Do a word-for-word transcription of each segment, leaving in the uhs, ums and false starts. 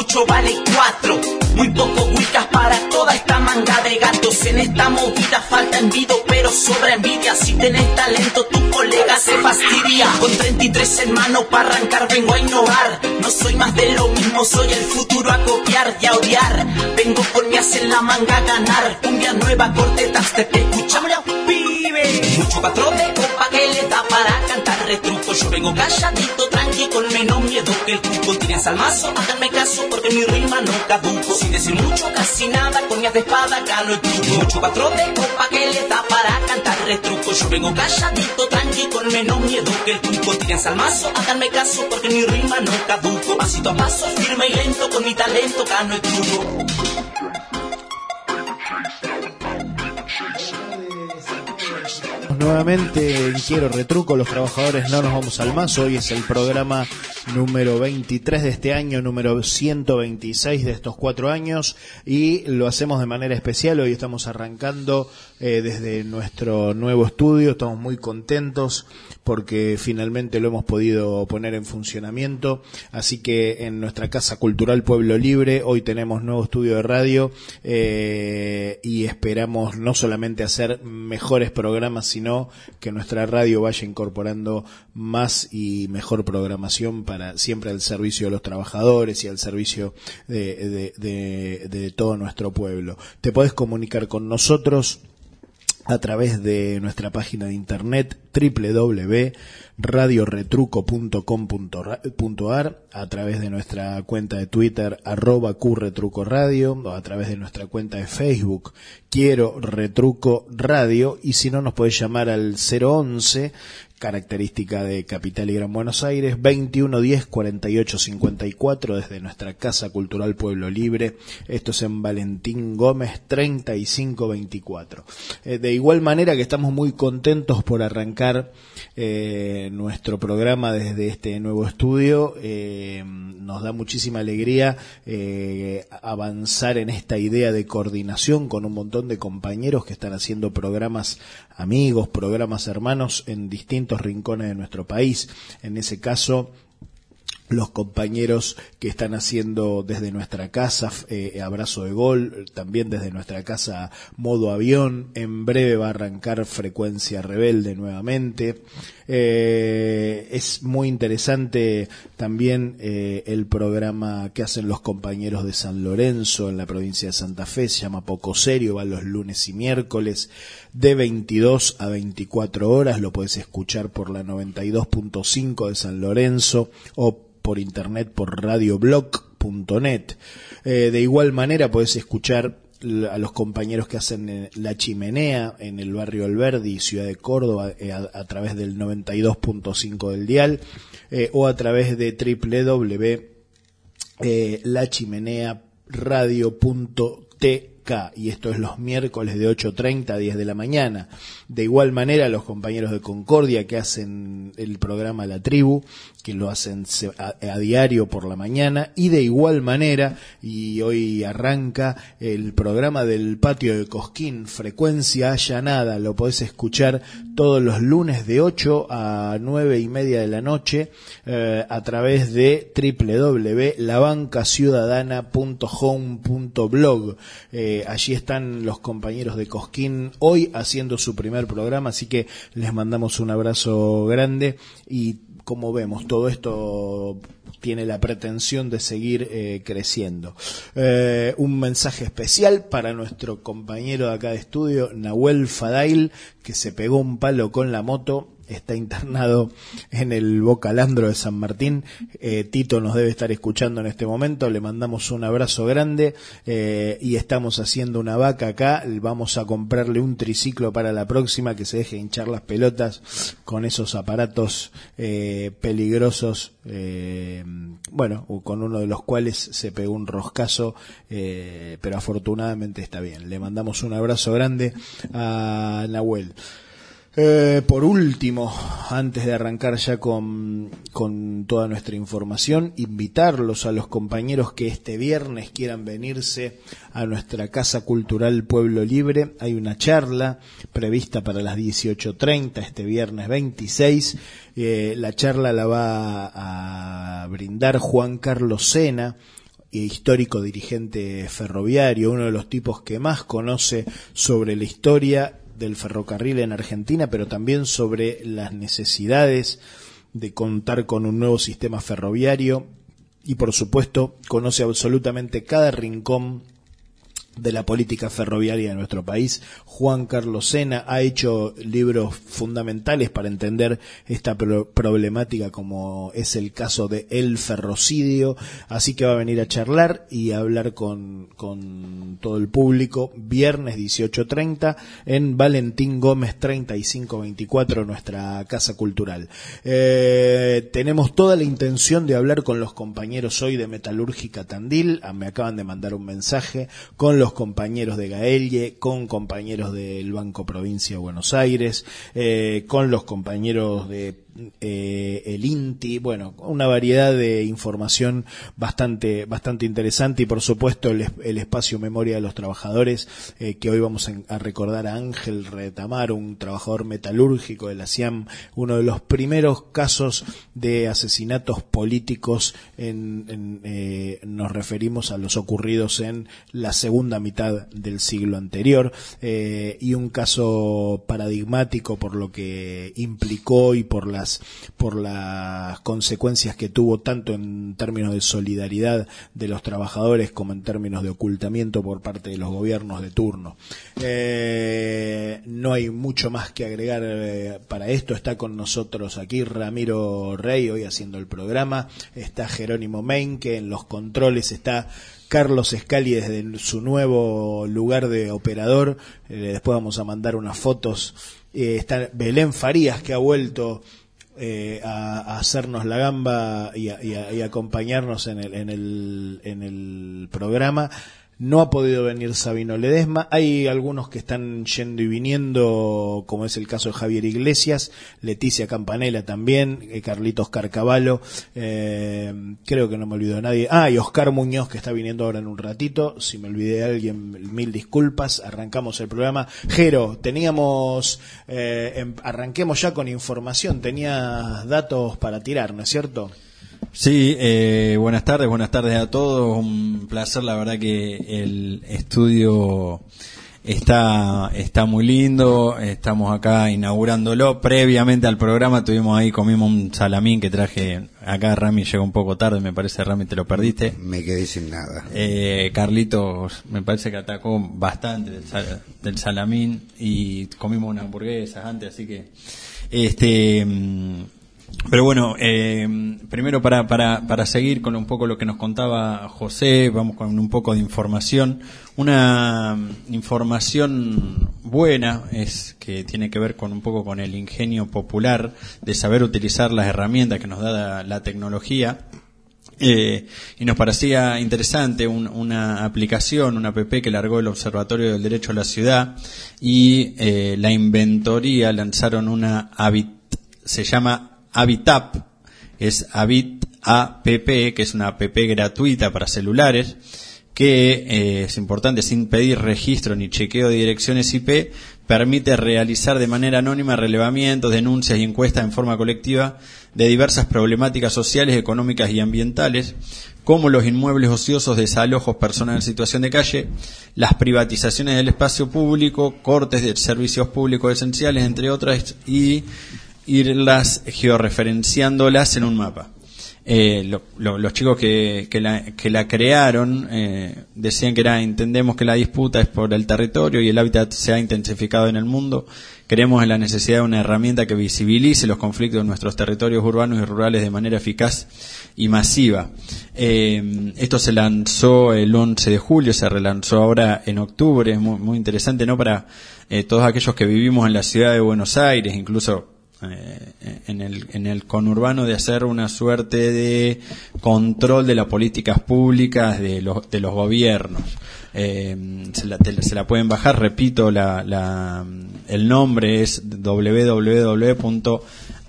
mucho vale cuatro. Muy poco wicas para toda esta manga de gatos. En esta movida falta envido, pero sobra envidia. Si tenés talento, tu colega se fastidia. Con treinta y tres en mano para arrancar vengo a innovar. No soy más de lo mismo, soy el futuro a copiar y a odiar. Vengo con mi as en la manga a ganar. Cumbia nueva, cortetas, te escuchámoslo, pibe. Mucho patrón de copa que le da para cantar retruco. Yo vengo calladito, tranqui, con menos miedo que el truco. Tienes al mazo, háganme caso porque mi rima no caduco. Sin decir mucho, casi nada, con mi de espada gano el truco. Mucho patrón de copa que le da para cantar retruco. Yo vengo calladito, tranqui, con menos miedo que el truco. Tienes al mazo, háganme caso porque mi rima no caduco. Pasito a paso, firme y lento, con mi talento gano el truco. Nuevamente en Quiero Retruco, los trabajadores no nos vamos al mazo. Hoy es el programa número veintitrés de este año, número ciento veintiséis de estos cuatro años, y lo hacemos de manera especial. Hoy estamos arrancando eh, desde nuestro nuevo estudio. Estamos muy contentos porque finalmente lo hemos podido poner en funcionamiento. Así que en nuestra Casa Cultural Pueblo Libre hoy tenemos nuevo estudio de radio eh, y esperamos no solamente hacer mejores programas, sino que nuestra radio vaya incorporando más y mejor programación para siempre al servicio de los trabajadores y al servicio de, de, de, de todo nuestro pueblo. Te podés comunicar con nosotros a través de nuestra página de internet doble u doble u doble u punto radio retruco punto com punto a r, a través de nuestra cuenta de Twitter arroba qretrucoradio, o a través de nuestra cuenta de Facebook Quiero Retruco Radio, y si no nos podés llamar al cero once, característica de Capital y Gran Buenos Aires, veintiuno diez cuarenta y ocho cincuenta y cuatro, desde nuestra Casa Cultural Pueblo Libre. Esto es en Valentín Gómez treinta y cinco veinticuatro. Eh, de igual manera que estamos muy contentos por arrancar eh, nuestro programa desde este nuevo estudio. Eh, nos da muchísima alegría eh, avanzar en esta idea de coordinación con un montón de compañeros que están haciendo programas amigos, programas hermanos en distintos rincones de nuestro país. En ese caso, los compañeros que están haciendo desde nuestra casa eh, Abrazo de Gol, también desde nuestra casa Modo Avión. En breve va a arrancar Frecuencia Rebelde nuevamente. Eh, es muy interesante también eh, el programa que hacen los compañeros de San Lorenzo en la provincia de Santa Fe. Se llama Poco Serio, va los lunes y miércoles de veintidós a veinticuatro horas. Lo puedes escuchar por la noventa y dos punto cinco de San Lorenzo o por internet por radioblog punto net. Eh, de igual manera podés escuchar a los compañeros que hacen La Chimenea en el barrio Alberdi, Ciudad de Córdoba, eh, a, a través del noventa y dos punto cinco del dial, eh, o a través de doble u doble u doble u punto la chimenea radio punto t k, y esto es los miércoles de ocho treinta a diez de la mañana. De igual manera, los compañeros de Concordia que hacen el programa La Tribu, que lo hacen a, a diario por la mañana, y de igual manera, y hoy arranca el programa del Patio de Cosquín, Frecuencia Allanada. Lo podés escuchar todos los lunes de ocho a nueve y media de la noche eh, a través de doble u doble u doble u punto la banca ciudadana punto home punto blog. Eh, allí están los compañeros de Cosquín hoy haciendo su primer programa, así que les mandamos un abrazo grande. Y como vemos, todo esto tiene la pretensión de seguir eh, creciendo. Eh, un mensaje especial para nuestro compañero de acá de estudio, Nahuel Fadail, que se pegó un palo con la moto. Está internado en el Bocalandro de San Martín. Eh, Tito nos debe estar escuchando en este momento. Le mandamos un abrazo grande eh, y estamos haciendo una vaca acá. Vamos a comprarle un triciclo para la próxima, que se deje hinchar las pelotas con esos aparatos eh, peligrosos. Eh, bueno, con uno de los cuales se pegó un roscazo, eh, pero afortunadamente está bien. Le mandamos un abrazo grande a Nahuel. Eh, por último, antes de arrancar ya con, con toda nuestra información, invitarlos a los compañeros que este viernes quieran venirse a nuestra Casa Cultural Pueblo Libre. Hay una charla prevista para las dieciocho treinta este viernes veintiséis. Eh, la charla la va a, a brindar Juan Carlos Sena, histórico dirigente ferroviario, uno de los tipos que más conoce sobre la historia del ferrocarril en Argentina, pero también sobre las necesidades de contar con un nuevo sistema ferroviario, y por supuesto conoce absolutamente cada rincón de la política ferroviaria de nuestro país. Juan Carlos Sena ha hecho libros fundamentales para entender esta pro- problemática, como es el caso de El Ferrocidio, así que va a venir a charlar y a hablar con, con todo el público viernes dieciocho treinta en Valentín Gómez treinta y cinco veinticuatro, nuestra casa cultural. Eh, tenemos toda la intención de hablar con los compañeros hoy de Metalúrgica Tandil. Me acaban de mandar un mensaje con los compañeros de Gaelle, con compañeros del Banco Provincia de Buenos Aires, eh, con los compañeros de eh, el INTI, bueno, una variedad de información bastante bastante interesante, y por supuesto el, el espacio Memoria de los Trabajadores, eh, que hoy vamos a recordar a Ángel Retamar, un trabajador metalúrgico de la SIAM, uno de los primeros casos de asesinatos políticos en, en eh, nos referimos a los ocurridos en la segunda mitad del siglo anterior, eh, y un caso paradigmático por lo que implicó y por las por las consecuencias que tuvo, tanto en términos de solidaridad de los trabajadores como en términos de ocultamiento por parte de los gobiernos de turno. Eh, no hay mucho más que agregar eh, para esto. Está con nosotros aquí Ramiro Rey hoy haciendo el programa, está Jerónimo Meinke en los controles, está Carlos Scali desde su nuevo lugar de operador, eh, después vamos a mandar unas fotos, eh, está Belén Farías, que ha vuelto eh, a, a hacernos la gamba y a, y a, y a acompañarnos en el, en el, en el programa. No ha podido venir Sabino Ledesma. Hay algunos que están yendo y viniendo, como es el caso de Javier Iglesias, Leticia Campanella también, eh, Carlitos Carcavalo, eh, creo que no me olvido de nadie. Ah, y Oscar Muñoz, que está viniendo ahora en un ratito. Si me olvidé de alguien, mil disculpas. Arrancamos el programa. Jero, teníamos, eh, em, arranquemos ya con información. Tenías datos para tirar, ¿no es cierto? Sí, eh, buenas tardes, buenas tardes a todos. Un placer, la verdad que el estudio está está muy lindo. Estamos acá inaugurándolo. Previamente al programa tuvimos ahí, comimos un salamín que traje acá. Rami llegó un poco tarde, me parece. Rami, te lo perdiste. Me quedé sin nada. Eh, Carlitos me parece que atacó bastante del, sal, del salamín, y comimos unas hamburguesas antes, así que este... Pero bueno, eh, primero para, para, para seguir con un poco lo que nos contaba José, vamos con un poco de información. Una información buena es que tiene que ver con un poco con el ingenio popular de saber utilizar las herramientas que nos da la, la tecnología. Eh, y nos parecía interesante un, una aplicación, una app que largó el Observatorio del Derecho a la Ciudad y eh, la Inventoría lanzaron una Habit, se llama Habitap, es Habit App, que es una app gratuita para celulares, que eh, es importante, sin pedir registro ni chequeo de direcciones I P, permite realizar de manera anónima relevamientos, denuncias y encuestas en forma colectiva de diversas problemáticas sociales, económicas y ambientales, como los inmuebles ociosos, desalojos, personas en situación de calle, las privatizaciones del espacio público, cortes de servicios públicos esenciales, entre otras, y irlas georreferenciándolas en un mapa. Eh, lo, lo, los chicos que, que, la, que la crearon eh, decían que era, entendemos que la disputa es por el territorio y el hábitat se ha intensificado en el mundo. Creemos en la necesidad de una herramienta que visibilice los conflictos en nuestros territorios urbanos y rurales de manera eficaz y masiva. Eh, esto se lanzó el once de julio, se relanzó ahora en octubre. Es muy, muy interesante, ¿no? Para eh, todos aquellos que vivimos en la ciudad de Buenos Aires, incluso Eh, en el en el conurbano, de hacer una suerte de control de las políticas públicas de los de los gobiernos. Eh, se, la, te, se la pueden bajar, repito, la, la el nombre es doble u doble u doble u punto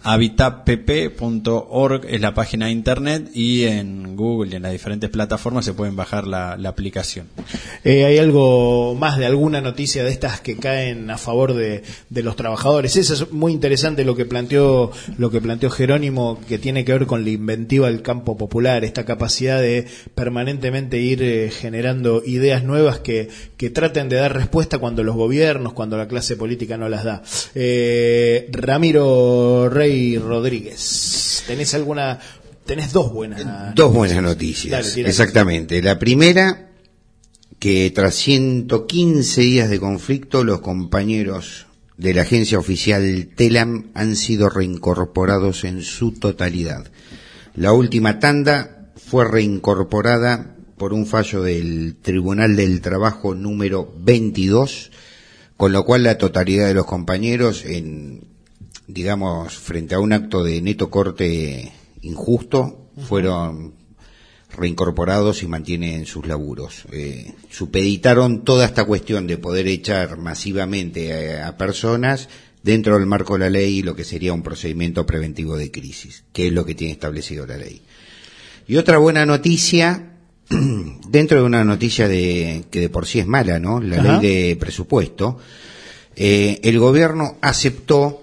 habitappp punto org es la página de internet, y en Google y en las diferentes plataformas se pueden bajar la, la aplicación. Eh, ¿Hay algo más de alguna noticia de estas que caen a favor de, de los trabajadores? Eso es muy interesante lo que planteó lo que planteó Jerónimo, que tiene que ver con la inventiva del campo popular, esta capacidad de permanentemente ir eh, generando ideas nuevas que, que traten de dar respuesta cuando los gobiernos, cuando la clase política no las da. Eh, Ramiro Rey Rodríguez, ¿tenés alguna? Tenés dos buenas dos buenas noticias. Dale, tira. Exactamente. La primera, que tras ciento quince días de conflicto, los compañeros de la agencia oficial TELAM han sido reincorporados en su totalidad. La última tanda fue reincorporada por un fallo del Tribunal del Trabajo número veintidós, con lo cual la totalidad de los compañeros, en digamos, frente a un acto de neto corte injusto, fueron reincorporados y mantienen sus laburos. Eh, supeditaron toda esta cuestión de poder echar masivamente a, a personas dentro del marco de la ley y lo que sería un procedimiento preventivo de crisis, que es lo que tiene establecido la ley. Y otra buena noticia, dentro de una noticia de que de por sí es mala, ¿no? La Ajá. ley de presupuesto, eh, el gobierno aceptó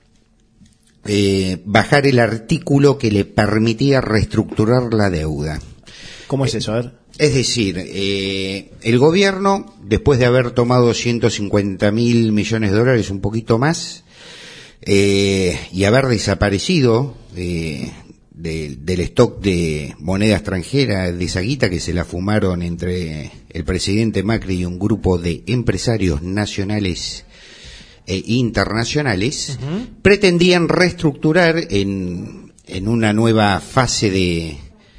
Eh, bajar el artículo que le permitía reestructurar la deuda. ¿Cómo es eso? A ver. Es decir, eh, el gobierno, después de haber tomado ciento cincuenta mil millones de dólares, un poquito más, eh, y haber desaparecido eh, de, del stock de moneda extranjera, de esa guita que se la fumaron entre el presidente Macri y un grupo de empresarios nacionales e internacionales, uh-huh. pretendían reestructurar en, en una nueva fase de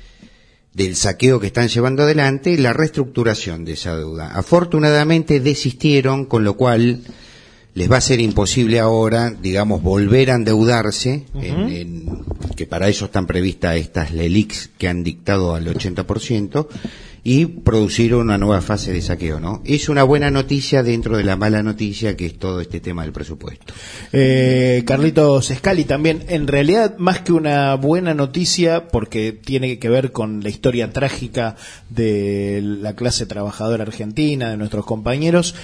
del saqueo que están llevando adelante, la reestructuración de esa deuda. Afortunadamente desistieron, con lo cual les va a ser imposible ahora, digamos, volver a endeudarse, uh-huh. en, en, que para eso están previstas estas L E L I Cs que han dictado al ochenta por ciento, y producir una nueva fase de saqueo, ¿no? Es una buena noticia dentro de la mala noticia que es todo este tema del presupuesto. Eh, Carlitos Scali también, en realidad más que una buena noticia, porque tiene que ver con la historia trágica de la clase trabajadora argentina, de nuestros compañeros,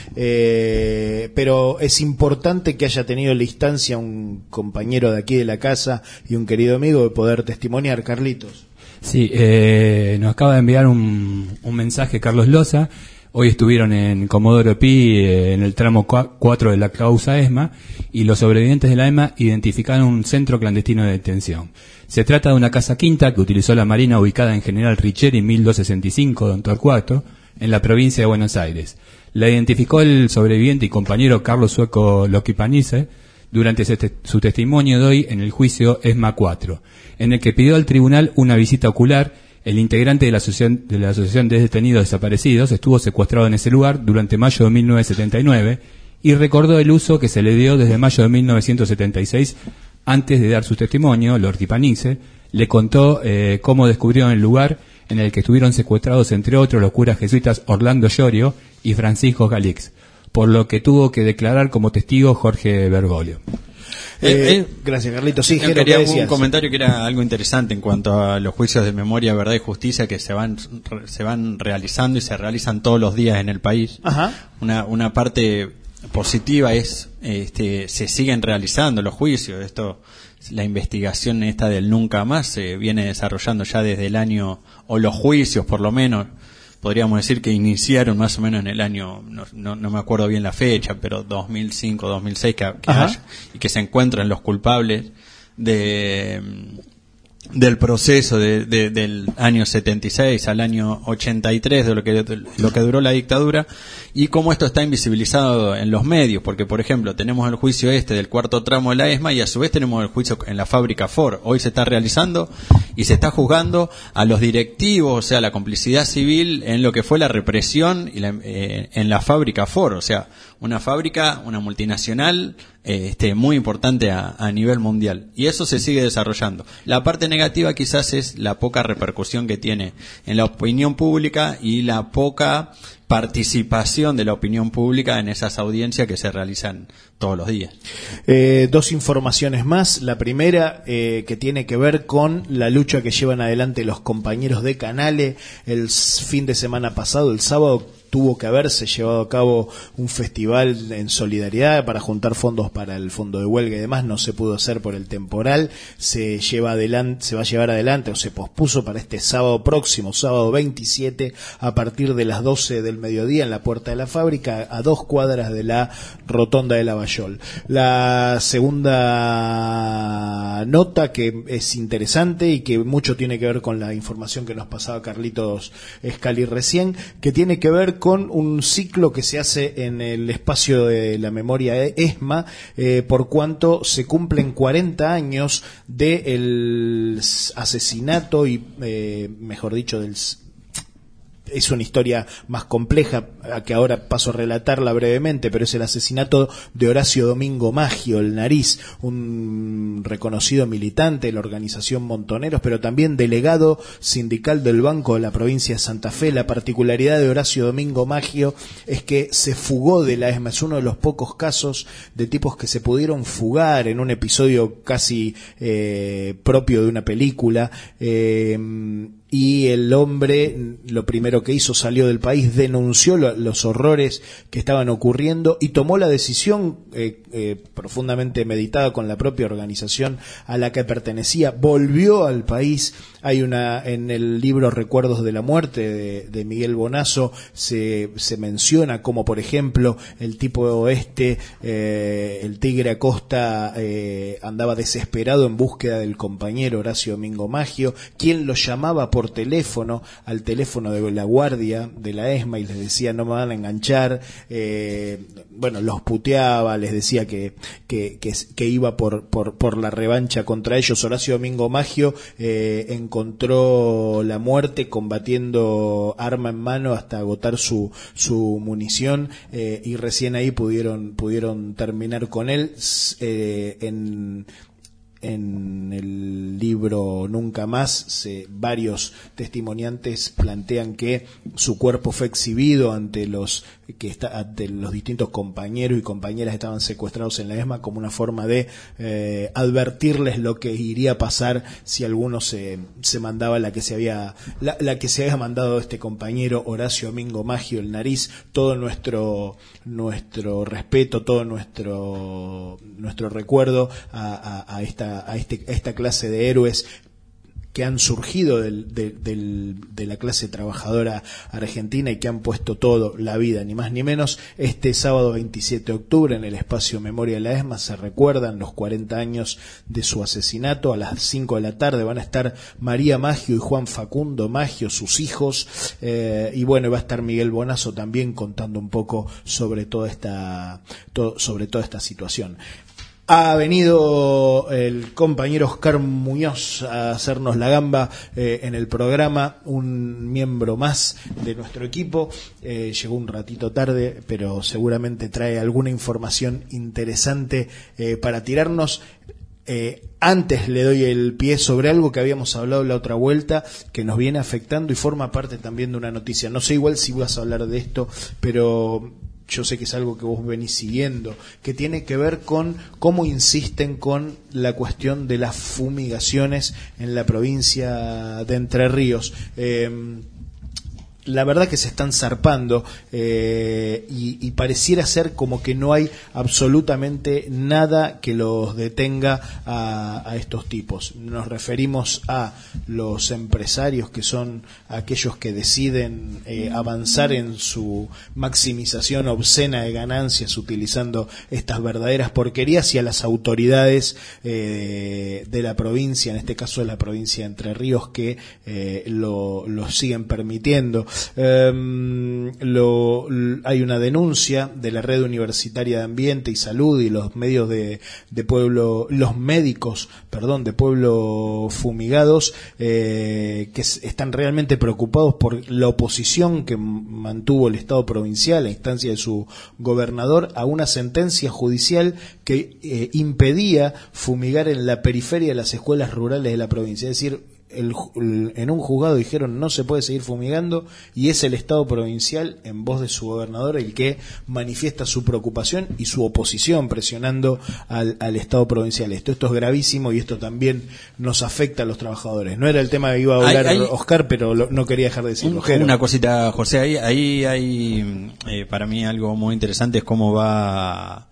eh, pero es importante que haya tenido la instancia un compañero de aquí de la casa y un querido amigo de poder testimoniar. Carlitos. Sí, eh, nos acaba de enviar un, un mensaje Carlos Loza. Hoy estuvieron en Comodoro Pi, eh, en el tramo cuatro de la causa ESMA, y los sobrevivientes de la ESMA identificaron un centro clandestino de detención. Se trata de una casa quinta que utilizó la Marina, ubicada en General Richeri mil doscientos sesenta y cinco, Don Torcuato, en la provincia de Buenos Aires. La identificó el sobreviviente y compañero Carlos Sueco Loquipanice durante te- su testimonio de hoy en el juicio ESMA cuatro, en el que pidió al tribunal una visita ocular. El integrante de la asociación de, la asociación de detenidos desaparecidos estuvo secuestrado en ese lugar durante mayo de mil novecientos setenta y nueve y recordó el uso que se le dio desde mayo de mil novecientos setenta y seis. Antes de dar su testimonio, Loquipanice le contó eh, cómo descubrieron el lugar en el que estuvieron secuestrados, entre otros, los curas jesuitas Orlando Llorio y Francisco Galix, por lo que tuvo que declarar como testigo Jorge Bergoglio. Eh, eh, gracias, Carlitos. Sí, Jero, quería un comentario que era algo interesante en cuanto a los juicios de memoria, verdad y justicia que se van se van realizando y se realizan todos los días en el país. Ajá. Una una parte positiva es este se siguen realizando los juicios. Esto, la investigación esta del nunca más se viene desarrollando ya desde el año, o los juicios por lo menos podríamos decir que iniciaron más o menos en el año, no, no, no me acuerdo bien la fecha, pero dos mil cinco, dos mil seis, que, que haya, y que se encuentran los culpables de del proceso de, de, del año setenta y seis al año ochenta y tres, de lo que de lo que duró la dictadura, y cómo esto está invisibilizado en los medios, porque por ejemplo tenemos el juicio este del cuarto tramo de la ESMA y a su vez tenemos el juicio en la fábrica Ford. Hoy se está realizando y se está juzgando a los directivos, o sea, la complicidad civil en lo que fue la represión y la, eh, en la fábrica Ford, o sea, una fábrica, una multinacional eh, este, muy importante a, a nivel mundial, y eso se sigue desarrollando. La parte negativa quizás es la poca repercusión que tiene en la opinión pública y la poca participación de la opinión pública en esas audiencias que se realizan todos los días. Eh, dos informaciones más. La primera, eh, que tiene que ver con la lucha que llevan adelante los compañeros de Canale. El fin de semana pasado, el sábado, tuvo que haberse llevado a cabo un festival en solidaridad para juntar fondos para el fondo de huelga y demás. No se pudo hacer por el temporal. Se lleva adelante, se va a llevar adelante o se pospuso para este sábado próximo, sábado veintisiete, a partir de las doce del mediodía en la puerta de la fábrica, a dos cuadras de la rotonda de Lavallol. La segunda nota, que es interesante y que mucho tiene que ver con la información que nos pasaba Carlitos Scali recién, que tiene que ver con un ciclo que se hace en el espacio de la memoria ESMA, eh, por cuanto se cumplen cuarenta años del asesinato y, eh, mejor dicho, del... Es una historia más compleja que ahora paso a relatarla brevemente, pero es el asesinato de Horacio Domingo Maggio, el Nariz, un reconocido militante de la organización Montoneros, pero también delegado sindical del Banco de la provincia de Santa Fe. La particularidad de Horacio Domingo Maggio es que se fugó de la ESMA. Es uno de los pocos casos de tipos que se pudieron fugar en un episodio casi eh, propio de una película. Eh, Y el hombre, lo primero que hizo, salió del país, denunció lo, los horrores que estaban ocurriendo y tomó la decisión eh, eh, profundamente meditada con la propia organización a la que pertenecía. Volvió al país. Hay una, en el libro Recuerdos de la Muerte de, de Miguel Bonazo, se, se menciona como, por ejemplo, el tipo este, eh, el Tigre Acosta, eh, andaba desesperado en búsqueda del compañero Horacio Domingo Maggio, quien lo llamaba por por teléfono al teléfono de la guardia de la ESMA y les decía no me van a enganchar, eh, bueno, los puteaba, les decía que que, que, que iba por, por por la revancha contra ellos. Horacio Domingo Maggio eh, encontró la muerte combatiendo arma en mano hasta agotar su su munición, eh, y recién ahí pudieron pudieron terminar con él. eh, en En el libro Nunca Más, se, varios testimoniantes plantean que su cuerpo fue exhibido ante los que está, ante los distintos compañeros y compañeras que estaban secuestrados en la ESMA como una forma de eh, advertirles lo que iría a pasar si alguno se, se mandaba la que se había la, la que se había mandado este compañero Horacio Domingo Maggio, el Nariz. Todo nuestro nuestro respeto, todo nuestro nuestro recuerdo a, a, a esta a, este, a esta clase de héroes que han surgido del, de, del, de la clase trabajadora argentina y que han puesto todo, la vida, ni más ni menos. Este sábado veintisiete de octubre, en el espacio Memoria de la ESMA, se recuerdan los cuarenta años de su asesinato. A las cinco de la tarde van a estar María Maggio y Juan Facundo Maggio, sus hijos, eh, y bueno, va a estar Miguel Bonazo también contando un poco sobre toda esta, todo, sobre toda esta situación. Ha venido el compañero Oscar Muñoz a hacernos la gamba eh, en el programa, un miembro más de nuestro equipo. Eh, llegó un ratito tarde, pero seguramente trae alguna información interesante eh, para tirarnos. Eh, antes le doy el pie sobre algo que habíamos hablado la otra vuelta, que nos viene afectando y forma parte también de una noticia. No sé igual si vas a hablar de esto, pero yo sé que es algo que vos venís siguiendo, que tiene que ver con cómo insisten con la cuestión de las fumigaciones en la provincia de Entre Ríos. Eh, la verdad que se están zarpando eh, y, y pareciera ser como que no hay absolutamente nada que los detenga a, a estos tipos. Nos referimos a los empresarios, que son aquellos que deciden eh, avanzar en su maximización obscena de ganancias utilizando estas verdaderas porquerías, y a las autoridades eh, de la provincia, en este caso de la provincia de Entre Ríos, que eh, lo, lo siguen permitiendo. Um, lo, hay una denuncia de la Red Universitaria de Ambiente y Salud y los medios de, de pueblo, los médicos, perdón, de Pueblo Fumigados, eh, que están realmente preocupados por la oposición que mantuvo el Estado provincial a instancia de su gobernador a una sentencia judicial que eh, impedía fumigar en la periferia de las escuelas rurales de la provincia. Es decir, el, el, en un juzgado dijeron no se puede seguir fumigando, y es el Estado provincial, en voz de su gobernador, el que manifiesta su preocupación y su oposición, presionando al, al Estado provincial. Esto, esto es gravísimo y esto también nos afecta a los trabajadores. No era el tema que iba a hablar hay, hay, Oscar, pero lo, no quería dejar de decirlo. Un, una cosita, José, ahí, ahí hay eh, para mí algo muy interesante, es cómo va...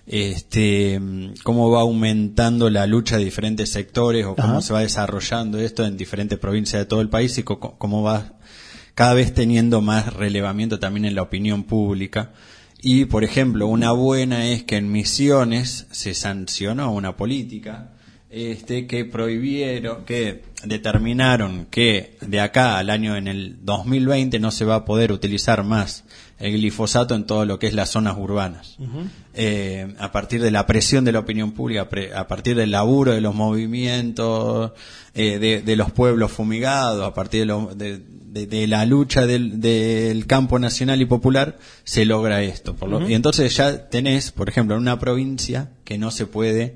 este cómo va aumentando la lucha de diferentes sectores o cómo Ajá. se va desarrollando esto en diferentes provincias de todo el país y co- cómo va cada vez teniendo más relevamiento también en la opinión pública. Y, por ejemplo, una buena es que en Misiones se sancionó una política este que prohibieron, que determinaron que de acá al año en el dos mil veinte no se va a poder utilizar más el glifosato en todo lo que es las zonas urbanas. Uh-huh. Eh, a partir de la presión de la opinión pública, pre, a partir del laburo de los movimientos, eh, de, de los pueblos fumigados, a partir de, lo, de, de, de la lucha del, del campo nacional y popular, se logra esto. Por lo, uh-huh. Y entonces ya tenés, por ejemplo, en una provincia que no se puede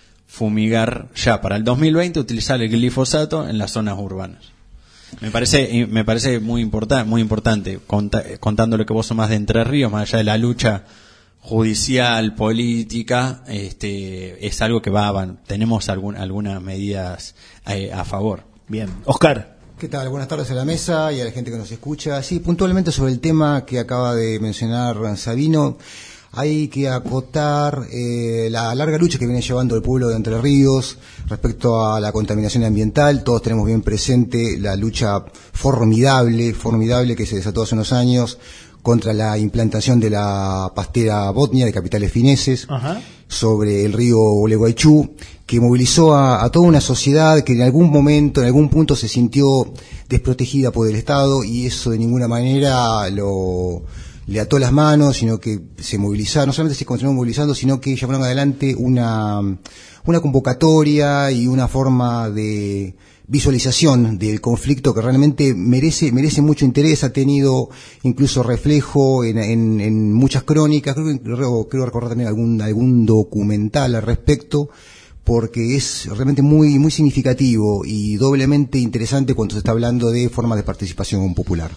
fumigar ya para el dos mil veinte, utilizar el glifosato en las zonas urbanas. Me parece me parece muy importante, muy importante cont- contando lo que vos sos más de Entre Ríos, más allá de la lucha judicial, política, este es algo que va a, tenemos algún, algunas medidas eh, a favor. Bien, Oscar. ¿Qué tal? Buenas tardes a la mesa y a la gente que nos escucha. Sí, puntualmente sobre el tema que acaba de mencionar Sabino, hay que acotar eh, la larga lucha que viene llevando el pueblo de Entre Ríos respecto a la contaminación ambiental. Todos tenemos bien presente la lucha formidable, formidable que se desató hace unos años contra la implantación de la pastera Botnia de Capitales Fineses Ajá. sobre el río Gualeguaychú, que movilizó a, a toda una sociedad que en algún momento, en algún punto se sintió desprotegida por el Estado, y eso de ninguna manera lo... le ató las manos, sino que se movilizaron, no solamente se continuaron movilizando, sino que llevaron adelante una, una convocatoria y una forma de visualización del conflicto que realmente merece, merece mucho interés, ha tenido incluso reflejo en, en, en muchas crónicas, creo, creo, creo recordar también algún, algún documental al respecto, porque es realmente muy, muy significativo y doblemente interesante cuando se está hablando de formas de participación popular.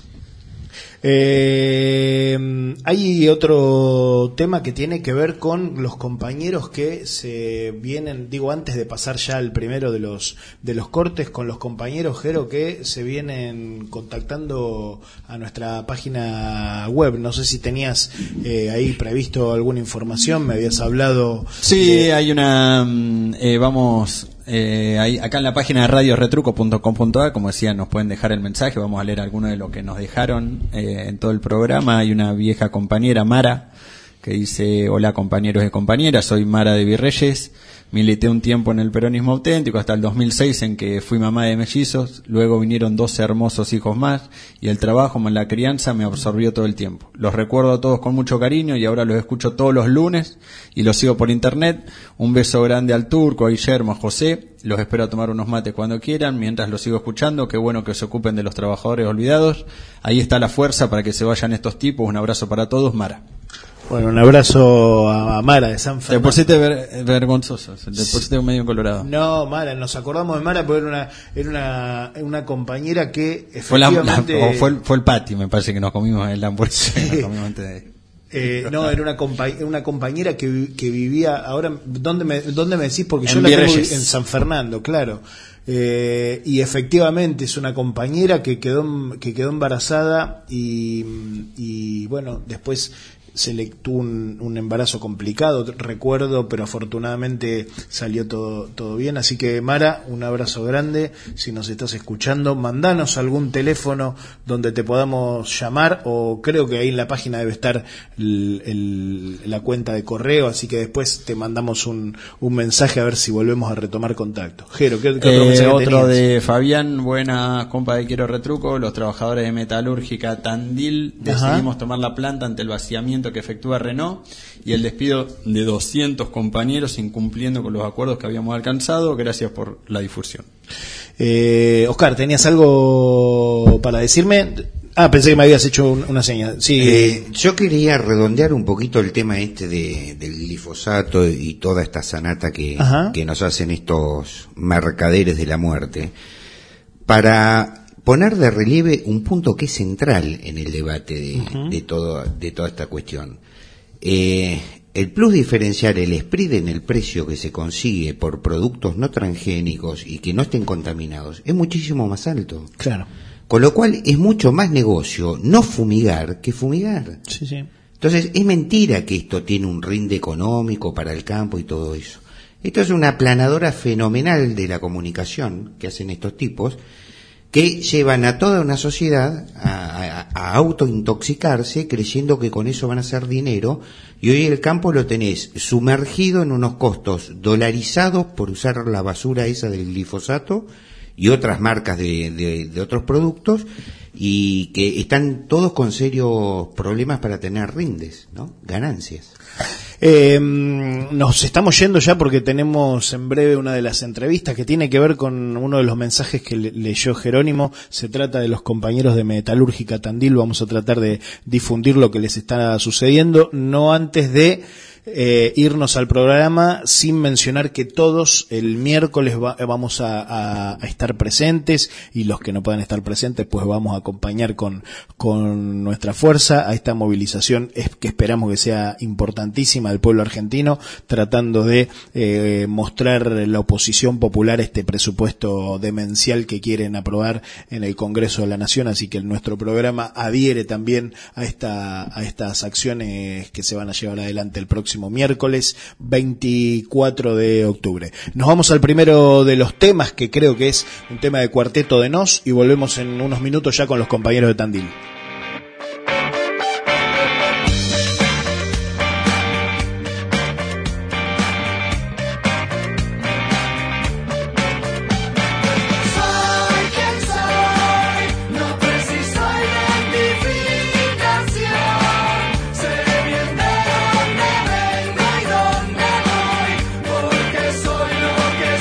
Eh, hay otro tema que tiene que ver con los compañeros que se vienen, digo, antes de pasar ya al primero de los de los cortes, con los compañeros, Jero, que se vienen contactando a nuestra página web. No sé si tenías eh, ahí previsto alguna información, me habías hablado. Sí, de... hay una, eh, vamos... Eh, ahí, acá en la página de radio retruco punto com punto a r, como decía, nos pueden dejar el mensaje, vamos a leer algunos de lo que nos dejaron eh, en todo el programa. Hay una vieja compañera, Mara, que dice: hola compañeros y compañeras, soy Mara de Virreyes, milité un tiempo en el peronismo auténtico hasta el dos mil seis, en que fui mamá de mellizos, luego vinieron doce hermosos hijos más y el trabajo más la crianza me absorbió todo el tiempo. Los recuerdo a todos con mucho cariño y ahora los escucho todos los lunes y los sigo por internet. Un beso grande al Turco, a Guillermo, a José, los espero a tomar unos mates cuando quieran mientras los sigo escuchando. Qué bueno que se ocupen de los trabajadores olvidados, ahí está la fuerza para que se vayan estos tipos. Un abrazo para todos, Mara. Bueno, un abrazo a Mara de San Fernando. Te pusiste ver, vergonzoso, te pusiste un medio colorado. No, Mara, nos acordamos de Mara porque era una era una, una compañera que efectivamente... Fue, la, la, o fue, el, fue el Pati, me parece que nos comimos en la hamburguesa. Sí. Nos comimos antes de... Eh, no, era una, compa- una compañera que, que vivía ahora, ¿dónde me, dónde me decís? Porque yo en la tengo Virreyes. En San Fernando, claro. Eh, y efectivamente es una compañera que quedó que quedó embarazada y, y bueno, después se le tuvo un, un embarazo complicado, recuerdo, pero afortunadamente salió todo todo bien. Así que, Mara, un abrazo grande. Si nos estás escuchando, mandanos algún teléfono donde te podamos llamar, o creo que ahí en la página debe estar el, el, la cuenta de correo, así que después te mandamos un, un mensaje a ver si volvemos a retomar contacto. Jero, ¿qué, qué otro eh, mensaje Otro tenías? de Fabián: buena compa de Quiero Retruco, los trabajadores de Metalúrgica Tandil decidimos Ajá. tomar la planta ante el vaciamiento que efectúa Renault y el despido de doscientos compañeros incumpliendo con los acuerdos que habíamos alcanzado. Gracias por la difusión. eh, Oscar, ¿tenías algo para decirme? Ah, pensé que me habías hecho un, una señal. Sí. Eh, yo quería redondear un poquito el tema este de, del glifosato y toda esta sanata que, que nos hacen estos mercaderes de la muerte. para poner de relieve un punto que es central en el debate de, uh-huh. de, todo, de toda esta cuestión. Eh, el plus diferencial, el spread en el precio que se consigue por productos no transgénicos y que no estén contaminados es muchísimo más alto. Claro. Con lo cual es mucho más negocio no fumigar que fumigar. Sí, sí. Entonces es mentira que esto tiene un rinde económico para el campo y todo eso. Esto es una aplanadora fenomenal de la comunicación que hacen estos tipos, que llevan a toda una sociedad a, a, a autointoxicarse creyendo que con eso van a hacer dinero, y hoy el campo lo tenés sumergido en unos costos dolarizados por usar la basura esa del glifosato y otras marcas de, de, de otros productos, y que están todos con serios problemas para tener rindes, ¿no? Ganancias. Eh, nos estamos yendo ya porque tenemos en breve una de las entrevistas que tiene que ver con uno de los mensajes que le- leyó Jerónimo. Se trata de los compañeros de Metalúrgica Tandil. Vamos a tratar de difundir lo que les está sucediendo, no antes de eh, irnos al programa sin mencionar que todos el miércoles va, vamos a, a, a estar presentes, y los que no puedan estar presentes pues vamos a acompañar con, con nuestra fuerza a esta movilización es, que esperamos que sea importantísima del pueblo argentino, tratando de eh, mostrar la oposición popular a este presupuesto demencial que quieren aprobar en el Congreso de la Nación. Así que nuestro programa adhiere también a esta a estas acciones que se van a llevar adelante el próximo miércoles veinticuatro de octubre. Nos vamos al primero de los temas, que creo que es un tema de Cuarteto de Nos, y volvemos en unos minutos ya con los compañeros de Tandil. Soy quien soy, no preciso identificación. Sé bien de dónde vengo y dónde voy, porque soy lo que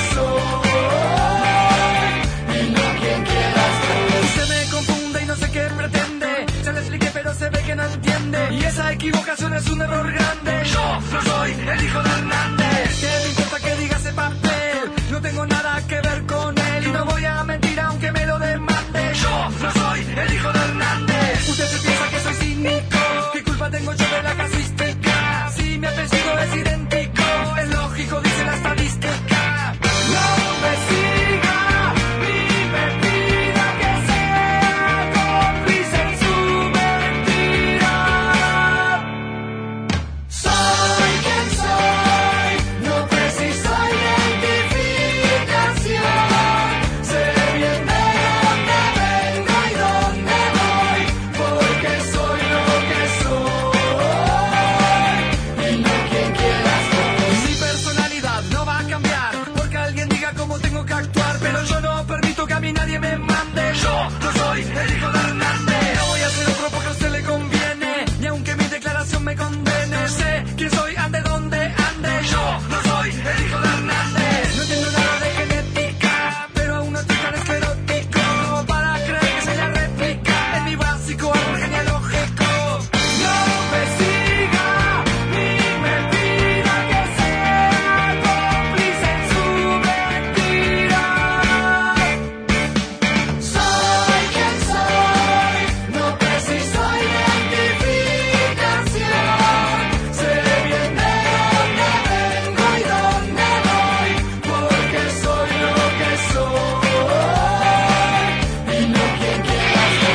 soy y no quien quieras tú. Se me confunde y no sé qué pretende. Se le expliqué pero se ve que no entiende. Y esa equivocación es un error grande. Yo no soy el hijo de Hernández. ¿Qué me importa que diga ese papel? No tengo nada que ver con él y no voy a mentir aunque me lo demande. Yo no soy el hijo de Hernández. Usted se piensa que soy cínico. ¿Qué culpa tengo yo de la casuística? Si mi apellido es idéntico, es lógico, dice la estadística. No me siga ni me pida que sea cómplice en su mentira. Soy quien soy, no preciso identificación. Sé bien de dónde vengo y dónde voy, porque soy lo que soy y no quien quieras tú. Mi personalidad no va a cambiar porque alguien diga cómo tengo que actuar, pero yo no permito que a mí nadie me mande. Yo no soy el hijo de Hernández. No voy a hacer otro porque a usted le conviene, ni aunque mi declaración me condene. Sé quién soy, ande donde ande. Yo no soy el hijo de Hernández. No entiendo nada de genética, pero aún no estoy tan esclerótico para creer que soy la réplica en mi básico árbol genealógico. No me siga ni me pida que sea cómplice en su mentira. Soy quien soy, no preciso identificación. Sé bien de dónde vengo y dónde voy, porque soy lo que soy y no quien quieras tú.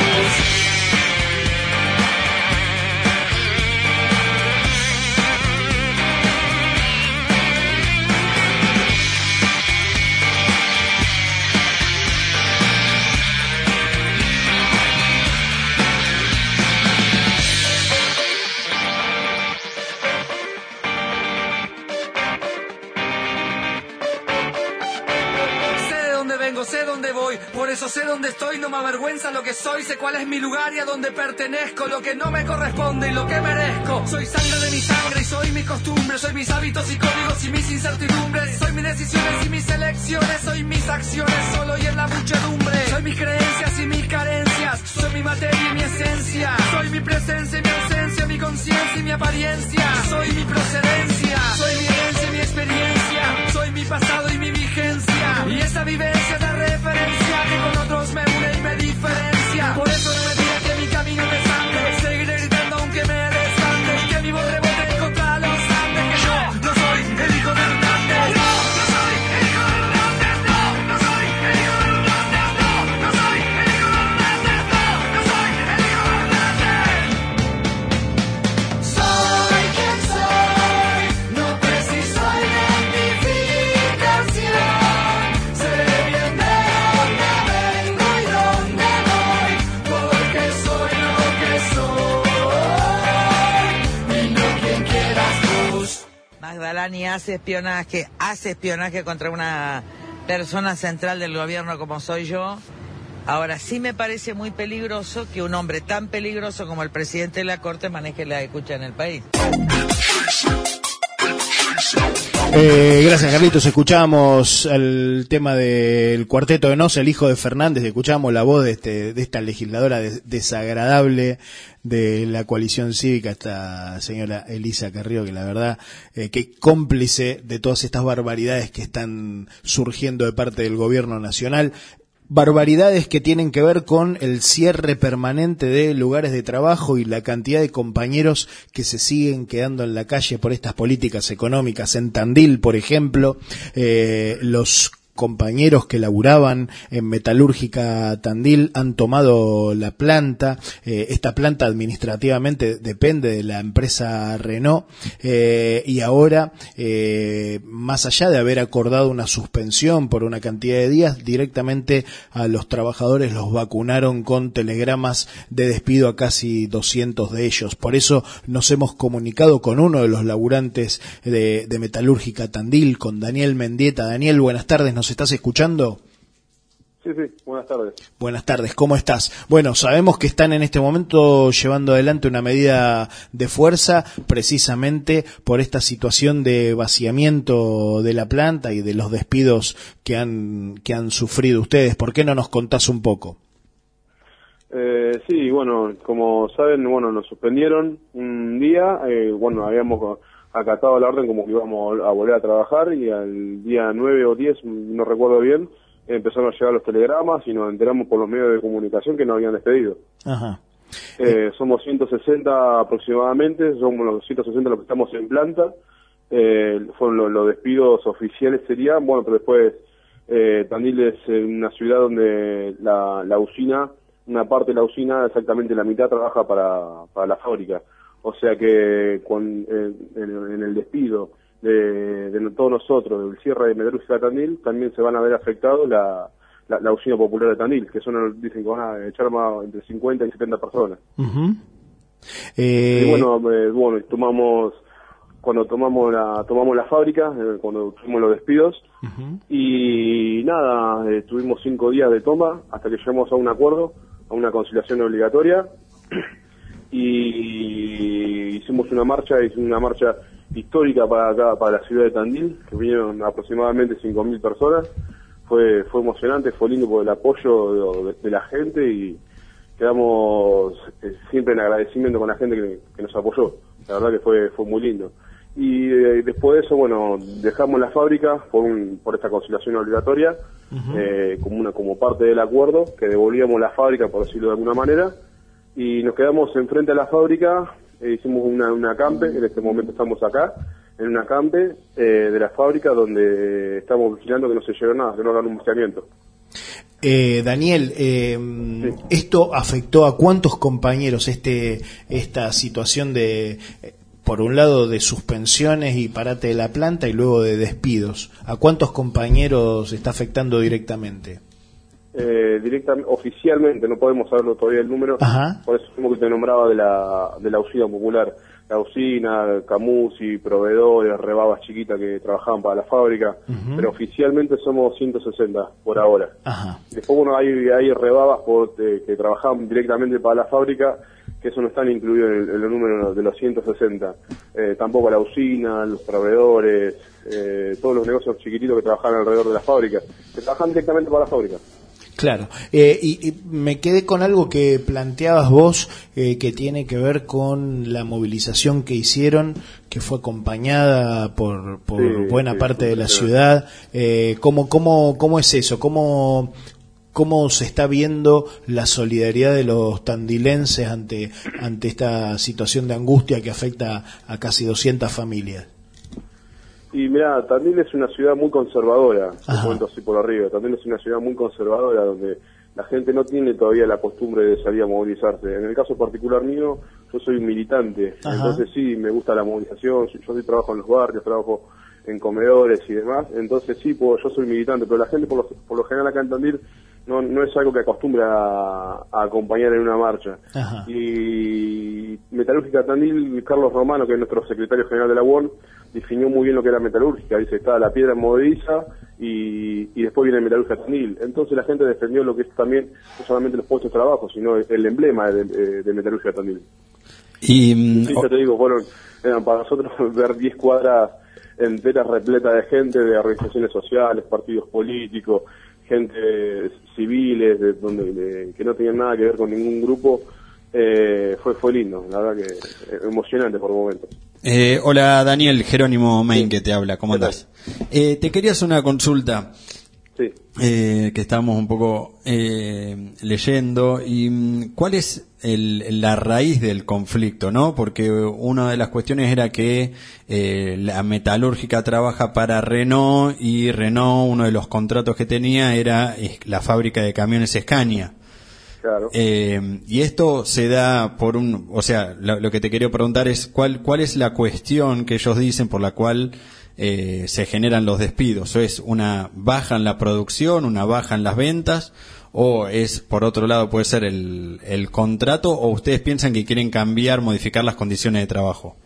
Sé de dónde vengo, sé dónde voy, por eso sé dónde estoy, no me avergüenza lo que soy, sé cuál es mi lugar y a dónde pertenezco, lo que no me corresponde y lo que merezco. Soy sangre de mi sangre y soy mi costumbre, soy mis hábitos y códigos y mis incertidumbres, soy mis decisiones y mis elecciones, soy mis acciones solo y en la muchedumbre, soy mis creencias y mis carencias, soy mi materia y mi esencia, soy mi presencia y mi ausencia, mi conciencia y mi apariencia, soy mi procedencia, soy mi herencia y mi experiencia, soy mi pasado y mi vigencia, y esa vivencia es la referencia que con otros Magdalani hace espionaje, hace espionaje contra una persona central del gobierno como soy yo. Ahora, sí me parece muy peligroso que un hombre tan peligroso como el presidente de la Corte maneje la escucha en el país. Eh, gracias, Carlitos. Escuchamos el tema del Cuarteto de Nos, el hijo de Fernández. Escuchamos la voz de, este, de esta legisladora des- desagradable de la coalición cívica, esta señora Elisa Carrió, que la verdad, eh, que cómplice de todas estas barbaridades que están surgiendo de parte del gobierno nacional. Barbaridades que tienen que ver con el cierre permanente de lugares de trabajo y la cantidad de compañeros que se siguen quedando en la calle por estas políticas económicas. En Tandil, por ejemplo, eh, los compañeros que laburaban en Metalúrgica Tandil han tomado la planta. Eh, esta planta administrativamente depende de la empresa Renault, eh, y ahora, eh, más allá de haber acordado una suspensión por una cantidad de días, directamente a los trabajadores los vacunaron con telegramas de despido a casi doscientos de ellos. Por eso nos hemos comunicado con uno de los laburantes de, de Metalúrgica Tandil, con Daniel Mendieta. Daniel, buenas tardes. ¿Nos estás escuchando? Sí, sí, buenas tardes. Buenas tardes, ¿cómo estás? Bueno, sabemos que están en este momento llevando adelante una medida de fuerza precisamente por esta situación de vaciamiento de la planta y de los despidos que han, que han sufrido ustedes. ¿Por qué no nos contás un poco? Eh, sí, bueno, como saben, bueno, nos suspendieron un día, eh, bueno, habíamos acatado la orden como que íbamos a volver a trabajar y al día nueve o diez, no recuerdo bien, empezaron a llegar los telegramas y nos enteramos por los medios de comunicación que nos habían despedido. Ajá. Eh, somos ciento sesenta aproximadamente, somos los ciento sesenta los que estamos en planta, eh, fueron los, los despidos oficiales serían, bueno, pero después eh, Tandil es una ciudad donde la, la usina, una parte de la usina, exactamente la mitad trabaja para, para la fábrica. O sea que con, eh, en, en el despido de, de todos nosotros, del cierre de Metalúrgica Tandil, también se van a ver afectados la, la, la usina popular de Tandil, que son, dicen que van a echar más entre cincuenta y setenta personas. Uh-huh. eh... Y bueno, eh, bueno, tomamos, cuando tomamos la, tomamos la fábrica, eh, cuando tuvimos los despidos, uh-huh. y nada, eh, tuvimos cinco días de toma hasta que llegamos a un acuerdo, a una conciliación obligatoria, y hicimos una marcha, hicimos una marcha histórica para acá, para la ciudad de Tandil, que vinieron aproximadamente cinco mil personas. Fue fue emocionante, fue lindo por el apoyo de, de, de la gente y quedamos eh, siempre en agradecimiento con la gente que, que nos apoyó. La verdad que fue fue muy lindo. Y eh, después de eso, bueno, dejamos la fábrica por un, por esta conciliación obligatoria, uh-huh. eh, como una como parte del acuerdo, que devolvíamos la fábrica, por decirlo de alguna manera, y nos quedamos enfrente a la fábrica, eh, hicimos una, una acampe, en este momento estamos acá, en una acampe eh, de la fábrica donde estamos vigilando que no se lleve nada, que no hagan un vaciamiento. Eh, Daniel, eh, sí. ¿Esto afectó a cuántos compañeros este esta situación de, por un lado, de suspensiones y parate de la planta y luego de despidos? ¿A cuántos compañeros está afectando directamente? Eh, directamente, oficialmente, no podemos saberlo todavía el número. Ajá. Por eso mismo que te nombraba de la de la usina popular, la usina, Camusi, proveedores, rebabas chiquitas que trabajaban para la fábrica, uh-huh. pero oficialmente somos ciento sesenta por ahora. Ajá. Después, bueno, hay, hay rebabas por, eh, que trabajaban directamente para la fábrica, que eso no están incluidos en el, en el número de los ciento sesenta. Eh, tampoco la usina, los proveedores, eh, todos los negocios chiquititos que trabajan alrededor de la fábrica, que trabajan directamente para la fábrica. Claro, eh, y, y me quedé con algo que planteabas vos, eh, que tiene que ver con la movilización que hicieron, que fue acompañada por, por sí, buena sí, parte sí, de la sí. ciudad. Eh, ¿cómo, cómo, ¿Cómo es eso? ¿Cómo, ¿Cómo se está viendo la solidaridad de los tandilenses ante, ante esta situación de angustia que afecta a casi doscientas familias? Y mira, Tandil es una ciudad muy conservadora, te cuento así por arriba. Tandil es una ciudad muy conservadora donde la gente no tiene todavía la costumbre de salir a movilizarse. En el caso particular mío, yo soy un militante, Ajá. entonces sí, me gusta la movilización, yo sí trabajo en los barrios, trabajo en comedores y demás, entonces sí, pues, yo soy militante, pero la gente por lo, por lo general acá en Tandil no, no es algo que acostumbra a, a acompañar en una marcha. Ajá. Y Metalúrgica Tandil, Carlos Romano, que es nuestro secretario general de la U O N, definió muy bien lo que era metalúrgica. Dice, está la piedra movediza y, y después viene Metalúrgica Tandil. Entonces la gente defendió lo que es también, no solamente los puestos de trabajo, sino el emblema de, de, de Metalúrgica Tandil. Y sí, ya te digo, fueron, eran para nosotros ver diez cuadras enteras repletas de gente, de organizaciones sociales, partidos políticos, gente civiles, de, donde de, que no tenían nada que ver con ningún grupo, eh, fue fue lindo, la verdad que eh, emocionante por momentos. Eh, hola Daniel, Jerónimo Main, sí, que te habla, ¿cómo andás? Eh, te quería hacer una consulta. Sí. Eh, que estábamos un poco eh, leyendo, y cuál es el, la raíz del conflicto, ¿no? Porque una de las cuestiones era que eh, la metalúrgica trabaja para Renault, y Renault, uno de los contratos que tenía era la fábrica de camiones Scania. Claro. Eh, y esto se da por un, o sea, lo, lo que te quería preguntar es cuál cuál es la cuestión que ellos dicen por la cual eh, se generan los despidos. ¿O es una baja en la producción, una baja en las ventas, o es, por otro lado, puede ser el, el contrato, o ustedes piensan que quieren cambiar, modificar las condiciones de trabajo?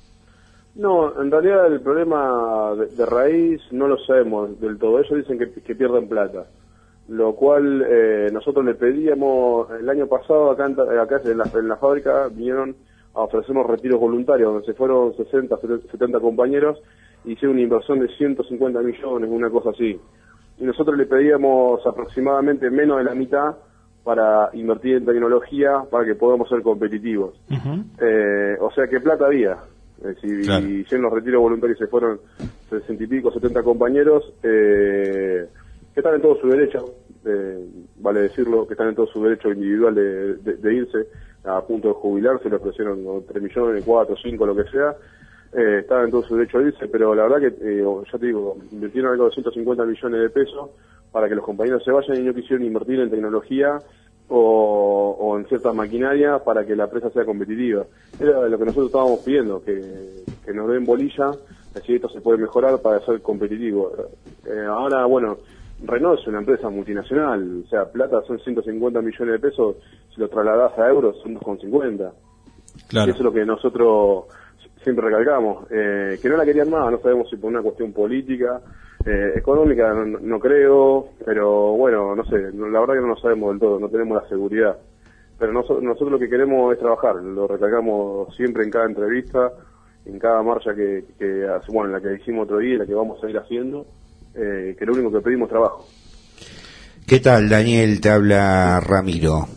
No, en realidad el problema de, de raíz no lo sabemos del todo. Ellos dicen que, que pierden plata, lo cual eh, nosotros le pedíamos el año pasado acá en, acá en la, en la fábrica, vinieron a ofrecernos retiros voluntarios, donde se fueron sesenta, setenta compañeros, hicieron una inversión de ciento cincuenta millones, una cosa así. Y nosotros le pedíamos aproximadamente menos de la mitad para invertir en tecnología para que podamos ser competitivos. Uh-huh. Eh, o sea que plata había. Eh, si claro. hicieron los retiros voluntarios, se fueron sesenta y pico, setenta compañeros, eh, que están en todo su derecho, eh, vale decirlo, que están en todo su derecho individual de, de, de irse a punto de jubilarse, le ofrecieron tres millones, cuatro, cinco, lo que sea, eh, estaban en todo su derecho de irse, pero la verdad que, eh, ya te digo, invirtieron algo de ciento cincuenta millones de pesos para que los compañeros se vayan y no quisieron invertir en tecnología o, o en ciertas maquinarias para que la empresa sea competitiva. Era lo que nosotros estábamos pidiendo, que, que nos den bolilla, así esto se puede mejorar para ser competitivo. Eh, ahora, bueno, Renault es una empresa multinacional, o sea, plata son ciento cincuenta millones de pesos, si lo trasladás a euros son dos coma cincuenta. Claro. Eso es lo que nosotros siempre recalcamos, eh, que no la querían más, no sabemos si por una cuestión política, eh, económica, no, no creo, pero bueno, no sé, la verdad que no lo sabemos del todo, no tenemos la seguridad. Pero nosotros, nosotros lo que queremos es trabajar, lo recalcamos siempre en cada entrevista, en cada marcha que, que bueno, en la que hicimos otro día y la que vamos a ir haciendo. Eh, que lo único que pedimos es trabajo. ¿Qué tal, Daniel? Te habla Ramiro.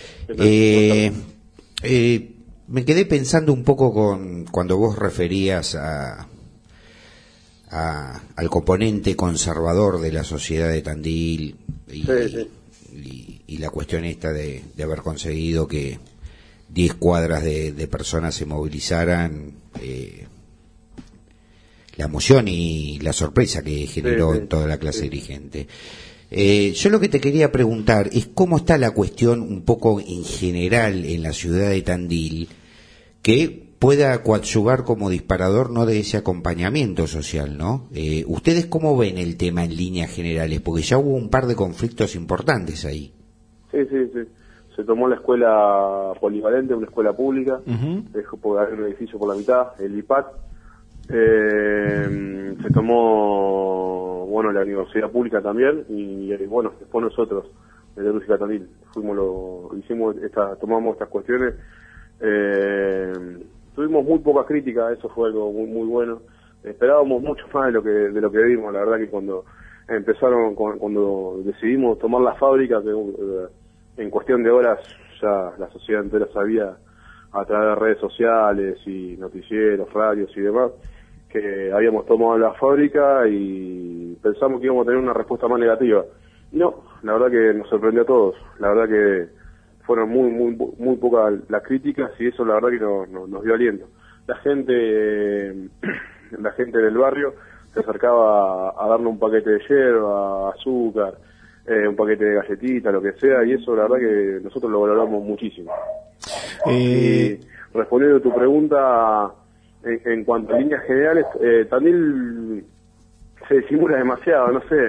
Eh, eh, me quedé pensando un poco con cuando vos referías a, a al componente conservador de la sociedad de Tandil y, sí, sí. y, y la cuestión esta de, de haber conseguido que diez cuadras de, de personas se movilizaran. Eh, la emoción y la sorpresa que generó sí, sí, en toda la clase sí. dirigente. Eh, yo lo que te quería preguntar es cómo está la cuestión un poco en general en la ciudad de Tandil que pueda coadyuvar como disparador no de ese acompañamiento social, ¿no? Eh, ¿Ustedes cómo ven el tema en líneas generales? Porque ya hubo un par de conflictos importantes ahí. Sí, sí, sí. Se tomó la escuela polivalente, una escuela pública, uh-huh. dejó por un edificio por la mitad, el I P A C. Eh, se tomó, bueno, la universidad pública también y, y bueno, después nosotros, Metalúrgica Tandil, fuimos lo, hicimos esta, tomamos estas cuestiones, eh, tuvimos muy poca crítica, eso fue algo muy, muy bueno, esperábamos mucho más de lo que, de lo que vimos, la verdad que cuando empezaron, cuando decidimos tomar la fábrica, que, eh, en cuestión de horas ya la sociedad entera sabía a través de redes sociales y noticieros, radios y demás, que habíamos tomado la fábrica y pensamos que íbamos a tener una respuesta más negativa. Y no, la verdad que nos sorprendió a todos. La verdad que fueron muy muy muy pocas las críticas y eso la verdad que no, no, nos dio aliento. La gente la gente del barrio se acercaba a, a darle un paquete de yerba, azúcar, eh, un paquete de galletitas, lo que sea, y eso la verdad que nosotros lo valoramos muchísimo. Eh... Y respondiendo a tu pregunta, en, en cuanto a líneas generales, eh, Tandil se disimula demasiado, no sé,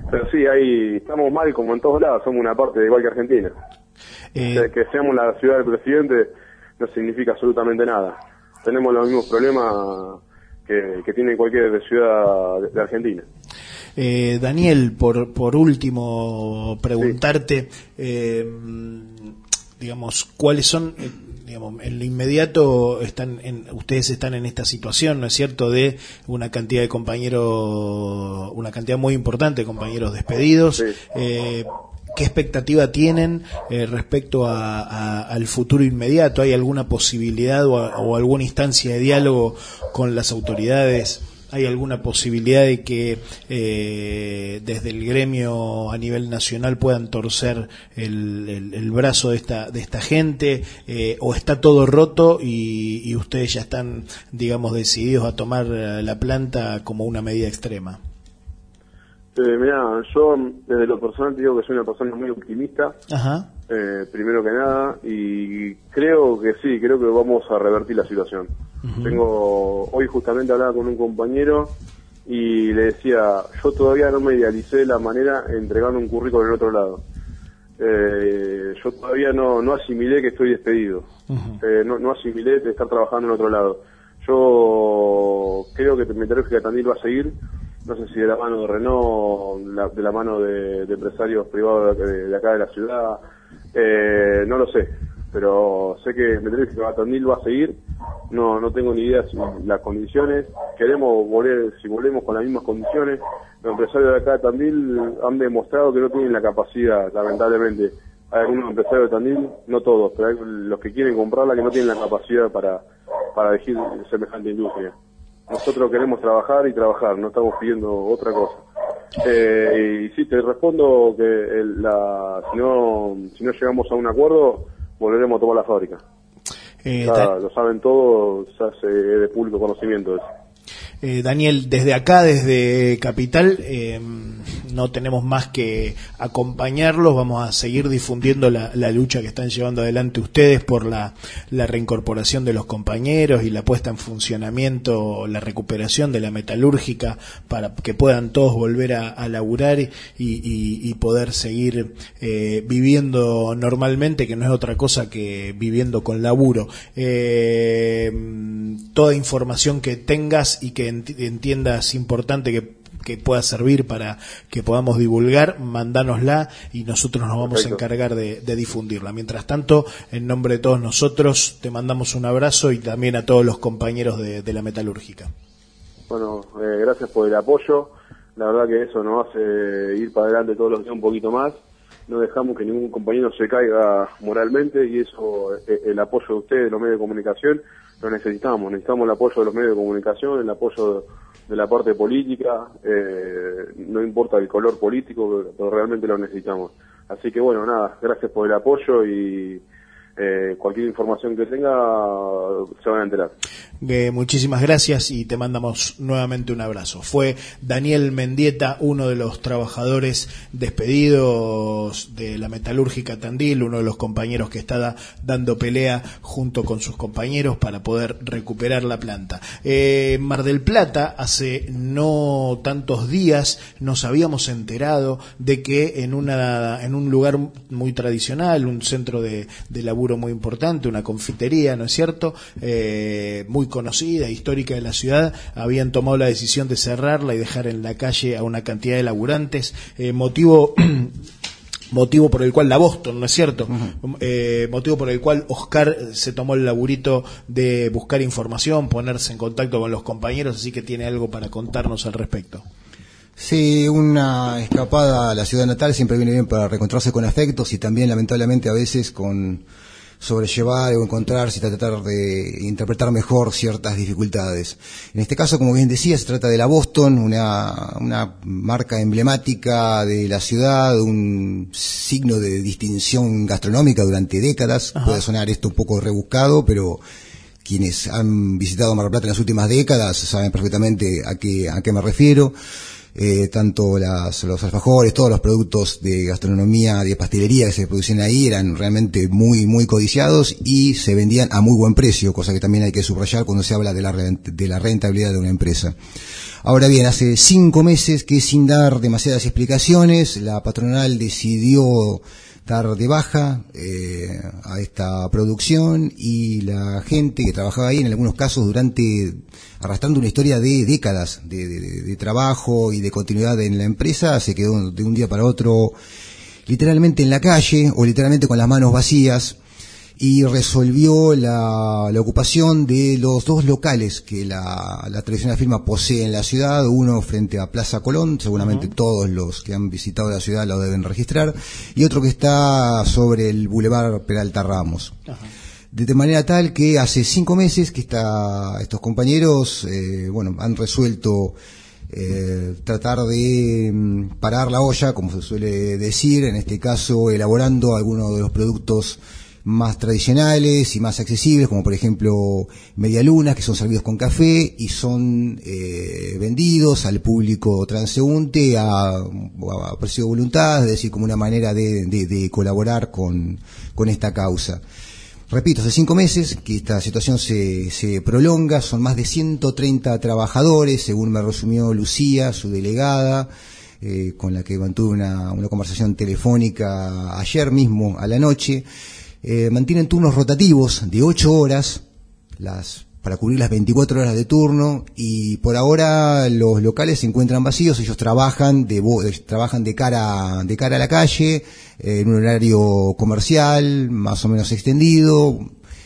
Pero sí, ahí estamos mal como en todos lados, somos una parte igual que Argentina. Eh, que, que seamos la ciudad del presidente no significa absolutamente nada. Tenemos los mismos problemas que, que tiene cualquier ciudad de, de Argentina. Eh, Daniel, por, por último, preguntarte, sí. eh, digamos, ¿cuáles son, eh, digamos, en lo inmediato están en, ustedes están en esta situación, ¿no es cierto?, de una cantidad de compañeros, una cantidad muy importante de compañeros despedidos. Sí. Eh, ¿Qué expectativa tienen eh, respecto a, a, al futuro inmediato? ¿Hay alguna posibilidad o, a, o alguna instancia de diálogo con las autoridades? ¿Hay alguna posibilidad de que eh, desde el gremio a nivel nacional puedan torcer el, el, el brazo de esta de esta gente? Eh, ¿O está todo roto y, y ustedes ya están, digamos, decididos a tomar la planta como una medida extrema? Eh, mirá, yo desde lo personal te digo que soy una persona muy optimista. Ajá. Eh, primero que nada, y creo que sí, creo que vamos a revertir la situación. Uh-huh. Tengo, hoy justamente hablaba con un compañero y le decía, yo todavía no me idealicé de la manera entregando un currículum en otro lado. Eh, yo todavía no, no asimilé que estoy despedido. Uh-huh. eh, no, no asimilé de estar trabajando en otro lado. Yo creo que Metalúrgica Tandil va a seguir. No sé si de la mano de Renault, la, de la mano de, de empresarios privados de, de acá de la ciudad, eh, no lo sé, pero sé que Metalúrgica Tandil va a seguir. No no tengo ni idea si las condiciones, queremos volver, si volvemos con las mismas condiciones. Los empresarios de acá de Tandil han demostrado que no tienen la capacidad, lamentablemente. Hay algunos empresarios de Tandil, no todos, pero hay los que quieren comprarla que no tienen la capacidad para, para elegir semejante industria. Nosotros queremos trabajar y trabajar, no estamos pidiendo otra cosa. Eh, y sí, te respondo que el, la, si no si no llegamos a un acuerdo, volveremos a tomar la fábrica. Eh, ya, lo saben todos, ya se de público conocimiento eso. Eh, Daniel, desde acá, desde Capital, eh, no tenemos más que acompañarlos, vamos a seguir difundiendo la, la lucha que están llevando adelante ustedes por la, la reincorporación de los compañeros y la puesta en funcionamiento, la recuperación de la metalúrgica para que puedan todos volver a, a laburar y, y, y poder seguir eh, viviendo normalmente, que no es otra cosa que viviendo con laburo. Eh, toda información que tengas y que entiendas importante que que pueda servir para que podamos divulgar, mandánosla y nosotros nos vamos Perfecto. a encargar de, de difundirla. Mientras tanto, en nombre de todos nosotros, te mandamos un abrazo y también a todos los compañeros de, de la metalúrgica. Bueno, eh, gracias por el apoyo. La verdad que eso nos hace ir para adelante todos los días un poquito más. No dejamos que ningún compañero se caiga moralmente y eso, el apoyo de ustedes, de los medios de comunicación, lo necesitamos. Necesitamos el apoyo de los medios de comunicación, el apoyo de la parte política, eh, no importa el color político, pero realmente lo necesitamos. Así que bueno, nada, gracias por el apoyo y eh, cualquier información que tenga se van a enterar. Eh, muchísimas gracias y te mandamos nuevamente un abrazo. Fue Daniel Mendieta, uno de los trabajadores despedidos de la metalúrgica Tandil, uno de los compañeros que está da, dando pelea junto con sus compañeros para poder recuperar la planta. Eh, Mar del Plata, hace no tantos días nos habíamos enterado de que en una en un lugar muy tradicional, un centro de, de laburo muy importante, una confitería, ¿no es cierto?, eh, muy conocida, histórica de la ciudad, habían tomado la decisión de cerrarla y dejar en la calle a una cantidad de laburantes, eh, motivo motivo por el cual la Boston, ¿no es cierto? Uh-huh. Eh, motivo por el cual Oscar se tomó el laburito de buscar información, ponerse en contacto con los compañeros, así que tiene algo para contarnos al respecto. Sí, una escapada a la ciudad natal siempre viene bien para reencontrarse con afectos y también lamentablemente a veces con sobrellevar o encontrarse y tratar de interpretar mejor ciertas dificultades. En este caso, como bien decía, se trata de la Boston, una, una marca emblemática de la ciudad, un signo de distinción gastronómica durante décadas. Ajá. Puede sonar esto un poco rebuscado, pero quienes han visitado Mar del Plata en las últimas décadas saben perfectamente a qué, a qué me refiero. Eh, tanto las, los alfajores, todos los productos de gastronomía, de pastelería que se producían ahí eran realmente muy, muy codiciados y se vendían a muy buen precio, cosa que también hay que subrayar cuando se habla de la, de la rentabilidad de una empresa. Ahora bien, hace cinco meses que, sin dar demasiadas explicaciones, la patronal decidió dar de baja eh, a esta producción, y la gente que trabajaba ahí, en algunos casos durante, arrastrando una historia de décadas de, de, de trabajo y de continuidad en la empresa, se quedó de un día para otro literalmente en la calle o literalmente con las manos vacías, y resolvió la, la ocupación de los dos locales que la, la tradicional firma posee en la ciudad, uno frente a Plaza Colón, seguramente uh-huh. todos los que han visitado la ciudad lo deben registrar, y otro que está sobre el Boulevard Peralta Ramos. Uh-huh. De manera tal que hace cinco meses que está, estos compañeros eh, bueno, han resuelto eh, tratar de mm, parar la olla, como se suele decir, en este caso elaborando algunos de los productos más tradicionales y más accesibles, como por ejemplo medialunas, que son servidos con café y son eh, vendidos al público transeúnte a, a precio de voluntad, es decir, como una manera de, de, de colaborar con, con esta causa. Repito, hace cinco meses que esta situación se, se prolonga, son más de ciento treinta trabajadores, según me resumió Lucía, su delegada, eh, con la que mantuve una, una conversación telefónica ayer mismo a la noche. Eh, mantienen turnos rotativos de ocho horas las, para cubrir las veinticuatro horas de turno, y por ahora los locales se encuentran vacíos. Ellos trabajan de, trabajan de cara, de cara a la calle, eh, en un horario comercial más o menos extendido,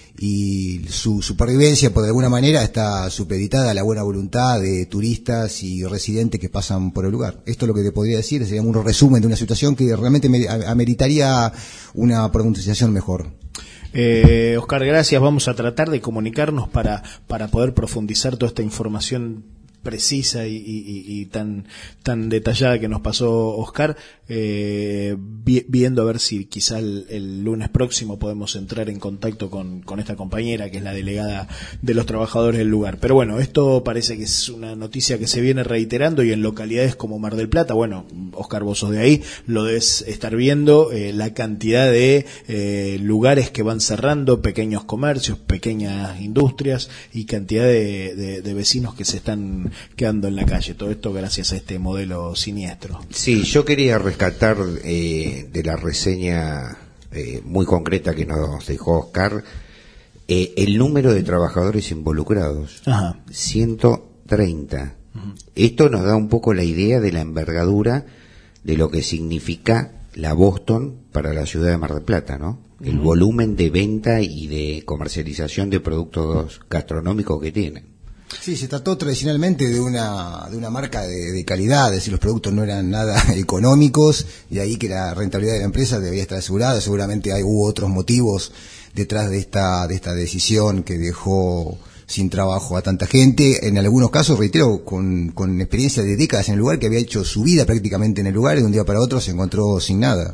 y su supervivencia, por de alguna manera, está supeditada a la buena voluntad de turistas y residentes que pasan por el lugar. Esto es lo que te podría decir, sería un resumen de una situación que realmente ameritaría una pronunciación mejor. Eh, Oscar, gracias. Vamos a tratar de comunicarnos para, para poder profundizar toda esta información precisa y, y, y tan tan detallada que nos pasó Oscar, eh, vi, viendo a ver si quizá el, el lunes próximo podemos entrar en contacto con, con esta compañera que es la delegada de los trabajadores del lugar. Pero bueno, esto parece que es una noticia que se viene reiterando, y en localidades como Mar del Plata, bueno, Oscar, vos sos de ahí, lo debes estar viendo, eh, la cantidad de eh, lugares que van cerrando, pequeños comercios, pequeñas industrias, y cantidad de, de, de vecinos que se están quedando en la calle. Todo esto gracias a este modelo siniestro. Sí, yo quería rescatar eh, de la reseña eh, muy concreta que nos dejó Oscar eh, el número de trabajadores involucrados. Ajá. ciento treinta. Uh-huh. Esto nos da un poco la idea de la envergadura de lo que significa la Boston para la ciudad de Mar del Plata, ¿no? Uh-huh. El volumen de venta y de comercialización de productos gastronómicos que tienen. Sí, se trató tradicionalmente de una de una marca de, de calidad, es decir, los productos no eran nada económicos, y ahí que la rentabilidad de la empresa debía estar asegurada. Seguramente hay, hubo otros motivos detrás de esta de esta decisión que dejó sin trabajo a tanta gente, en algunos casos, reitero, con, con experiencia de décadas en el lugar, que había hecho su vida prácticamente en el lugar, y de un día para otro se encontró sin nada.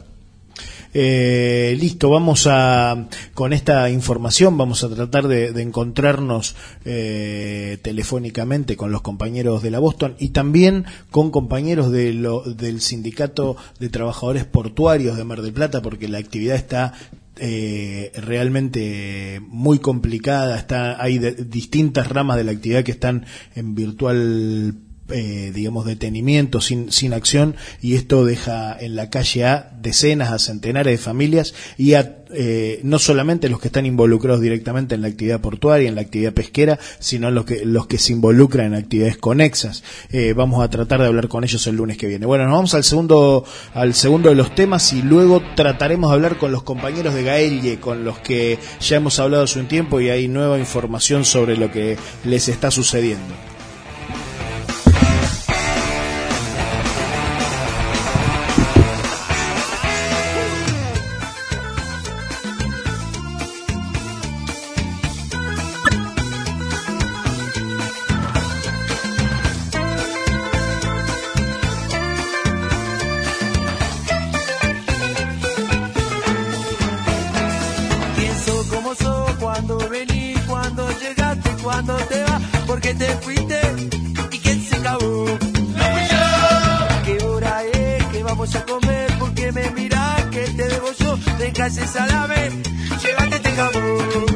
Eh, listo, vamos a, con esta información vamos a tratar de, de encontrarnos eh, telefónicamente con los compañeros de la Boston y también con compañeros de lo, del Sindicato de Trabajadores Portuarios de Mar del Plata, porque la actividad está eh, realmente muy complicada. Está, hay de, distintas ramas de la actividad que están en virtual Eh, digamos detenimiento, sin, sin acción, y esto deja en la calle a decenas, a centenares de familias, y a eh, no solamente los que están involucrados directamente en la actividad portuaria, en la actividad pesquera, sino los que los que se involucran en actividades conexas. Eh, vamos a tratar de hablar con ellos el lunes que viene. Bueno, nos vamos al segundo al segundo de los temas, y luego trataremos de hablar con los compañeros de Gaelle, con los que ya hemos hablado hace un tiempo, y hay nueva información sobre lo que les está sucediendo. Pienso como sos cuando vení, cuando llegás. por qué te fuiste y quién se acabó. No fui yo. ¿Qué hora es que vamos a comer? Porque me mirás que te debo yo. Deja ese salame, llévate este jamón.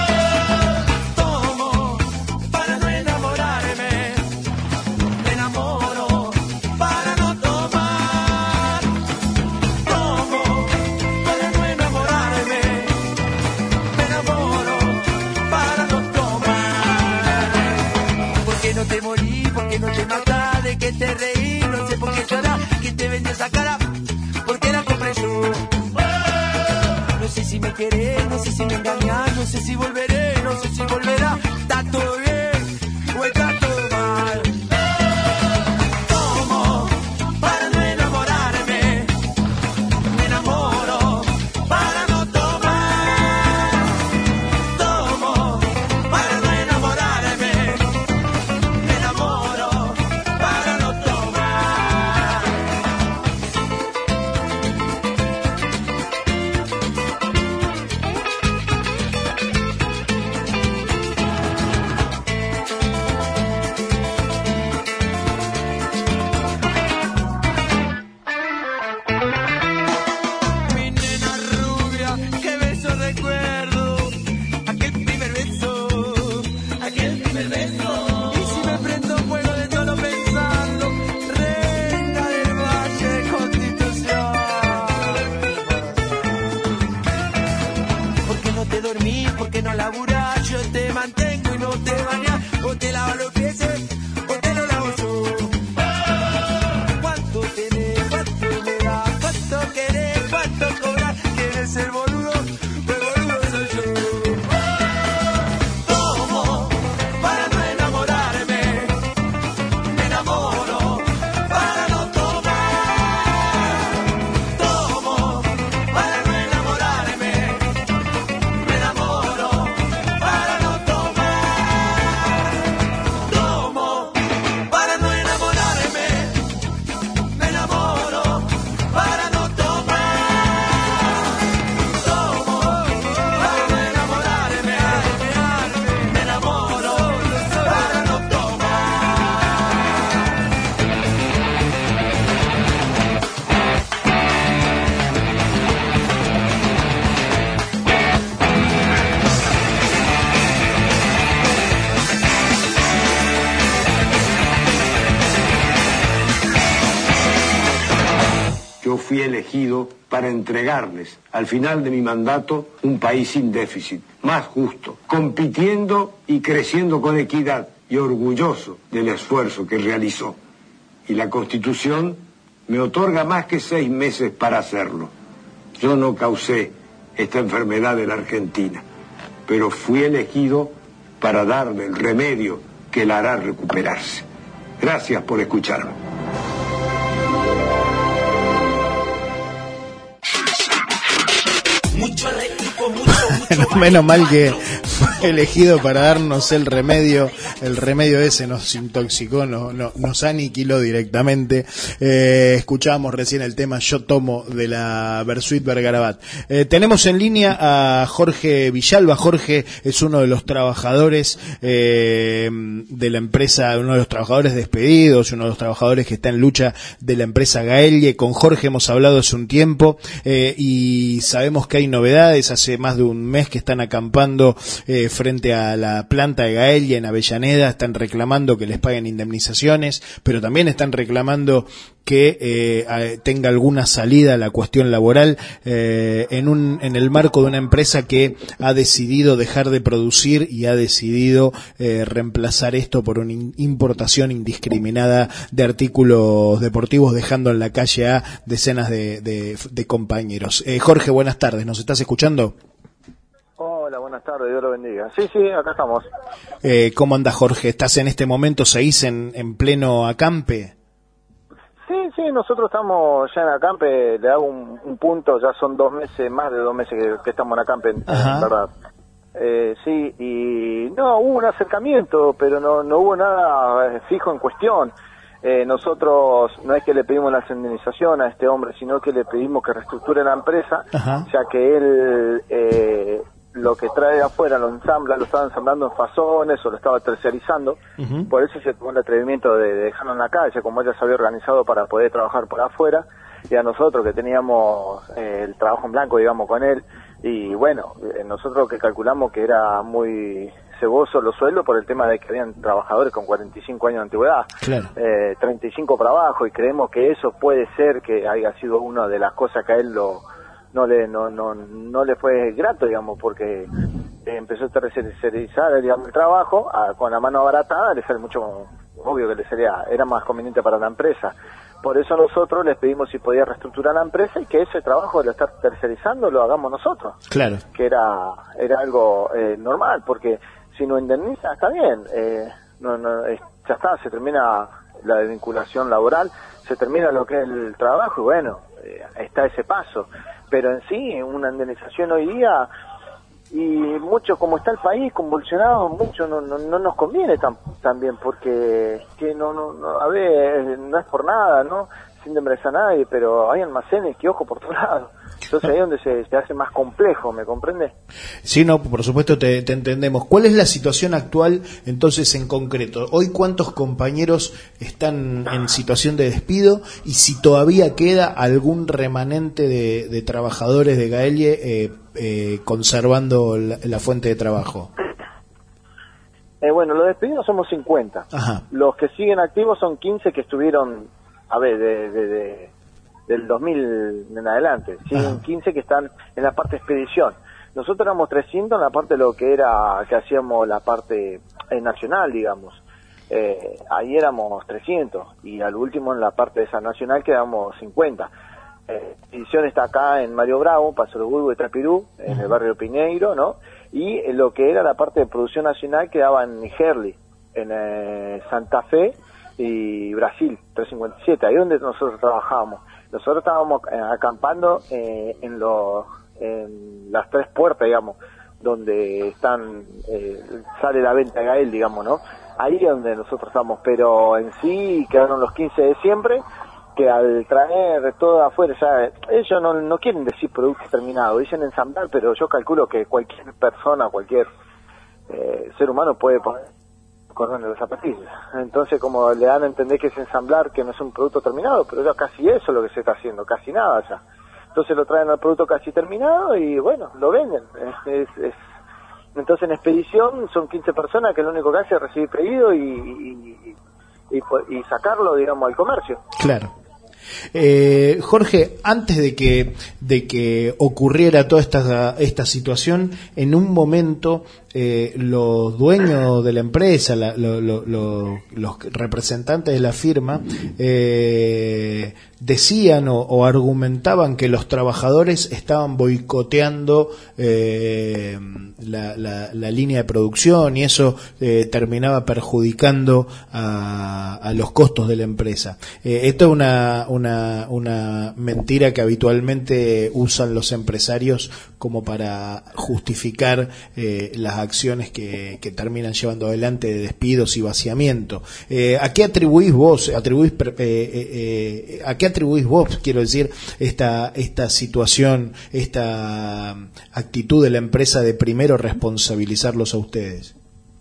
Tomo para no enamorarme, me enamoro para no tomar. Tomo para no enamorarme, me enamoro para no tomar. ¿Por qué no te morí? ¿Por qué no te matás? ¿De qué te reí? No sé por qué llorás. ¿Quién te vendió esa cara? ¿Por qué la compré yo? No sé si me querés, no sé si me engañás, no sé si volveré, no sé si volverá. Está todo bien o está todo mal. Tomo para no enamorarme, me enamoro para no tomar. Tomo para no enamorarme, me enamoro para no tomar. Mi nena rubia, qué beso recuerdo, aquel primer beso, aquel primer beso. Y si me prendo fuego de solo pensando, reina del Valle Constitución. ¿Por qué no te dormís? ¿Por qué no laburás? Yo te mantengo y no te bañás, o te lavo los pies, o te lo lavo yo. ¿Cuánto tenés? ¿Cuánto me das? ¿Cuánto querés? ¿Cuánto cobras? ¿Quieres ser boludo? Pues boludo soy yo. Tomo para no enamorarme, me enamoro para no tomar. Tomo para no enamorarme, me enamoro para no tomar. Tomo para no enamorarme, me enamoro para no tomar. Tomo para no enamorarme, me enamoro para no tomar. Yo fui elegido para entregarles al final de mi mandato un país sin déficit, más justo, compitiendo y creciendo con equidad y orgulloso del esfuerzo que realizó. Y la Constitución me otorga más que seis meses para hacerlo. Yo no causé esta enfermedad en la Argentina, pero fui elegido para darle el remedio que la hará recuperarse. Gracias por escucharme. Mucho retruco, mucho, mucho. Menos mal que fue elegido para darnos el remedio. El remedio ese nos intoxicó, no, no, nos aniquiló directamente. Eh, escuchábamos recién el tema Yo Tomo de la Bersuit Vergarabat. Eh, tenemos en línea a Jorge Villalba. Jorge es uno de los trabajadores eh, de la empresa, uno de los trabajadores despedidos, uno de los trabajadores que está en lucha de la empresa Gaelie. Con Jorge hemos hablado hace un tiempo eh, y sabemos que hay novedades. Hace más de un mes que están acampando eh, frente a la planta de Gaelie en Avellaneda. Están reclamando que les paguen indemnizaciones, pero también están reclamando que eh, tenga alguna salida a la cuestión laboral eh, en un en el marco de una empresa que ha decidido dejar de producir y ha decidido eh, reemplazar esto por una importación indiscriminada de artículos deportivos, dejando en la calle a decenas de, de, de compañeros. Eh, Jorge, buenas tardes, ¿nos estás escuchando? Hola, buenas tardes, Dios lo bendiga. Sí, sí, acá estamos. Eh, ¿Cómo andas, Jorge? ¿Estás en este momento, seguís en, en pleno acampe? Sí, sí, nosotros estamos ya en acampe, le hago un, un punto, ya son dos meses, más de dos meses que, que estamos en acampe, en verdad. Eh, sí, y no, hubo un acercamiento, pero no, no hubo nada fijo en cuestión. Eh, nosotros no es que le pedimos la indemnización a este hombre, sino que le pedimos que reestructure la empresa, Ajá. ya que él... Eh, lo que trae de afuera lo ensambla, lo estaba ensamblando en fasones o lo estaba tercerizando. Uh-huh. Por eso se tomó el atrevimiento de dejarlo en la calle, como ella se había organizado para poder trabajar por afuera, y a nosotros que teníamos eh, el trabajo en blanco, digamos, con él, y bueno, eh, nosotros que calculamos que era muy ceboso los sueldos por el tema de que habían trabajadores con cuarenta y cinco años de antigüedad, claro. eh, treinta y cinco para abajo, y creemos que eso puede ser que haya sido una de las cosas que a él lo no le no no no le fue grato, digamos, porque empezó a tercerizar, digamos, el trabajo a, con la mano abaratada, le sale mucho, obvio que le sería, era más conveniente para la empresa. Por eso nosotros les pedimos si podía reestructurar la empresa y que ese trabajo de lo estar tercerizando lo hagamos nosotros. Claro. Que era era algo eh, normal, porque si no indemniza está bien, eh, no, no, eh, ya está, se termina la vinculación laboral, se termina lo que es el trabajo y bueno, eh, está ese paso. Pero en sí, una indemnización hoy día, y mucho como está el país convulsionado, mucho no no, no nos conviene tan también, porque que no, no no a ver, no es por nada, ¿no? Sin desmerecer a nadie, pero hay almacenes que ojo por todos lados. Entonces ahí es donde se, se hace más complejo, ¿me comprende? Sí, no, por supuesto te, te entendemos. ¿Cuál es la situación actual entonces en concreto? Hoy, ¿cuántos compañeros están en situación de despido? Y si todavía queda algún remanente de, de trabajadores de Gaelie eh, eh, conservando la, la fuente de trabajo. Eh, bueno, los despedidos somos cincuenta. Ajá. Los que siguen activos son quince que estuvieron, a ver, de... de, de del dos mil en adelante, siguen quince que están en la parte de expedición. Nosotros éramos trescientos en la parte de lo que era, que hacíamos la parte eh, nacional, digamos. Eh, ahí éramos trescientos, y al último en la parte de esa nacional quedamos cincuenta. Eh, expedición está acá en Mario Bravo, Paso de Burgo y Trapirú, en el barrio Pineiro, ¿no? Y eh, lo que era la parte de producción nacional quedaba en Gerli, en eh, Santa Fe y Brasil, trescientos cincuenta y siete, ahí donde nosotros trabajábamos. Nosotros estábamos eh, acampando eh, en, los, en las tres puertas, digamos, donde están eh, sale la venta de Gael, digamos, ¿no? Ahí es donde nosotros estamos, pero en sí quedaron los quince de siempre, que al traer todo afuera, ya ellos no, no quieren decir producto terminado, dicen ensamblar, pero yo calculo que cualquier persona, cualquier eh, ser humano puede poner cordón de las zapatillas. Entonces, como le dan a entender que es ensamblar, que no es un producto terminado, pero ya casi eso es lo que se está haciendo, casi nada ya. Entonces lo traen al producto casi terminado y bueno, lo venden. Es, es, es... Entonces en expedición son quince personas que lo único que hace es recibir pedido y, y, y, y, y sacarlo, digamos, al comercio. Claro. Eh, Jorge, antes de que de que ocurriera toda esta esta situación, en un momento eh, los dueños de la empresa, la, lo, lo, lo, los representantes de la firma eh, decían o, o argumentaban que los trabajadores estaban boicoteando eh, la, la, la línea de producción y eso eh, terminaba perjudicando a, a los costos de la empresa. Eh, esto es una, una, una mentira que habitualmente usan los empresarios como para justificar eh, las acciones que, que terminan llevando adelante de despidos y vaciamiento. Eh, ¿A qué atribuís vos, atribuís, eh, eh, a qué atribuís vos, quiero decir, esta, esta situación, esta actitud de la empresa de primero responsabilizarlos a ustedes?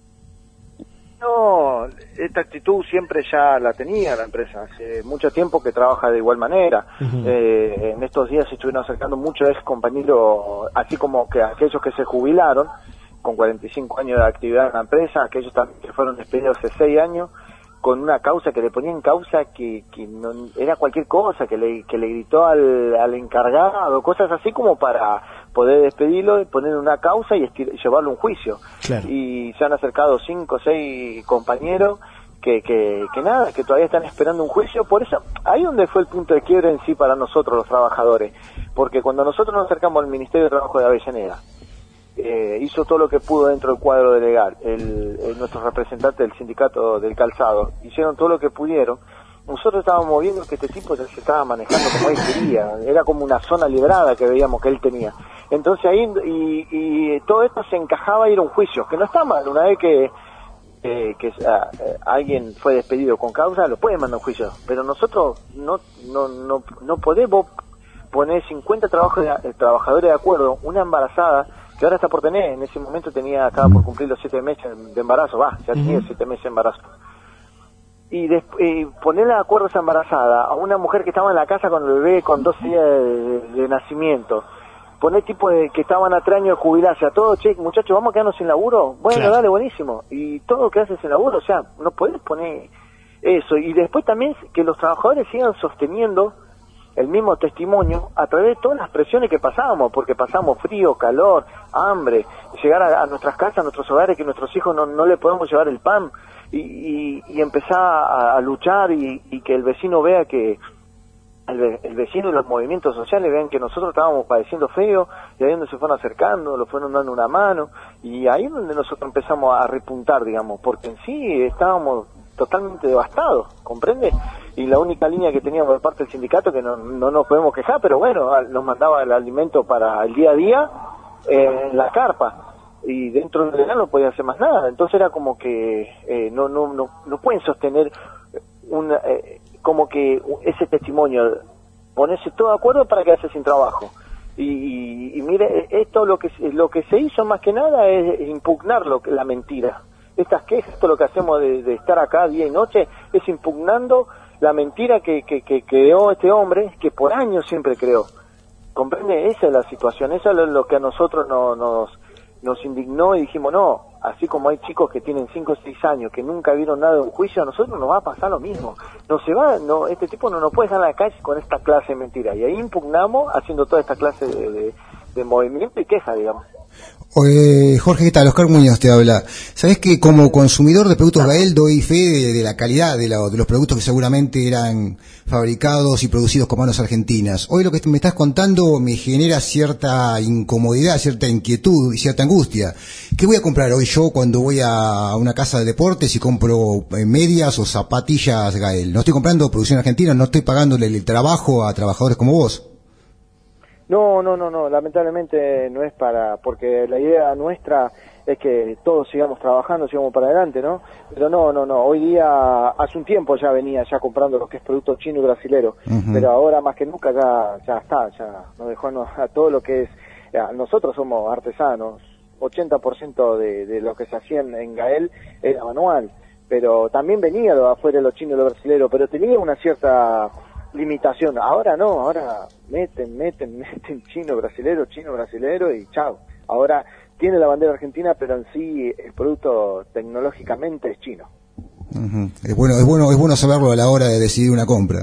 No, esta actitud siempre ya la tenía la empresa, hace mucho tiempo que trabaja de igual manera. Uh-huh. Eh, en estos días se estuvieron acercando muchos ex compañeros, así como que aquellos que se jubilaron con cuarenta y cinco años de actividad en la empresa, aquellos también que fueron despedidos hace seis años, con una causa que le ponía en causa que, que no, era cualquier cosa, que le, que le gritó al, al encargado, cosas así como para poder despedirlo, poner una causa y estir, llevarlo a un juicio. Claro. Y se han acercado cinco o seis compañeros que, que, que nada, que todavía están esperando un juicio. Por eso, ahí donde fue el punto de quiebre en sí para nosotros los trabajadores, porque cuando nosotros nos acercamos al Ministerio de Trabajo de Avellaneda, Eh, hizo todo lo que pudo dentro del cuadro de legal, el, el, nuestro representante del sindicato del calzado, hicieron todo lo que pudieron. Nosotros estábamos viendo que este tipo se estaba manejando como él quería, era como una zona librada que veíamos que él tenía. Entonces ahí, y, y todo esto se encajaba a ir a un juicio, que no está mal, una vez que eh, que ah, eh, alguien fue despedido con causa, lo pueden mandar a un juicio, pero nosotros no no no, no podemos poner cincuenta trabajos de, trabajadores de acuerdo, una embarazada, que ahora está por tener, en ese momento tenía, estaba por cumplir los siete meses de embarazo, va, ya tenía uh-huh. siete meses de embarazo. Y después, eh, ponerle de acuerdo a esa embarazada, a una mujer que estaba en la casa con el bebé con doce días de, de, de nacimiento, poner tipo de que estaban a tres años de jubilarse, a todos, che, muchachos, vamos a quedarnos sin laburo, bueno, claro. Dale, buenísimo, y todo lo que haces sin laburo, o sea, no podés poner eso, y después también que los trabajadores sigan sosteniendo el mismo testimonio a través de todas las presiones que pasábamos, porque pasamos frío, calor, hambre, llegar a, a nuestras casas, a nuestros hogares, que nuestros hijos no, no le podemos llevar el pan, y, y, y empezar a, a luchar y, y que el vecino vea que el, el vecino y los movimientos sociales vean que nosotros estábamos padeciendo feo, y ahí donde se fueron acercando, lo fueron dando una mano, y ahí es donde nosotros empezamos a repuntar, digamos, porque en sí estábamos totalmente devastados, ¿comprende? Y la única línea que teníamos de parte del sindicato, que no, no nos podemos quejar, pero bueno, nos mandaba el alimento para el día a día eh, en la carpa, y dentro del verano no podía hacer más nada, entonces era como que eh, no, no, no, no pueden sostener una, eh, como que ese testimonio, ponerse todo de acuerdo para quedarse sin trabajo. Y, y, y mire, esto lo que lo que se hizo más que nada es impugnar lo que, la mentira. Estas quejas, esto lo que hacemos de, de estar acá día y noche, es impugnando la mentira que, que, que creó este hombre, que por años siempre creó. ¿Comprende? Esa es la situación, eso es lo que a nosotros no, nos, nos indignó y dijimos, no, así como hay chicos que tienen cinco o seis años, que nunca vieron nada de un juicio, a nosotros nos va a pasar lo mismo. No se va, no, este tipo no nos puede dejar en la calle con esta clase de mentira. Y ahí impugnamos haciendo toda esta clase de, de, de movimiento y queja, digamos. Eh, Jorge, ¿qué tal? Oscar Muñoz te habla. Sabés que como consumidor de productos Gael doy fe de, de la calidad de, la, de los productos que seguramente eran fabricados y producidos con manos argentinas. Hoy lo que me estás contando me genera cierta incomodidad, cierta inquietud y cierta angustia. ¿Qué voy a comprar hoy yo cuando voy a una casa de deportes y compro medias o zapatillas Gael? No estoy comprando producción argentina, no estoy pagándole el trabajo a trabajadores como vos. No, no, no, no, lamentablemente no es para, porque la idea nuestra es que todos sigamos trabajando, sigamos para adelante, ¿no? Pero no, no, no, hoy día, hace un tiempo ya venía ya comprando lo que es producto chino y brasilero, uh-huh. Pero ahora más que nunca ya ya está, ya nos dejó a, a todo lo que es, ya, nosotros somos artesanos, ochenta por ciento de, de lo que se hacía en, en Gael era manual, pero también venía de afuera de los chinos y los brasileros, pero tenía una cierta limitación. Ahora no, ahora meten, meten, meten chino, brasilero, chino, brasilero y chao. Ahora tiene la bandera argentina, pero en sí el producto tecnológicamente es chino. Uh-huh. Es bueno, es bueno, es bueno saberlo a la hora de decidir una compra.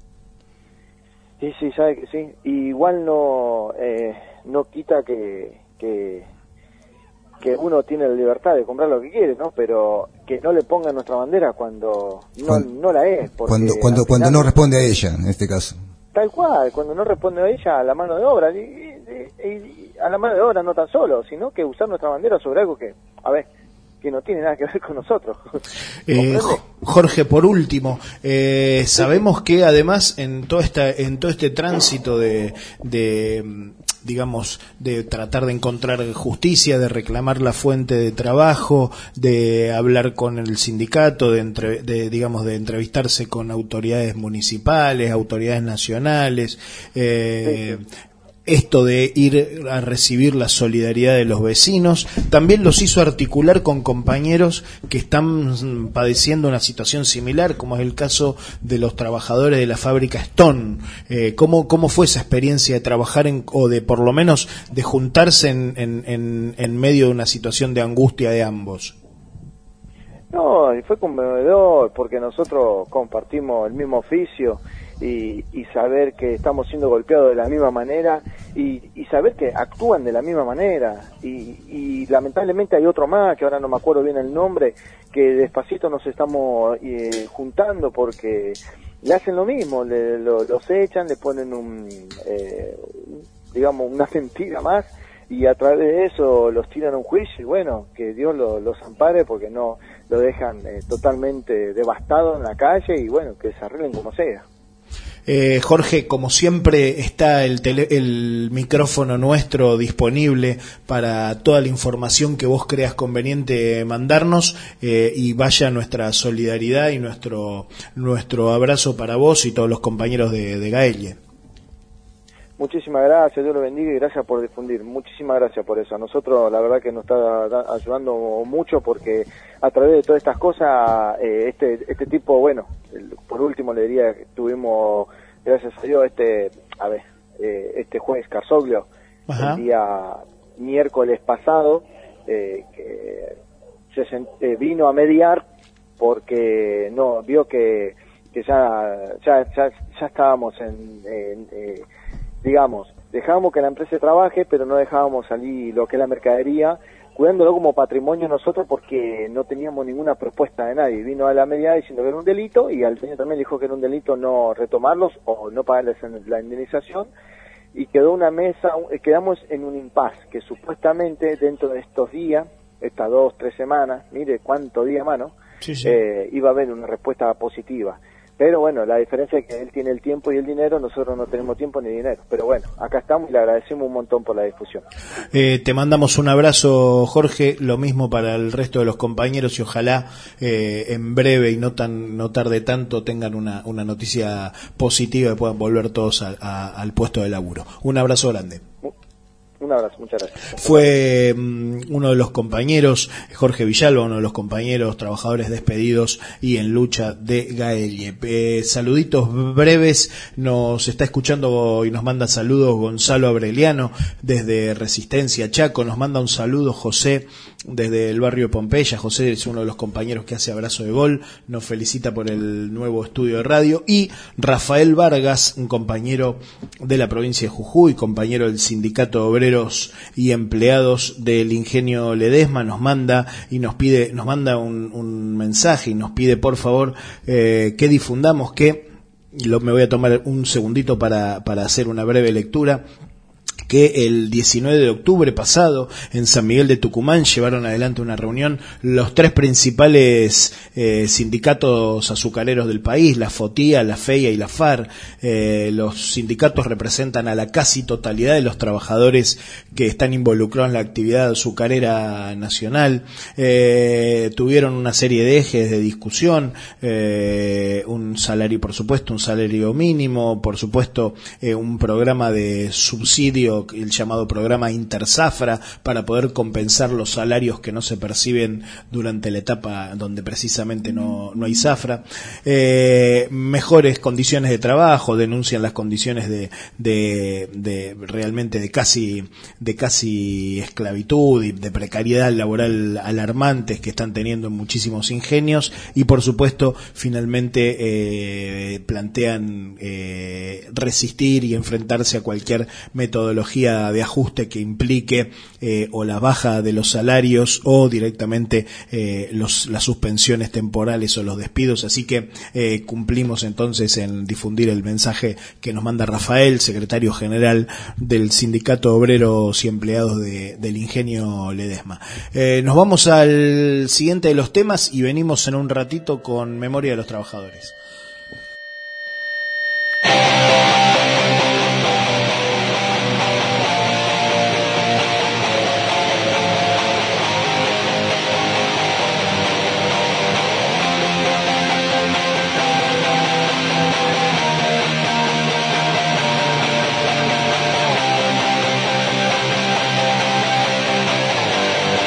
Sí, sí, sabe que sí. Y igual no, eh, no quita que, que, que uno tiene la libertad de comprar lo que quiere, ¿no? Pero que no le pongan nuestra bandera cuando no, cuando, no la es. Cuando, cuando, final, cuando no responde a ella, en este caso. Tal cual, cuando no responde a ella, a la mano de obra. Y, y, y a la mano de obra no tan solo, sino que usar nuestra bandera sobre algo que, a ver, que no tiene nada que ver con nosotros. Eh, Jorge, por último, eh, sabemos que además en todo esta, en todo este tránsito de, de digamos, de tratar de encontrar justicia, de reclamar la fuente de trabajo, de hablar con el sindicato, de, entre, de digamos, de entrevistarse con autoridades municipales, autoridades nacionales, eh, sí, sí. Esto de ir a recibir la solidaridad de los vecinos, también los hizo articular con compañeros que están padeciendo una situación similar, como es el caso de los trabajadores de la fábrica Stone. Eh, ¿cómo, ¿Cómo fue esa experiencia de trabajar en, o de por lo menos de juntarse en, en, en, en medio de una situación de angustia de ambos? No, fue conmovedor porque nosotros compartimos el mismo oficio. Y, y saber que estamos siendo golpeados de la misma manera y, y saber que actúan de la misma manera y, y lamentablemente hay otro más que ahora no me acuerdo bien el nombre, que despacito nos estamos eh, juntando porque le hacen lo mismo, le, lo, los echan, le ponen un eh, digamos una mentira más y a través de eso los tiran a un juicio y bueno, que Dios lo, los ampare porque no lo dejan eh, totalmente devastado en la calle y bueno, que se arreglen como sea. Eh, Jorge, como siempre está el, tele, el micrófono nuestro disponible para toda la información que vos creas conveniente mandarnos eh, y vaya nuestra solidaridad y nuestro nuestro abrazo para vos y todos los compañeros de, de Gael. Muchísimas gracias, Dios lo bendiga y gracias por difundir. Muchísimas gracias por eso. A nosotros la verdad que nos está da, ayudando mucho porque a través de todas estas cosas, eh, este este tipo, bueno, el, por último le diría que tuvimos, gracias a Dios, este, a ver, eh, este juez Carzoglio, Ajá. el día miércoles pasado, eh, que se sent, eh, vino a mediar porque no vio que que ya ya ya, ya estábamos en, en eh, digamos, dejábamos que la empresa trabaje, pero no dejábamos salir lo que es la mercadería, cuidándolo como patrimonio nosotros porque no teníamos ninguna propuesta de nadie. Vino a la media diciendo que era un delito y al señor también dijo que era un delito no retomarlos o no pagarles la indemnización y quedó una mesa, quedamos en un impasse que supuestamente dentro de estos días, estas dos, tres semanas, mire cuánto día mano, sí, sí. Eh, iba a haber una respuesta positiva. Pero bueno, la diferencia es que él tiene el tiempo y el dinero, nosotros no tenemos tiempo ni dinero. Pero bueno, acá estamos y le agradecemos un montón por la difusión. Eh, te mandamos un abrazo, Jorge, lo mismo para el resto de los compañeros y ojalá eh, en breve y no tan no tarde tanto tengan una, una noticia positiva y puedan volver todos a, a, al puesto de laburo. Un abrazo grande. Un abrazo, muchas gracias. Fue um, uno de los compañeros, Jorge Villalba, uno de los compañeros trabajadores despedidos y en lucha de Gaelie. Eh, saluditos breves, nos está escuchando y nos manda saludos Gonzalo Abreliano desde Resistencia Chaco, nos manda un saludo José desde el barrio Pompeya. José es uno de los compañeros que hace Abrazo de Gol, nos felicita por el nuevo estudio de radio. Y Rafael Vargas, un compañero de la provincia de Jujuy, compañero del sindicato obrero y empleados del Ingenio Ledesma, nos manda y nos pide, nos manda un, un mensaje y nos pide por favor eh, que difundamos que, lo, me voy a tomar un segundito para, para hacer una breve lectura, que el diecinueve de octubre pasado en San Miguel de Tucumán llevaron adelante una reunión los tres principales eh, sindicatos azucareros del país, la FOTIA, la FEIA y la FAR. Eh, los sindicatos representan a la casi totalidad de los trabajadores que están involucrados en la actividad azucarera nacional. Eh, tuvieron una serie de ejes de discusión, eh, un salario, por supuesto, un salario mínimo, por supuesto, eh, un programa de subsidio, el llamado programa Interzafra, para poder compensar los salarios que no se perciben durante la etapa donde precisamente no, no hay zafra. Eh, mejores condiciones de trabajo, denuncian las condiciones de, de, de realmente de casi, de casi esclavitud y de precariedad laboral alarmantes que están teniendo en muchísimos ingenios y por supuesto finalmente eh, plantean eh, resistir y enfrentarse a cualquier metodología de ajuste que implique eh, o la baja de los salarios o directamente eh, los, las suspensiones temporales o los despidos. Así que eh, cumplimos entonces en difundir el mensaje que nos manda Rafael, secretario general del Sindicato Obreros y Empleados de, del Ingenio Ledesma. Eh, nos vamos al siguiente de los temas y venimos en un ratito con Memoria de los Trabajadores.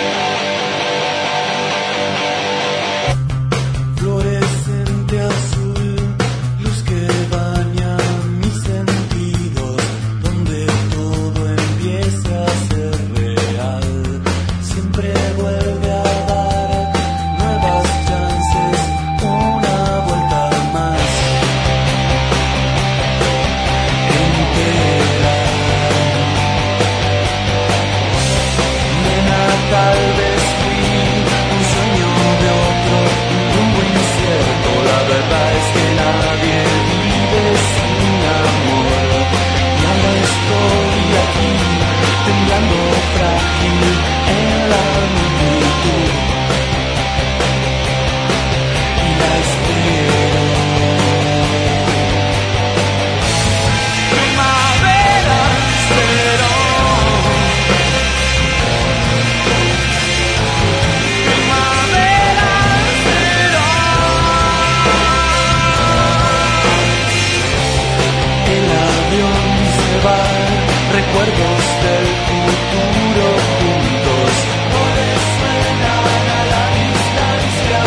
Fluorescente azul. recuerdos del futuro juntos, no les suenan a la distancia.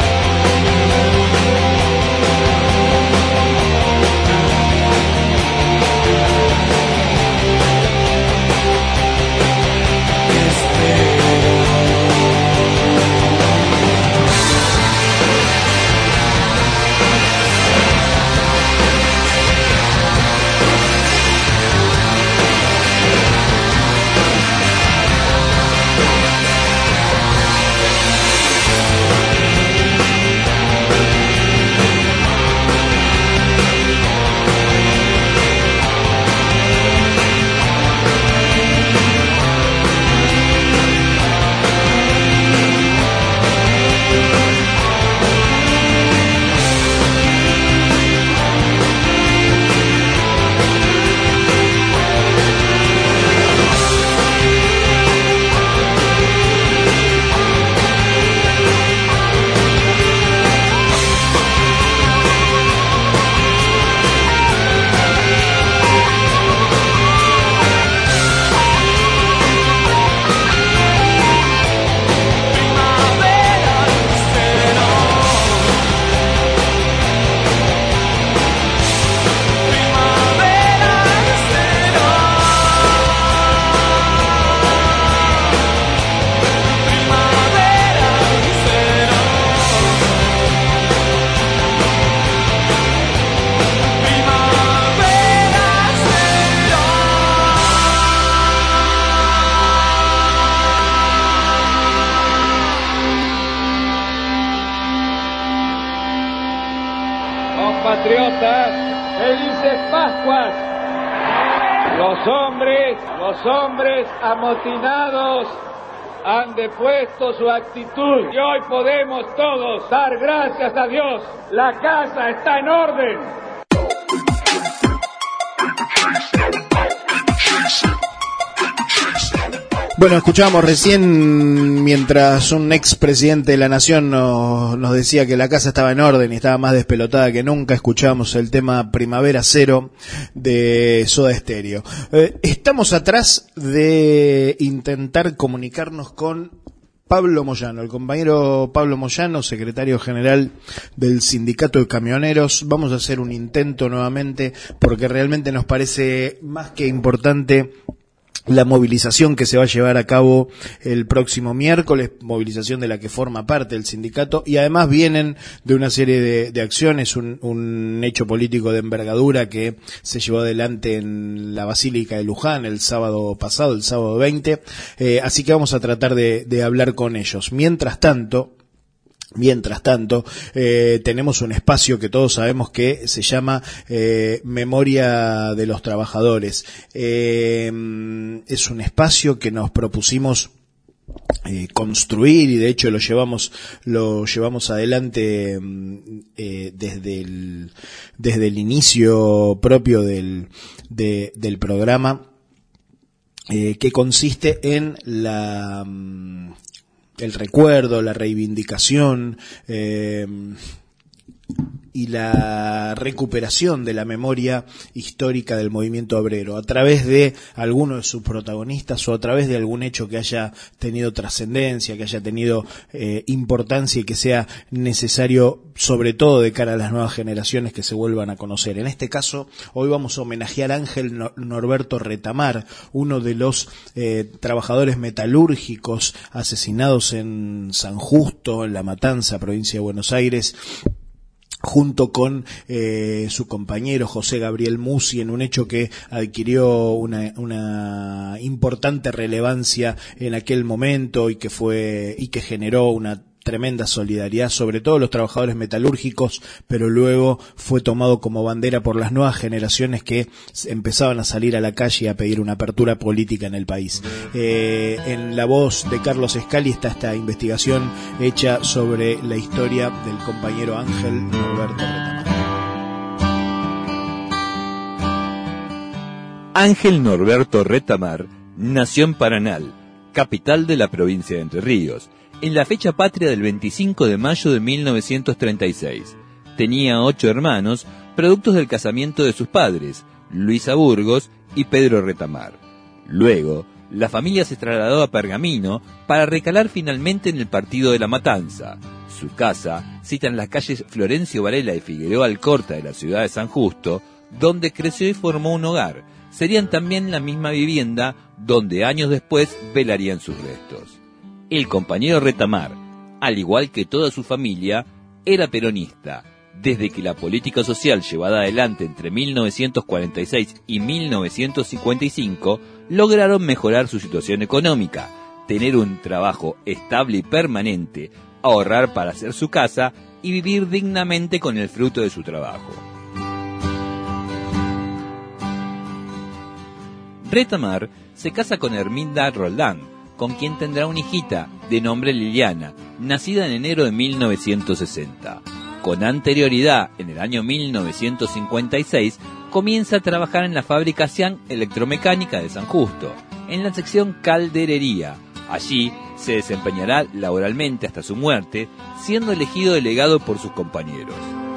Compatriotas, felices Pascuas. Los hombres, los hombres amotinados han depuesto su actitud y hoy podemos todos dar gracias a Dios. La casa está en orden. Bueno, escuchábamos recién, mientras un expresidente de la Nación nos, nos decía que la casa estaba en orden y estaba más despelotada que nunca, escuchábamos el tema Primavera Cero de Soda Stereo. Eh, estamos atrás de intentar comunicarnos con Pablo Moyano, el compañero Pablo Moyano, secretario general del Sindicato de Camioneros. Vamos a hacer un intento nuevamente porque realmente nos parece más que importante la movilización que se va a llevar a cabo el próximo miércoles, movilización de la que forma parte el sindicato, y además vienen de una serie de, de acciones, un, un hecho político de envergadura que se llevó adelante en la Basílica de Luján el sábado pasado, el sábado veinte, eh, así que vamos a tratar de, de hablar con ellos. Mientras tanto, Mientras tanto, eh, tenemos un espacio que todos sabemos que se llama eh, Memoria de los Trabajadores. Eh, es un espacio que nos propusimos eh, construir y de hecho lo llevamos lo llevamos adelante eh, desde el desde el inicio propio del de, del programa, eh, que consiste en la el recuerdo, la reivindicación eh, y la recuperación de la memoria histórica del movimiento obrero a través de alguno de sus protagonistas o a través de algún hecho que haya tenido trascendencia, que haya tenido eh, importancia y que sea necesario, sobre todo de cara a las nuevas generaciones, que se vuelvan a conocer. En este caso, hoy vamos a homenajear a Ángel Norberto Retamar, uno de los eh, trabajadores metalúrgicos asesinados en San Justo, en La Matanza, provincia de Buenos Aires, junto con eh, su compañero José Gabriel Musi, en un hecho que adquirió una, una importante relevancia en aquel momento y que fue y que generó una tremenda solidaridad, sobre todo los trabajadores metalúrgicos, pero luego fue tomado como bandera por las nuevas generaciones que empezaban a salir a la calle y a pedir una apertura política en el país. Eh, en la voz de Carlos Scali está esta investigación hecha sobre la historia del compañero Ángel Norberto Retamar. Ángel Norberto Retamar nació en Paranal, capital de la provincia de Entre Ríos, en la fecha patria del veinticinco de mayo de mil novecientos treinta y seis. Tenía ocho hermanos, productos del casamiento de sus padres, Luisa Burgos y Pedro Retamar. Luego, la familia se trasladó a Pergamino para recalar finalmente en el partido de La Matanza. Su casa cita en las calles Florencio Varela y Figueroa Alcorta de la ciudad de San Justo, donde creció y formó un hogar. Serían también la misma vivienda donde años después velarían sus restos. El compañero Retamar, al igual que toda su familia, era peronista. Desde que la política social llevada adelante entre mil novecientos cuarenta y seis y mil novecientos cincuenta y cinco lograron mejorar su situación económica, tener un trabajo estable y permanente, ahorrar para hacer su casa y vivir dignamente con el fruto de su trabajo. Retamar se casa con Herminda Roldán, con quien tendrá una hijita de nombre Liliana, nacida en enero de mil novecientos sesenta. Con anterioridad, en el año mil novecientos cincuenta y seis, comienza a trabajar en la fábrica Cian Electromecánica de San Justo, en la sección calderería. Allí se desempeñará laboralmente hasta su muerte, siendo elegido delegado por sus compañeros.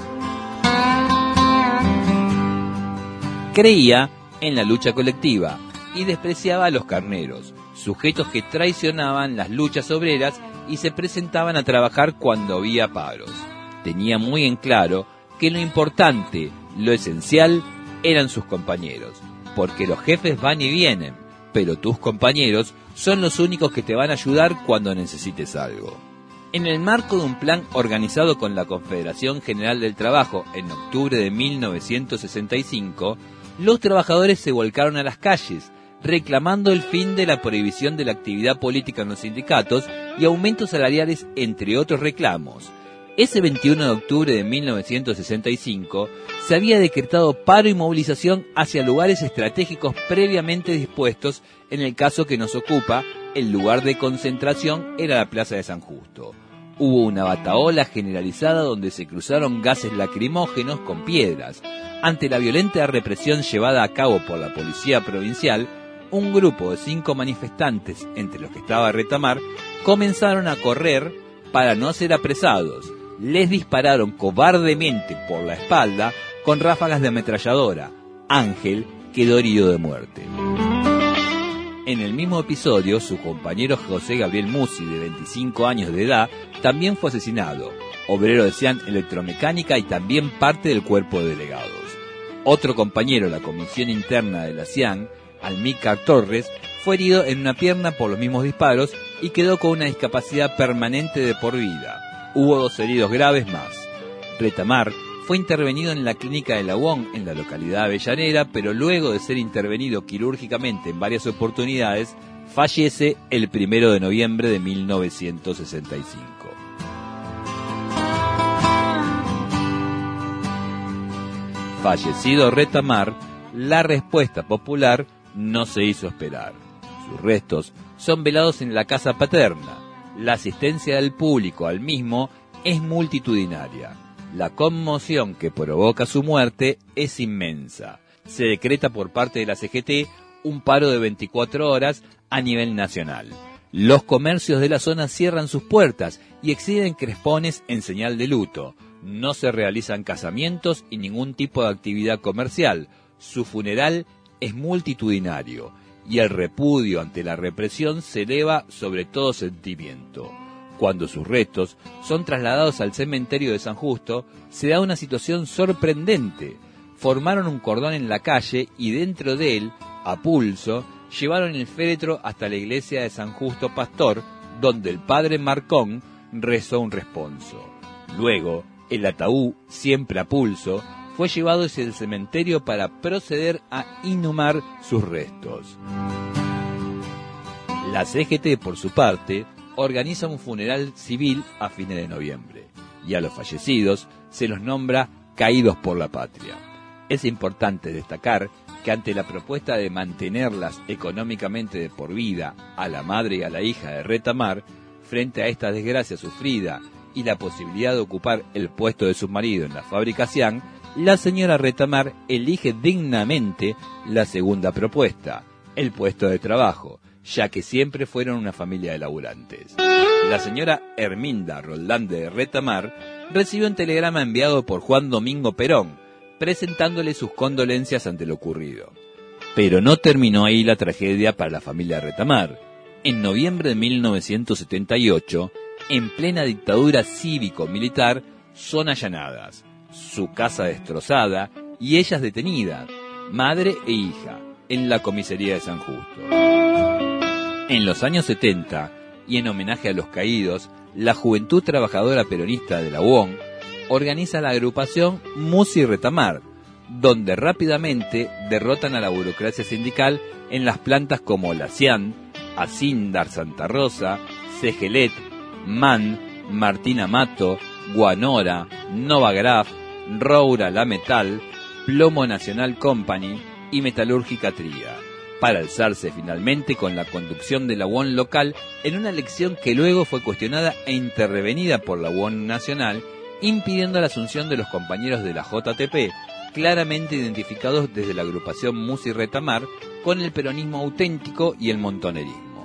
Creía en la lucha colectiva y despreciaba a los carneros, sujetos que traicionaban las luchas obreras y se presentaban a trabajar cuando había paros. Tenía muy en claro que lo importante, lo esencial, eran sus compañeros, porque los jefes van y vienen, pero tus compañeros son los únicos que te van a ayudar cuando necesites algo. En el marco de un plan organizado con la Confederación General del Trabajo en octubre de mil novecientos sesenta y cinco, los trabajadores se volcaron a las calles, reclamando el fin de la prohibición de la actividad política en los sindicatos y aumentos salariales, entre otros reclamos. Ese veintiuno de octubre de mil novecientos sesenta y cinco se había decretado paro y movilización hacia lugares estratégicos previamente dispuestos. En el caso que nos ocupa, el lugar de concentración era la Plaza de San Justo. Hubo una batahola generalizada donde se cruzaron gases lacrimógenos con piedras. Ante la violenta represión llevada a cabo por la policía provincial, un grupo de cinco manifestantes, entre los que estaba Retamar, comenzaron a correr para no ser apresados. Les dispararon cobardemente por la espalda con ráfagas de ametralladora. Ángel quedó herido de muerte. En el mismo episodio, su compañero José Gabriel Musi, de veinticinco años de edad, también fue asesinado, obrero de Cian Electromecánica y también parte del cuerpo de delegados. Otro compañero de la comisión interna de la Cian, Almícar Torres, fue herido en una pierna por los mismos disparos y quedó con una discapacidad permanente de por vida. Hubo dos heridos graves más. Retamar fue intervenido en la clínica de La U O N en la localidad avellanera, pero luego de ser intervenido quirúrgicamente en varias oportunidades, fallece el primero de noviembre de mil novecientos sesenta y cinco. Fallecido Retamar, la respuesta popular no se hizo esperar. Sus restos son velados en la casa paterna. La asistencia del público al mismo es multitudinaria. La conmoción que provoca su muerte es inmensa. Se decreta por parte de la C G T un paro de veinticuatro horas a nivel nacional. Los comercios de la zona cierran sus puertas y exhiben crespones en señal de luto. No se realizan casamientos y ningún tipo de actividad comercial. Su funeral es multitudinario y el repudio ante la represión se eleva sobre todo sentimiento. Cuando sus restos son trasladados al cementerio de San Justo, se da una situación sorprendente. Formaron un cordón en la calle y dentro de él, a pulso, llevaron el féretro hasta la iglesia de San Justo Pastor, donde el padre Marcón rezó un responso. Luego, el ataúd, siempre a pulso, fue llevado hacia el cementerio para proceder a inhumar sus restos. La C G T, por su parte, organiza un funeral civil a fines de noviembre, y a los fallecidos se los nombra caídos por la patria. Es importante destacar que ante la propuesta de mantenerlas económicamente de por vida a la madre y a la hija de Retamar, frente a esta desgracia sufrida y la posibilidad de ocupar el puesto de su marido en la fábrica Cian, la señora Retamar elige dignamente la segunda propuesta, el puesto de trabajo, ya que siempre fueron una familia de laburantes. La señora Herminda Roldán de Retamar recibió un telegrama enviado por Juan Domingo Perón, presentándole sus condolencias ante lo ocurrido. Pero no terminó ahí la tragedia para la familia Retamar. En noviembre de mil novecientos setenta y ocho, en plena dictadura cívico-militar, son allanadas, su casa destrozada y ellas detenidas, madre e hija, en la comisaría de San Justo. En los años setenta, y en homenaje a los caídos, la Juventud Trabajadora Peronista de la U O N organiza la agrupación Musi Retamar, donde rápidamente derrotan a la burocracia sindical en las plantas como La Cian, Acindar Santa Rosa, Cegelet, MAN, Martina Mato, Guanora, Novagraf, Roura La Metal, Plomo Nacional Company y Metalúrgica Tría, para alzarse finalmente con la conducción de la U O N local en una elección que luego fue cuestionada e intervenida por la U O N nacional, impidiendo la asunción de los compañeros de la J T P, claramente identificados desde la agrupación Musi Retamar con el peronismo auténtico y el montonerismo.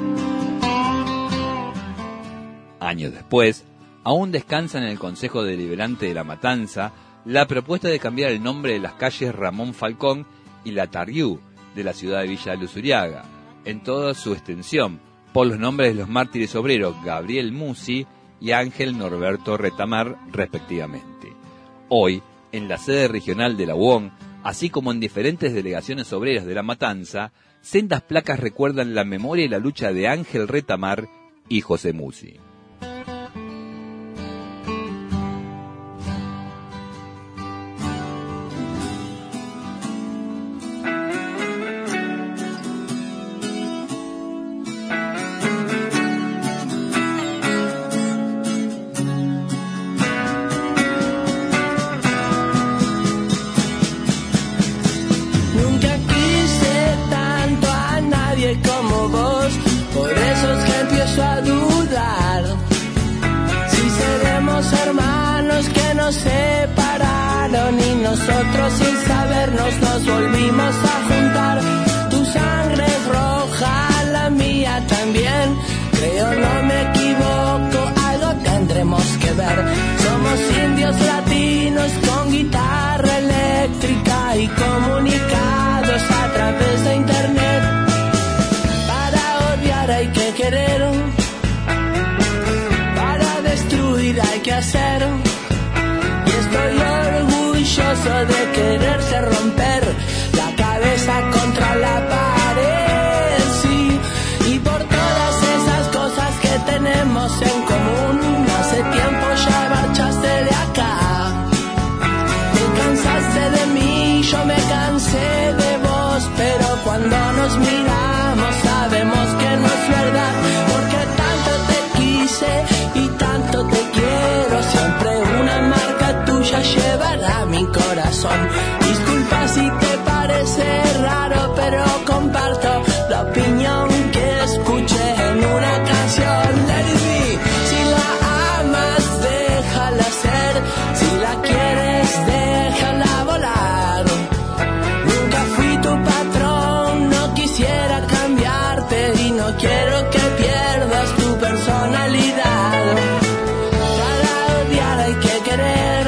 Años después, aún descansa en el Consejo Deliberante de La Matanza la propuesta de cambiar el nombre de las calles Ramón Falcón y La Tarriú de la ciudad de Villa Luzuriaga, en toda su extensión, por los nombres de los mártires obreros Gabriel Musi y Ángel Norberto Retamar, respectivamente. Hoy, en la sede regional de la U O N, así como en diferentes delegaciones obreras de La Matanza, sendas placas recuerdan la memoria y la lucha de Ángel Retamar y José Musi. Nosotros sin sabernos nos volvimos a juntar. Tu sangre es roja, la mía también. Creo no me equivoco, algo tendremos que ver. Somos indios latinos con guitarra eléctrica y comunicados a través de internet. Para odiar hay que querer, para destruir hay que hacer. Y estoy orgulloso de quererse romper la cabeza contra la pared, sí. Y por todas esas cosas que tenemos en común, hace tiempo ya marchaste de acá. Te cansaste de mí, yo me cansé de vos, pero cuando nos miramos sabemos que no es verdad, porque tanto te quise y tanto te quiero, siempre una marca tuya llevará mi corazón. Disculpa si te parece raro, pero comparto la opinión que escuché en una canción. Let it be. Si la amas, déjala ser. Si la quieres, déjala volar. Nunca fui tu patrón, no quisiera cambiarte y no quiero que pierdas tu personalidad. Para odiar hay que querer,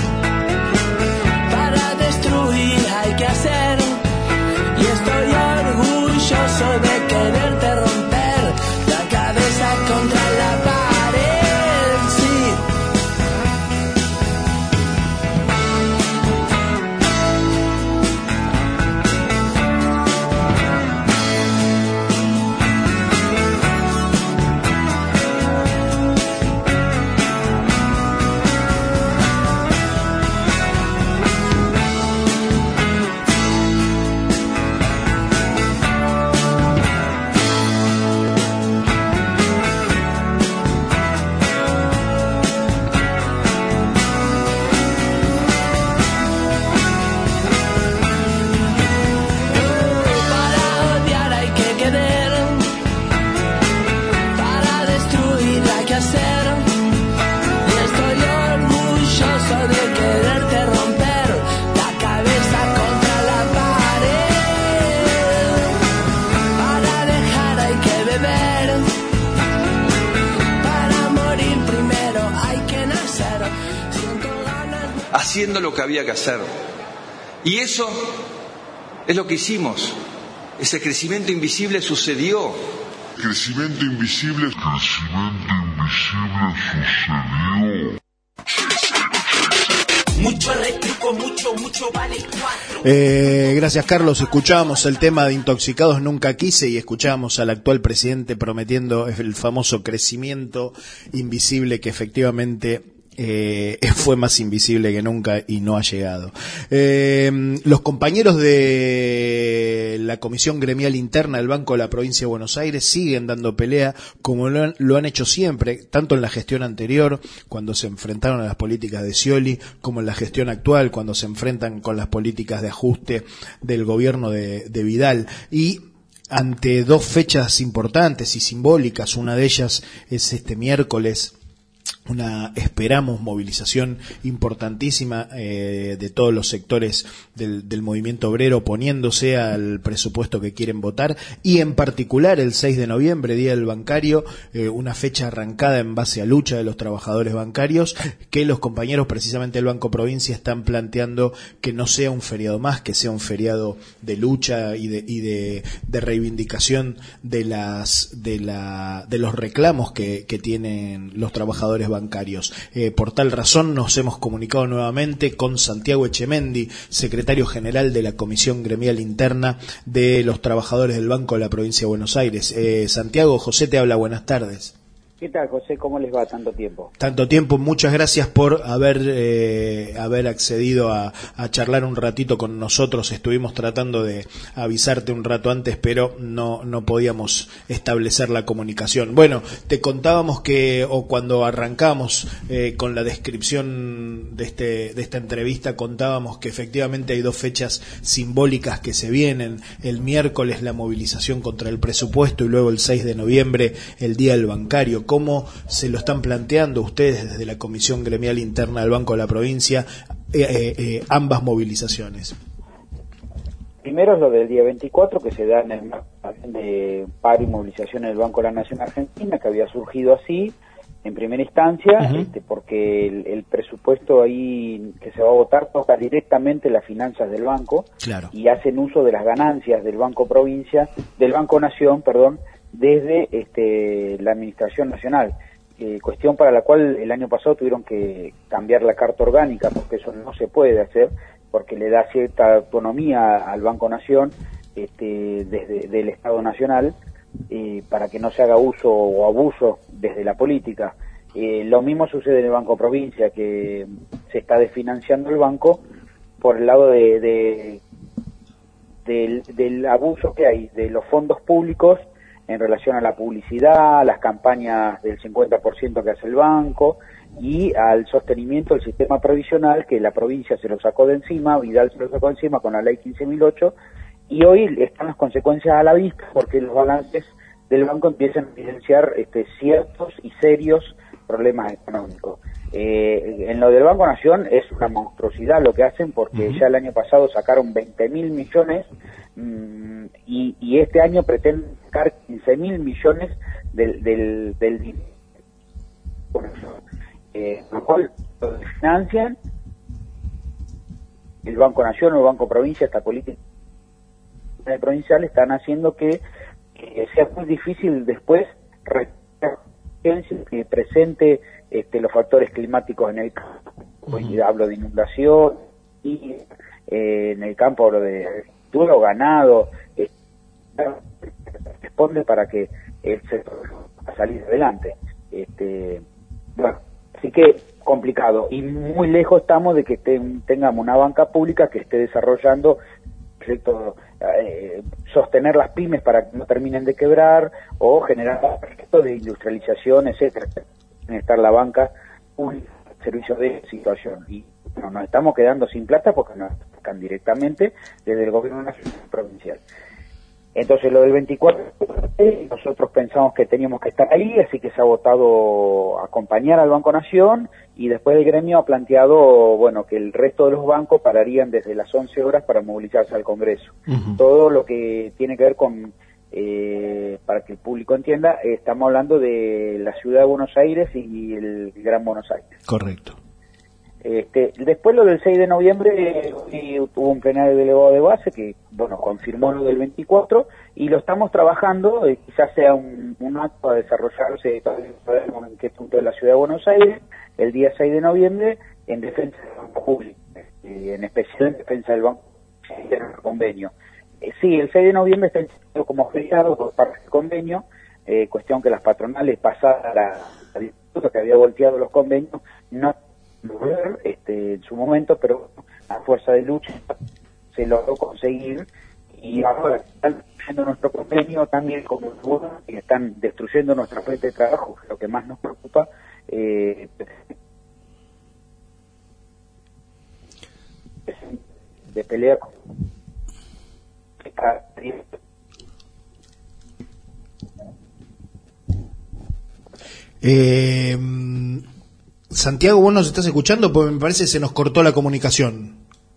para destruir hay que hacer. Y estoy orgulloso de quererte romper la cabeza contra la pared, sí. Para odiar hay que querer, para destruir hay que hacer. Y estoy orgulloso de quererte romper la cabeza contra la pared. Para dejar hay que beber, para morir primero hay que nacer. Siento ganas. Haciendo lo que había que hacer. Y eso Es lo que hicimos. Ese crecimiento invisible sucedió. Crecimiento invisible. Crecimiento invisible sucedió. Mucho retruco, mucho, mucho vale cuatro. Eh, gracias, Carlos. Escuchábamos el tema de Intoxicados Nunca Quise y escuchábamos al actual presidente prometiendo el famoso crecimiento invisible que efectivamente Eh, fue más invisible que nunca y no ha llegado. Eh, los compañeros de la Comisión Gremial Interna del Banco de la Provincia de Buenos Aires siguen dando pelea como lo han, lo han hecho siempre, tanto en la gestión anterior, cuando se enfrentaron a las políticas de Scioli, como en la gestión actual, cuando se enfrentan con las políticas de ajuste del gobierno de, de Vidal. Y ante dos fechas importantes y simbólicas, una de ellas es este miércoles, una, esperamos, movilización importantísima eh, de todos los sectores del, del movimiento obrero oponiéndose al presupuesto que quieren votar, y en particular el seis de noviembre, Día del Bancario, eh, una fecha arrancada en base a lucha de los trabajadores bancarios, que los compañeros precisamente del Banco Provincia están planteando que no sea un feriado más, que sea un feriado de lucha y de, y de, de reivindicación de las de la de los reclamos que, que tienen los trabajadores bancarios. bancarios. Eh, por tal razón nos hemos comunicado nuevamente con Santiago Echemendi, secretario general de la Comisión Gremial Interna de los Trabajadores del Banco de la Provincia de Buenos Aires. Eh, Santiago, José te habla, buenas tardes. ¿Qué tal, José? ¿Cómo les va tanto tiempo? Tanto tiempo, muchas gracias por haber eh, haber accedido a, a charlar un ratito con nosotros. Estuvimos tratando de avisarte un rato antes, pero no no podíamos establecer la comunicación. Bueno, te contábamos que, o cuando arrancamos eh, con la descripción de este de esta entrevista, contábamos que efectivamente hay dos fechas simbólicas que se vienen. El miércoles la movilización contra el presupuesto y luego el seis de noviembre el Día del Bancario. ¿Cómo se lo están planteando ustedes desde la Comisión Gremial Interna del Banco de la Provincia, eh, eh, eh, ambas movilizaciones? Primero es lo del día veinticuatro, que se da en el marco de paro y movilización en el Banco de la Nación Argentina, que había surgido así, en primera instancia, uh-huh. este, porque el, el presupuesto ahí que se va a votar toca directamente las finanzas del banco, claro. Y hacen uso de las ganancias del Banco Provincia, del Banco Nación, perdón, desde este, la Administración Nacional, eh, cuestión para la cual el año pasado tuvieron que cambiar la Carta Orgánica, porque eso no se puede hacer, porque le da cierta autonomía al Banco Nación este, desde del Estado Nacional, eh, para que no se haga uso o abuso desde la política. Eh, lo mismo sucede en el Banco Provincia, que se está desfinanciando el banco por el lado de, de del, del abuso que hay de los fondos públicos en relación a la publicidad, a las campañas del cincuenta por ciento que hace el banco y al sostenimiento del sistema previsional, que la provincia se lo sacó de encima, Vidal se lo sacó de encima con la ley quince mil ocho, y hoy están las consecuencias a la vista porque los balances del banco empiezan a evidenciar este, ciertos y serios problemas económicos. Eh, en lo del Banco Nación es una monstruosidad lo que hacen, porque uh-huh. ya el año pasado sacaron veinte mil millones mmm, y, y este año pretenden sacar quince mil millones del del, del dinero. Eh, lo cual lo financian el Banco Nación o el Banco Provincia, esta política provincial están haciendo que, que sea muy difícil después que presente este, los factores climáticos en el campo. Uh-huh. Hablo de inundación y eh, en el campo hablo de agricultura o ganado, eh, responde para que el sector va a salir adelante. Este, bueno, así que complicado y muy lejos estamos de que ten, tengamos una banca pública que esté desarrollando proyectos, eh, sostener las pymes para que no terminen de quebrar o generar proyectos de industrialización, etcétera. Tiene que estar la banca pública al servicio de situación y no, nos estamos quedando sin plata porque nos sacan directamente desde el gobierno nacional y provincial. Entonces lo del veinticuatro, nosotros pensamos que teníamos que estar ahí, así que se ha votado acompañar al Banco Nación y después el gremio ha planteado, bueno, que el resto de los bancos pararían desde las once horas para movilizarse al Congreso. Uh-huh. Todo lo que tiene que ver con, eh, para que el público entienda, eh, estamos hablando de la ciudad de Buenos Aires y el Gran Buenos Aires. Correcto. Este, después lo del seis de noviembre, eh, hubo un plenario delegado de base que, bueno, confirmó lo del veinticuatro y lo estamos trabajando, eh, quizás sea un, un acto a desarrollarse, todavía no sabemos en qué punto de la ciudad de Buenos Aires, el día seis de noviembre, en defensa del banco público, eh, en especial en defensa del banco en el convenio. Eh, sí, el seis de noviembre está inscrito como feriado por parte del convenio, eh, cuestión que las patronales pasadas a la, la disputa que había volteado los convenios, no volver este, en su momento, pero a fuerza de lucha se logró conseguir y ahora están destruyendo nuestro convenio también como y están destruyendo nuestra fuente de trabajo, que es lo que más nos preocupa. Eh, de pelea con eh, Santiago, ¿vos nos estás escuchando? Porque me parece que se nos cortó la comunicación.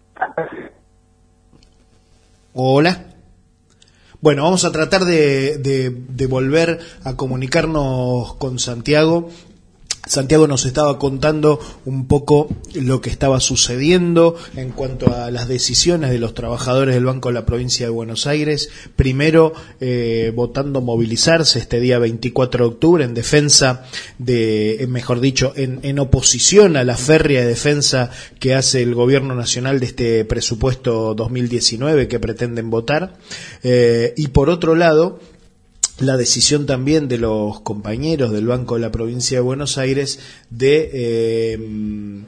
Hola. Bueno, vamos a tratar de, de, de volver a comunicarnos con Santiago. Santiago nos estaba contando un poco lo que estaba sucediendo en cuanto a las decisiones de los trabajadores del Banco de la Provincia de Buenos Aires. Primero, eh, votando movilizarse este día veinticuatro de octubre en defensa de, mejor dicho, en, en oposición a la férrea defensa que hace el Gobierno Nacional de este presupuesto dos mil diecinueve que pretenden votar. Eh, y por otro lado, la decisión también de los compañeros del Banco de la Provincia de Buenos Aires de, eh,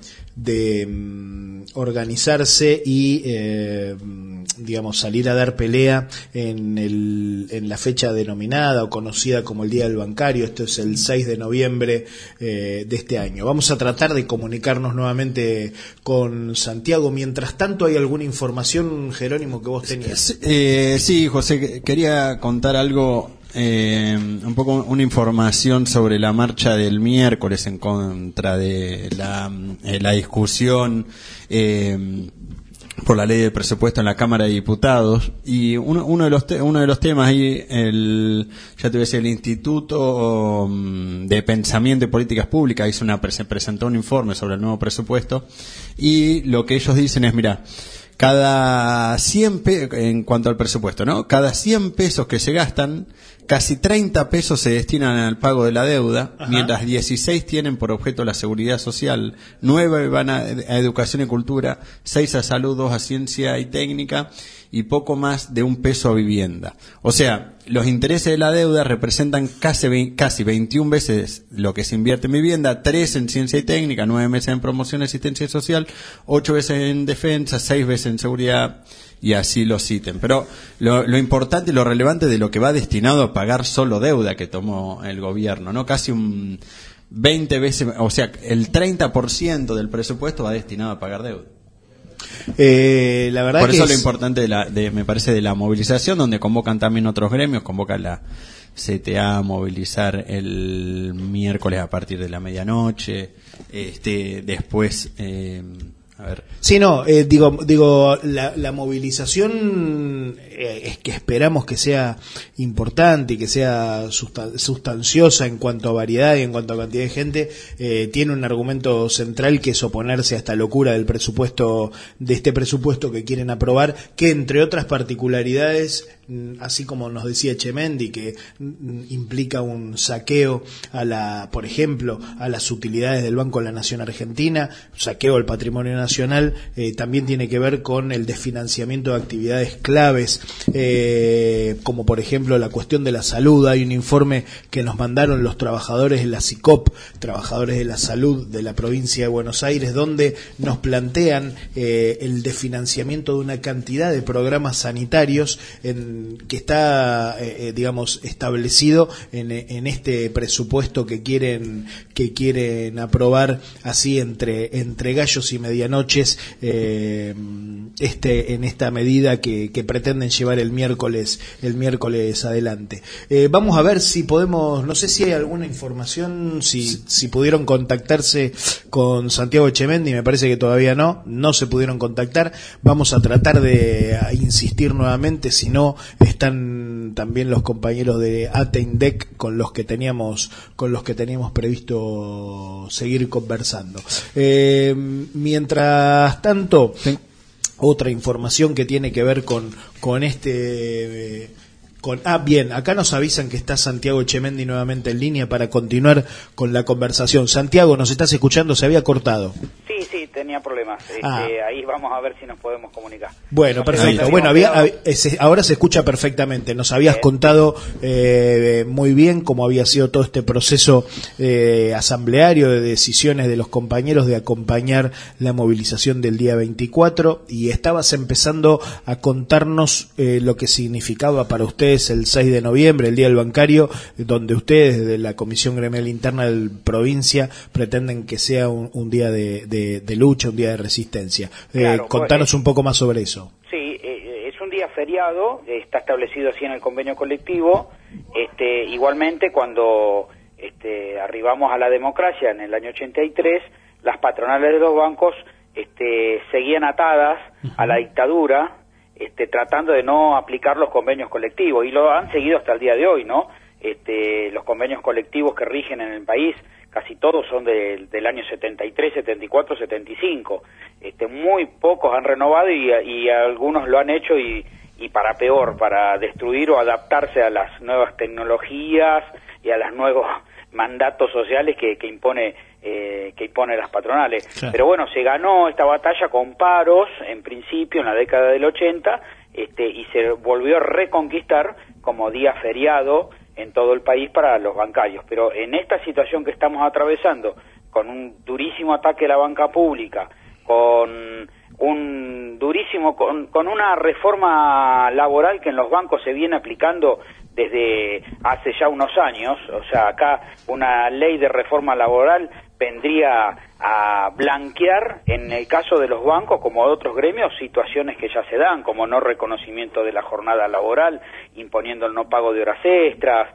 de organizarse y, eh, digamos, salir a dar pelea en, el, en la fecha denominada o conocida como el Día del Bancario. Esto es el seis de noviembre eh, de este año. Vamos a tratar de comunicarnos nuevamente con Santiago. Mientras tanto, ¿hay alguna información, Jerónimo, que vos tenías? Eh, sí, José, quería contar algo. Eh, un poco una información sobre la marcha del miércoles en contra de la, eh, la discusión eh, por la ley del presupuesto en la Cámara de Diputados, y uno, uno de los te, uno de los temas ahí, el, ya te voy a decir, el Instituto de Pensamiento y Políticas Públicas hizo una se presentó un informe sobre el nuevo presupuesto, y lo que ellos dicen es, mira, cada cien pe- en cuanto al presupuesto, ¿no? Cada cien pesos que se gastan, casi treinta pesos se destinan al pago de la deuda. Ajá. Mientras dieciséis tienen por objeto la seguridad social, nueve van a, a educación y cultura, seis a salud, dos a ciencia y técnica, y poco más de un peso a vivienda. O sea, los intereses de la deuda representan casi, casi veintiuna veces lo que se invierte en vivienda, tres en ciencia y técnica, nueve veces en promoción y asistencia social, ocho veces en defensa, seis veces en seguridad, y así lo citen. Pero lo, lo importante y lo relevante de lo que va destinado a pagar solo deuda que tomó el gobierno, ¿no? Casi un veinte veces, o sea, el treinta por ciento del presupuesto va destinado a pagar deuda. Eh, la verdad Por que eso es... lo importante de la, de, me parece, de la movilización, donde convocan también otros gremios, convoca la C T A a movilizar el miércoles a partir de la medianoche, este, después, eh, a ver. Sí, no, eh, digo, digo, la, la movilización eh, es que esperamos que sea importante y que sea sustan- sustanciosa en cuanto a variedad y en cuanto a cantidad de gente. Eh, tiene un argumento central que es oponerse a esta locura del presupuesto, de este presupuesto que quieren aprobar, que entre otras particularidades, así como nos decía Echemendy, que implica un saqueo a la, por ejemplo, a las utilidades del Banco de la Nación Argentina, saqueo al patrimonio nacional, eh, también tiene que ver con el desfinanciamiento de actividades claves, eh, como por ejemplo la cuestión de la salud. Hay un informe que nos mandaron los trabajadores de la SICOP, trabajadores de la salud de la provincia de Buenos Aires, donde nos plantean eh, el desfinanciamiento de una cantidad de programas sanitarios en que está, eh, digamos, establecido en, en este presupuesto que quieren que quieren aprobar así entre entre gallos y medianoches, eh, este en esta medida que, que pretenden llevar el miércoles el miércoles adelante. Eh, vamos a ver si podemos, no sé si hay alguna información, si si pudieron contactarse con Santiago Echemendy. Me parece que todavía no, no se pudieron contactar. Vamos a tratar de a insistir nuevamente, si no están también los compañeros de Ateindec con los que teníamos con los que teníamos previsto seguir conversando. Eh, mientras tanto, otra información que tiene que ver con con este eh, Con, ah, bien, acá nos avisan que está Santiago Echemendi nuevamente en línea para continuar con la conversación. Santiago, ¿nos estás escuchando? Se había cortado. Sí, sí, tenía problemas. Este, ah. Ahí vamos a ver si nos podemos comunicar. Bueno, no perfecto. Bueno, había, había, ahora se escucha perfectamente. Nos habías bien. contado eh, muy bien cómo había sido todo este proceso eh, asambleario de decisiones de los compañeros de acompañar la movilización del día veinticuatro, y estabas empezando a contarnos eh, lo que significaba para ustedes el seis de noviembre, el Día del Bancario, donde ustedes desde la Comisión Gremial Interna de la provincia pretenden que sea un, un día de, de, de lucha, un día de resistencia. Claro, eh, contanos pues, un poco más sobre eso. Sí, eh, es un día feriado, está establecido así en el convenio colectivo. Este, igualmente, cuando este, arribamos a la democracia en el año ochenta y tres, las patronales de los bancos este, seguían atadas uh-huh. a la dictadura, Este, tratando de no aplicar los convenios colectivos, y lo han seguido hasta el día de hoy, ¿no? Este, los convenios colectivos que rigen en el país, casi todos son de, del año setenta y tres, setenta y cuatro, setenta y cinco. Este, muy pocos han renovado y, y algunos lo han hecho y, y para peor, para destruir o adaptarse a las nuevas tecnologías y a los nuevos mandatos sociales que, que impone eh, que impone las patronales. Claro. Pero bueno, se ganó esta batalla con paros, en principio, en la década del ochenta, este, y se volvió a reconquistar como día feriado en todo el país para los bancarios. Pero en esta situación que estamos atravesando, con un durísimo ataque a la banca pública, con un durísimo, con, con una reforma laboral que en los bancos se viene aplicando desde hace ya unos años, o sea, acá una ley de reforma laboral vendría a blanquear, en el caso de los bancos como de otros gremios, situaciones que ya se dan, como no reconocimiento de la jornada laboral, imponiendo el no pago de horas extras,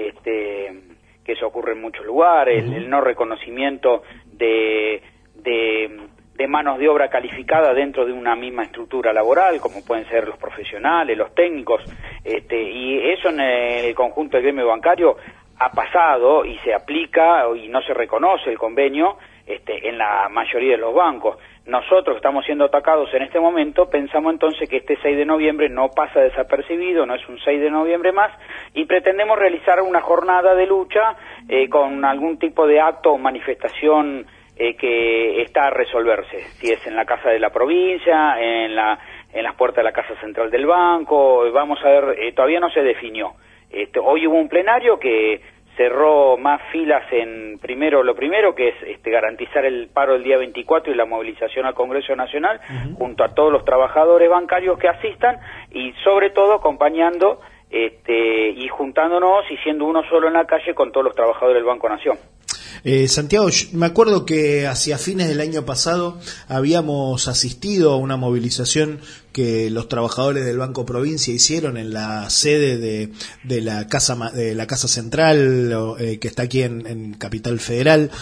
este, que eso ocurre en muchos lugares, uh-huh. el, el no reconocimiento de, de, de manos de obra calificada dentro de una misma estructura laboral, como pueden ser los profesionales, los técnicos, este, y eso en el conjunto del gremio bancario ha pasado y se aplica y no se reconoce el convenio este, en la mayoría de los bancos. Nosotros estamos siendo atacados en este momento, pensamos entonces que este seis de noviembre no pasa desapercibido, no es un seis de noviembre más, y pretendemos realizar una jornada de lucha eh, con algún tipo de acto o manifestación eh, que está a resolverse, si es en la Casa de la Provincia, en la en las puertas de la Casa Central del Banco, vamos a ver, eh, todavía no se definió. Este, hoy hubo un plenario que cerró más filas en primero lo primero, que es este, garantizar el paro el día veinticuatro y la movilización al Congreso Nacional, uh-huh. junto a todos los trabajadores bancarios que asistan, y sobre todo acompañando este, y juntándonos y siendo uno solo en la calle con todos los trabajadores del Banco Nación. Eh, Santiago, me acuerdo que hacia fines del año pasado habíamos asistido a una movilización que los trabajadores del Banco Provincia hicieron en la sede de, de la casa de la casa central eh, que está aquí en, en Capital Federal,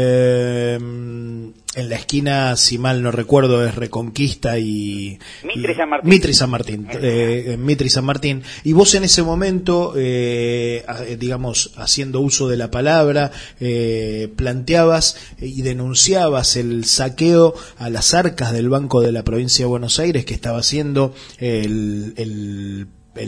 eh, en la esquina, si mal no recuerdo, es Reconquista y Mitre y San Martín. Mitre y San Martín, eh, Mitre y San Martín. Y vos en ese momento, eh, digamos, haciendo uso de la palabra, eh, planteabas y denunciabas el saqueo a las arcas del Banco de la Provincia de Buenos Aires que estaba haciendo el, el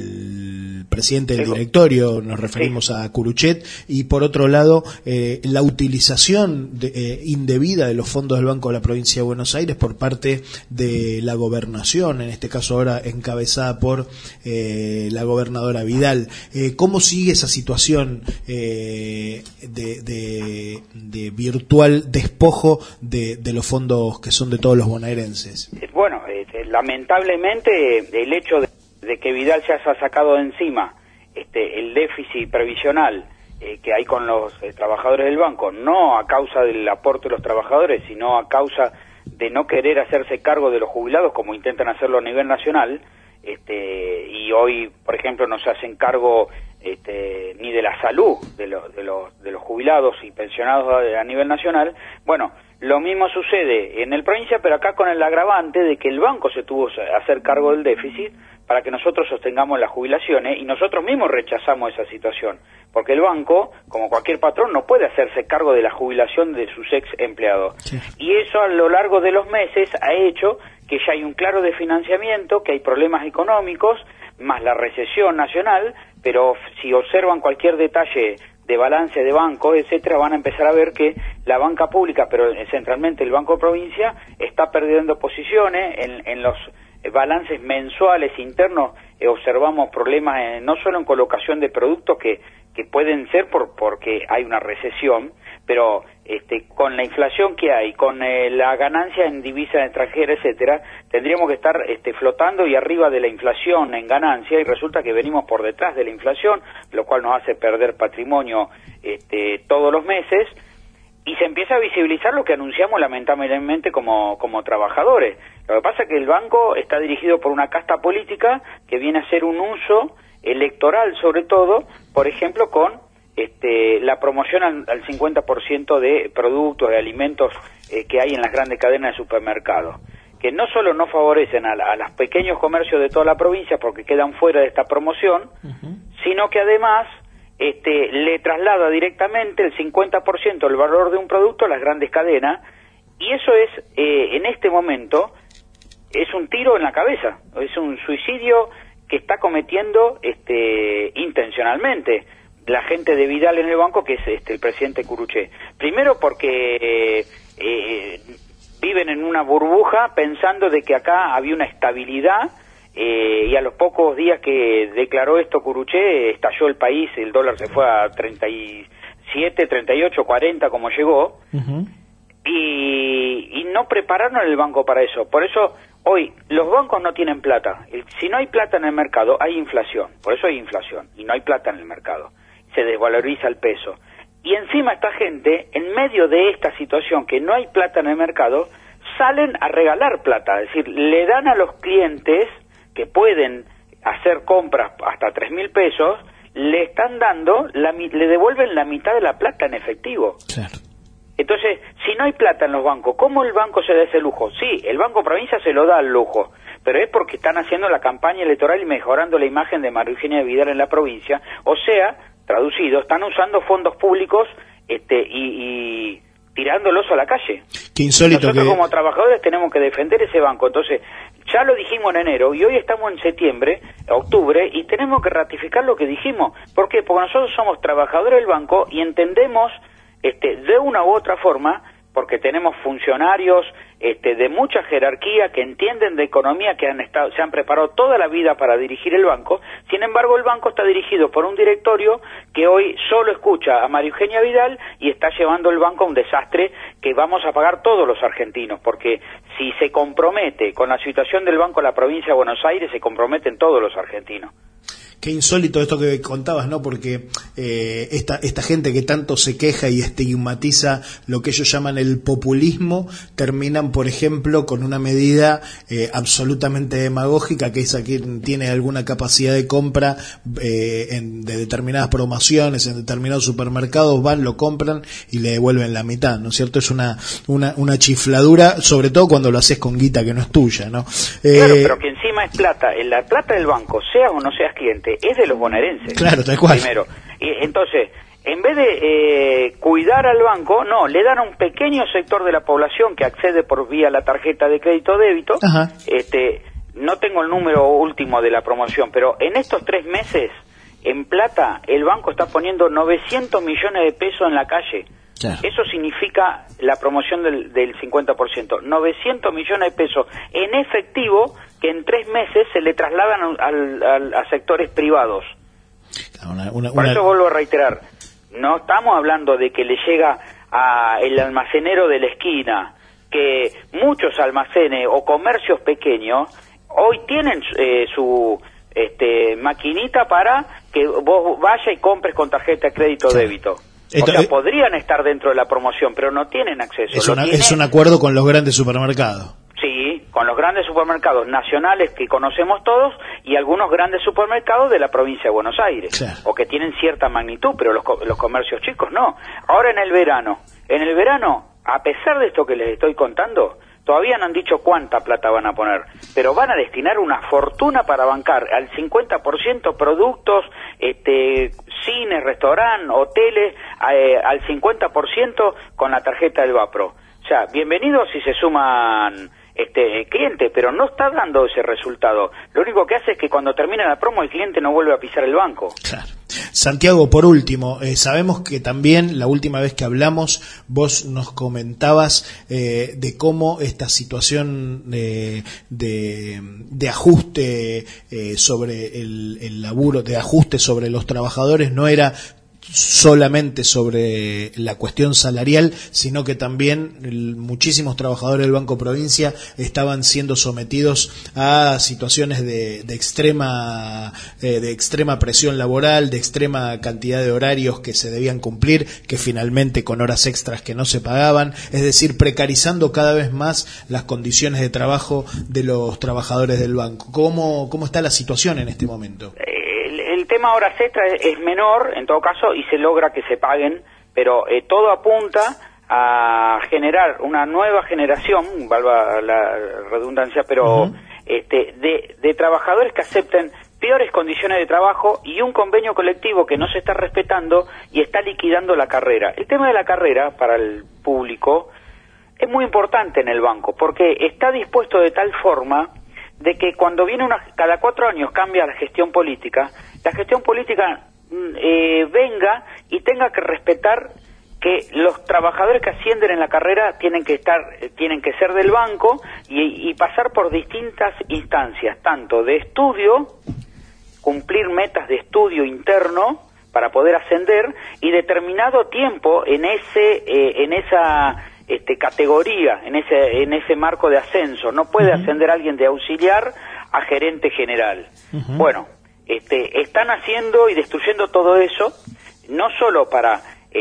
el presidente del directorio, nos referimos a Curuchet, y por otro lado eh, la utilización de, eh, indebida de los fondos del Banco de la Provincia de Buenos Aires por parte de la gobernación, en este caso ahora encabezada por eh, la gobernadora Vidal. Eh, ¿Cómo sigue esa situación eh, de, de, de virtual despojo de, de los fondos que son de todos los bonaerenses? Bueno, eh, lamentablemente el hecho de de que Vidal se haya sacado de encima este, el déficit previsional eh, que hay con los eh, trabajadores del banco, no a causa del aporte de los trabajadores, sino a causa de no querer hacerse cargo de los jubilados como intentan hacerlo a nivel nacional, este, y hoy, por ejemplo, no se hacen cargo este, ni de la salud de, lo, de, los, de los jubilados y pensionados a, a nivel nacional. Bueno, lo mismo sucede en el provincia, pero acá con el agravante de que el banco se tuvo que hacer cargo del déficit, para que nosotros sostengamos las jubilaciones, y nosotros mismos rechazamos esa situación, porque el banco, como cualquier patrón, no puede hacerse cargo de la jubilación de sus ex empleados. Sí. Y eso a lo largo de los meses ha hecho que ya hay un claro desfinanciamiento, que hay problemas económicos, más la recesión nacional, pero si observan cualquier detalle de balance de banco, etcétera, van a empezar a ver que la banca pública, pero centralmente el Banco Provincia, está perdiendo posiciones en, en los balances mensuales internos. Eh, observamos problemas en, no solo en colocación de productos que, que pueden ser por porque hay una recesión, pero este, con la inflación que hay, con eh, la ganancia en divisa extranjera, etcétera, tendríamos que estar este, flotando y arriba de la inflación en ganancia, y resulta que venimos por detrás de la inflación, lo cual nos hace perder patrimonio este, todos los meses, y se empieza a visibilizar lo que anunciamos lamentablemente como, como trabajadores. Lo que pasa es que el banco está dirigido por una casta política que viene a hacer un uso electoral, sobre todo, por ejemplo, con este, la promoción al, al cincuenta por ciento de productos, de alimentos eh, que hay en las grandes cadenas de supermercados, que no solo no favorecen a, a los pequeños comercios de toda la provincia porque quedan fuera de esta promoción, uh-huh. sino que además este, le traslada directamente el cincuenta por ciento del valor de un producto a las grandes cadenas, y eso es, eh, en este momento, es un tiro en la cabeza, es un suicidio que está cometiendo este, intencionalmente la gente de Vidal en el banco, que es este, el presidente Curuché. Primero porque eh, eh, viven en una burbuja pensando de que acá había una estabilidad, eh, y a los pocos días que declaró esto Curuché, estalló el país, el dólar se fue a treinta y siete, treinta y ocho, cuarenta como llegó, uh-huh. y, y no prepararon el banco para eso. Por eso hoy los bancos no tienen plata. Si no hay plata en el mercado, hay inflación. Por eso hay inflación, y no hay plata en el mercado. Se desvaloriza el peso. Y encima esta gente, en medio de esta situación que no hay plata en el mercado, salen a regalar plata. Es decir, le dan a los clientes que pueden hacer compras hasta tres mil pesos, le están dando, la, le devuelven la mitad de la plata en efectivo. Claro. Entonces, si no hay plata en los bancos, ¿cómo el banco se da ese lujo? Sí, el Banco Provincia se lo da al lujo, pero es porque están haciendo la campaña electoral y mejorando la imagen de María Eugenia Vidal en la provincia. O sea, traducido, están usando fondos públicos este, y, y tirándolos a la calle. Qué insólito. Nosotros que... como trabajadores tenemos que defender ese banco. Entonces, ya lo dijimos en enero y hoy estamos en septiembre, octubre, y tenemos que ratificar lo que dijimos. ¿Por qué? Porque nosotros somos trabajadores del banco y entendemos este, de una u otra forma, porque tenemos funcionarios este, de mucha jerarquía que entienden de economía, que han estado, se han preparado toda la vida para dirigir el banco. Sin embargo, el banco está dirigido por un directorio que hoy solo escucha a María Eugenia Vidal y está llevando el banco a un desastre que vamos a pagar todos los argentinos, porque si se compromete con la situación del banco en la provincia de Buenos Aires, se comprometen todos los argentinos. Qué insólito esto que contabas, ¿no? Porque eh, esta esta gente que tanto se queja y estigmatiza lo que ellos llaman el populismo, terminan, por ejemplo, con una medida eh, absolutamente demagógica, que es a quien tiene alguna capacidad de compra eh, en, de determinadas promociones, en determinados supermercados, van, lo compran y le devuelven la mitad, ¿no es cierto? Es una una, una chifladura, sobre todo cuando lo haces con guita que no es tuya, ¿no? Eh, claro, pero que encima es plata, la plata del banco, seas o no seas cliente, es de los bonaerenses. Claro, tal cual. Primero. Y entonces, en vez de eh, cuidar al banco, no, le dan a un pequeño sector de la población que accede por vía la tarjeta de crédito débito. Ajá. Este, no tengo el número último de la promoción, pero en estos tres meses, en plata, el banco está poniendo novecientos millones de pesos en la calle. Claro. Eso significa la promoción del, del cincuenta por ciento. novecientos millones de pesos en efectivo que en tres meses se le trasladan al, al, a sectores privados. Una, una, Por eso una... vuelvo a reiterar, no estamos hablando de que le llega a el almacenero de la esquina, que muchos almacenes o comercios pequeños hoy tienen eh, su este, maquinita para que vos vayas y compres con tarjeta de crédito o sí. débito. Esto, o sea, podrían estar dentro de la promoción, pero no tienen acceso. Es, una, tiene... es un acuerdo con los grandes supermercados. Sí, con los grandes supermercados nacionales que conocemos todos y algunos grandes supermercados de la provincia de Buenos Aires, claro. o que tienen cierta magnitud, pero los, los comercios chicos no. Ahora en el verano, en el verano, a pesar de esto que les estoy contando, Todavía no han dicho cuánta plata van a poner, pero van a destinar una fortuna para bancar al cincuenta por ciento productos, este, cines, restaurantes, hoteles, eh, al cincuenta por ciento con la tarjeta del Vapro. O sea, bienvenidos si se suman este clientes, pero no está dando ese resultado. Lo único que hace es que cuando termina la promo el cliente no vuelve a pisar el banco. Claro. Santiago, por último, eh, sabemos que también la última vez que hablamos vos nos comentabas eh, de cómo esta situación de, de, de ajuste eh, sobre el, el laburo, de ajuste sobre los trabajadores no era solamente sobre la cuestión salarial, sino que también el, muchísimos trabajadores del Banco Provincia estaban siendo sometidos a situaciones de, de extrema eh, de extrema presión laboral, de extrema cantidad de horarios que se debían cumplir, que finalmente con horas extras que no se pagaban, es decir, precarizando cada vez más las condiciones de trabajo de los trabajadores del banco. ¿Cómo, cómo está la situación en este momento? El tema horas extras es menor, en todo caso, y se logra que se paguen, pero eh, todo apunta a generar una nueva generación, valga la redundancia, pero uh-huh. este, de, de trabajadores que acepten peores condiciones de trabajo y un convenio colectivo que no se está respetando y está liquidando la carrera. El tema de la carrera, para el público, es muy importante en el banco, porque está dispuesto de tal forma de que cuando viene una, cada cuatro años cambia la gestión política, la gestión política eh, venga y tenga que respetar que los trabajadores que ascienden en la carrera tienen que estar, eh, tienen que ser del banco y, y pasar por distintas instancias, tanto de estudio, cumplir metas de estudio interno para poder ascender y determinado tiempo en ese, eh, en esa Este, categoría, en ese en ese marco de ascenso. No puede uh-huh. ascender alguien de auxiliar a gerente general. Uh-huh. Bueno, este, están haciendo y destruyendo todo eso, no solo para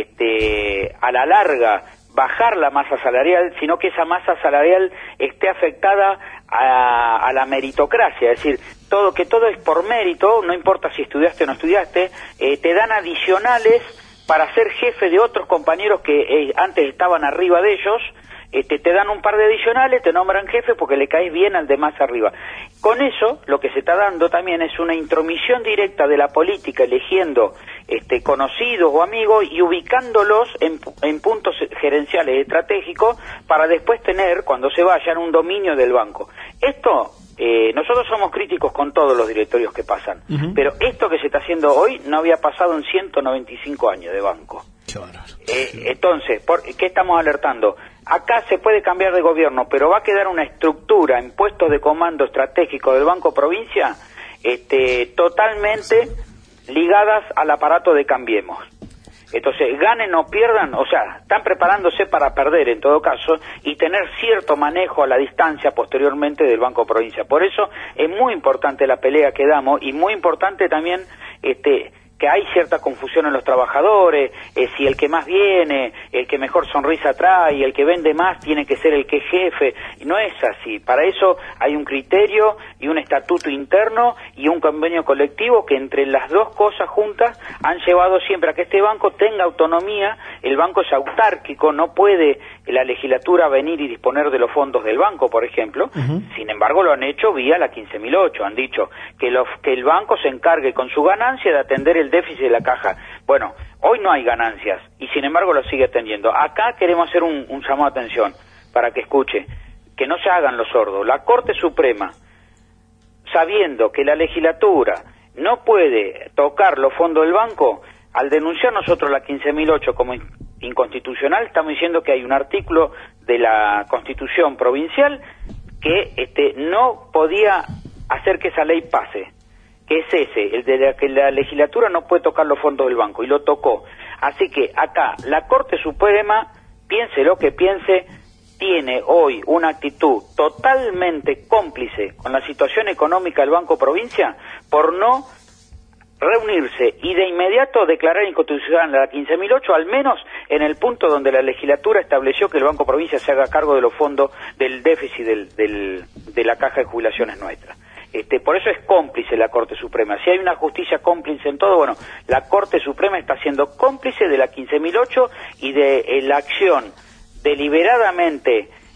este, a la larga bajar la masa salarial, sino que esa masa salarial esté afectada a, a la meritocracia, es decir, todo que todo es por mérito, no importa si estudiaste o no estudiaste, eh, te dan adicionales para ser jefe de otros compañeros que eh, antes estaban arriba de ellos, este, te dan un par de adicionales, te nombran jefe porque le caes bien al de más arriba. Con eso, lo que se está dando también es una intromisión directa de la política, eligiendo este, conocidos o amigos y ubicándolos en, en puntos gerenciales estratégicos para después tener, cuando se vayan, un dominio del banco. Esto... Eh, nosotros somos críticos con todos los directorios que pasan, uh-huh. pero esto que se está haciendo hoy no había pasado en ciento noventa y cinco años de banco. Eh, entonces, ¿por qué estamos alertando? Acá se puede cambiar de gobierno, pero va a quedar una estructura en puestos de comando estratégico del Banco Provincia este, totalmente ligadas al aparato de Cambiemos. Entonces, ganen o pierdan, o sea, están preparándose para perder en todo caso y tener cierto manejo a la distancia posteriormente del Banco Provincia. Por eso es muy importante la pelea que damos y muy importante también este que hay cierta confusión en los trabajadores, eh, si el que más viene, el que mejor sonrisa trae, el que vende más tiene que ser el que es jefe. No es así. Para eso hay un criterio y un estatuto interno y un convenio colectivo que entre las dos cosas juntas han llevado siempre a que este banco tenga autonomía. El banco es autárquico, no puede la legislatura venir y disponer de los fondos del banco, por ejemplo. Uh-huh. Sin embargo, lo han hecho vía la quince mil ocho. Han dicho que, los, que el banco se encargue con su ganancia de atender el déficit de la caja. Bueno, hoy no hay ganancias y sin embargo lo sigue atendiendo. Acá queremos hacer un, un llamado de atención para que escuche, que no se hagan los sordos. La Corte Suprema, sabiendo que la legislatura no puede tocar los fondos del banco, al denunciar nosotros la quince mil ocho como inconstitucional, estamos diciendo que hay un artículo de la Constitución provincial que este, no podía hacer que esa ley pase, que es ese, el de la que la legislatura no puede tocar los fondos del banco, y lo tocó. Así que acá, la Corte Suprema, piense lo que piense, tiene hoy una actitud totalmente cómplice con la situación económica del Banco Provincia por no reunirse y de inmediato declarar inconstitucional la quince mil ocho, al menos en el punto donde la legislatura estableció que el Banco Provincia se haga cargo de los fondos del déficit del, del, de la caja de jubilaciones nuestra. Este, por eso es cómplice la Corte Suprema. Si hay una justicia cómplice en todo, bueno, la Corte Suprema está siendo cómplice de la quince mil ocho y de eh, la acción deliberadamente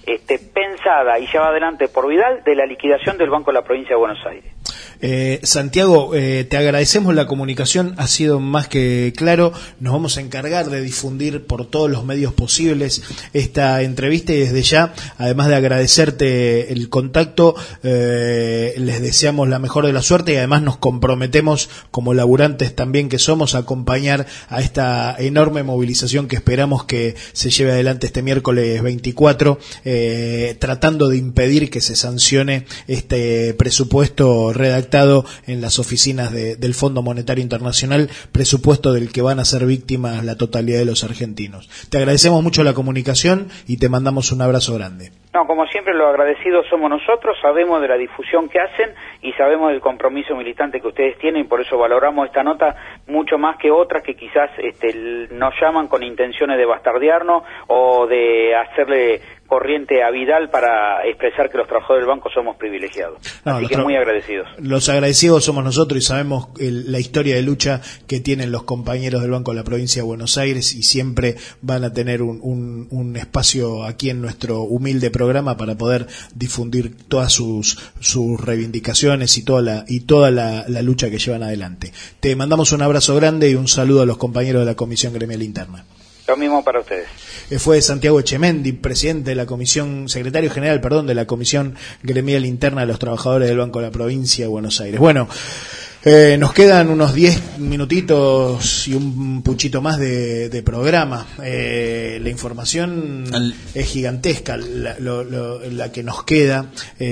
este, pensada y llevada adelante por Vidal de la liquidación del Banco de la Provincia de Buenos Aires. Eh, Santiago, eh, te agradecemos la comunicación, ha sido más que claro. Nos vamos a encargar de difundir por todos los medios posibles esta entrevista y desde ya, además de agradecerte el contacto, eh, les deseamos la mejor de la suerte y además nos comprometemos como laburantes también que somos a acompañar a esta enorme movilización que esperamos que se lleve adelante este miércoles veinticuatro, eh, tratando de impedir que se sancione este presupuesto redactado en las oficinas de, del Fondo Monetario Internacional, presupuesto del que van a ser víctimas la totalidad de los argentinos. Te agradecemos mucho la comunicación y te mandamos un abrazo grande. No, como siempre, los agradecidos somos nosotros, sabemos de la difusión que hacen y sabemos del compromiso militante que ustedes tienen y por eso valoramos esta nota mucho más que otras que quizás este, nos llaman con intenciones de bastardearnos o de hacerle corriente a Vidal para expresar que los trabajadores del banco somos privilegiados. No, Así que muy agradecidos. Los agradecidos somos nosotros y sabemos el, la historia de lucha que tienen los compañeros del Banco de la Provincia de Buenos Aires y siempre van a tener un, un, un espacio aquí en nuestro humilde programa para poder difundir todas sus, sus reivindicaciones y toda la, y toda la, la lucha que llevan adelante. Te mandamos un abrazo grande y un saludo a los compañeros de la Comisión Gremial Interna. Lo mismo para ustedes. Fue Santiago Echemendi, presidente de la Comisión, secretario general, perdón, de la Comisión Gremial Interna de los Trabajadores del Banco de la Provincia de Buenos Aires. Bueno, eh, nos quedan unos diez minutitos y un puchito más de, de programa. Eh, la información Al... es gigantesca, la, lo, lo, la que nos queda.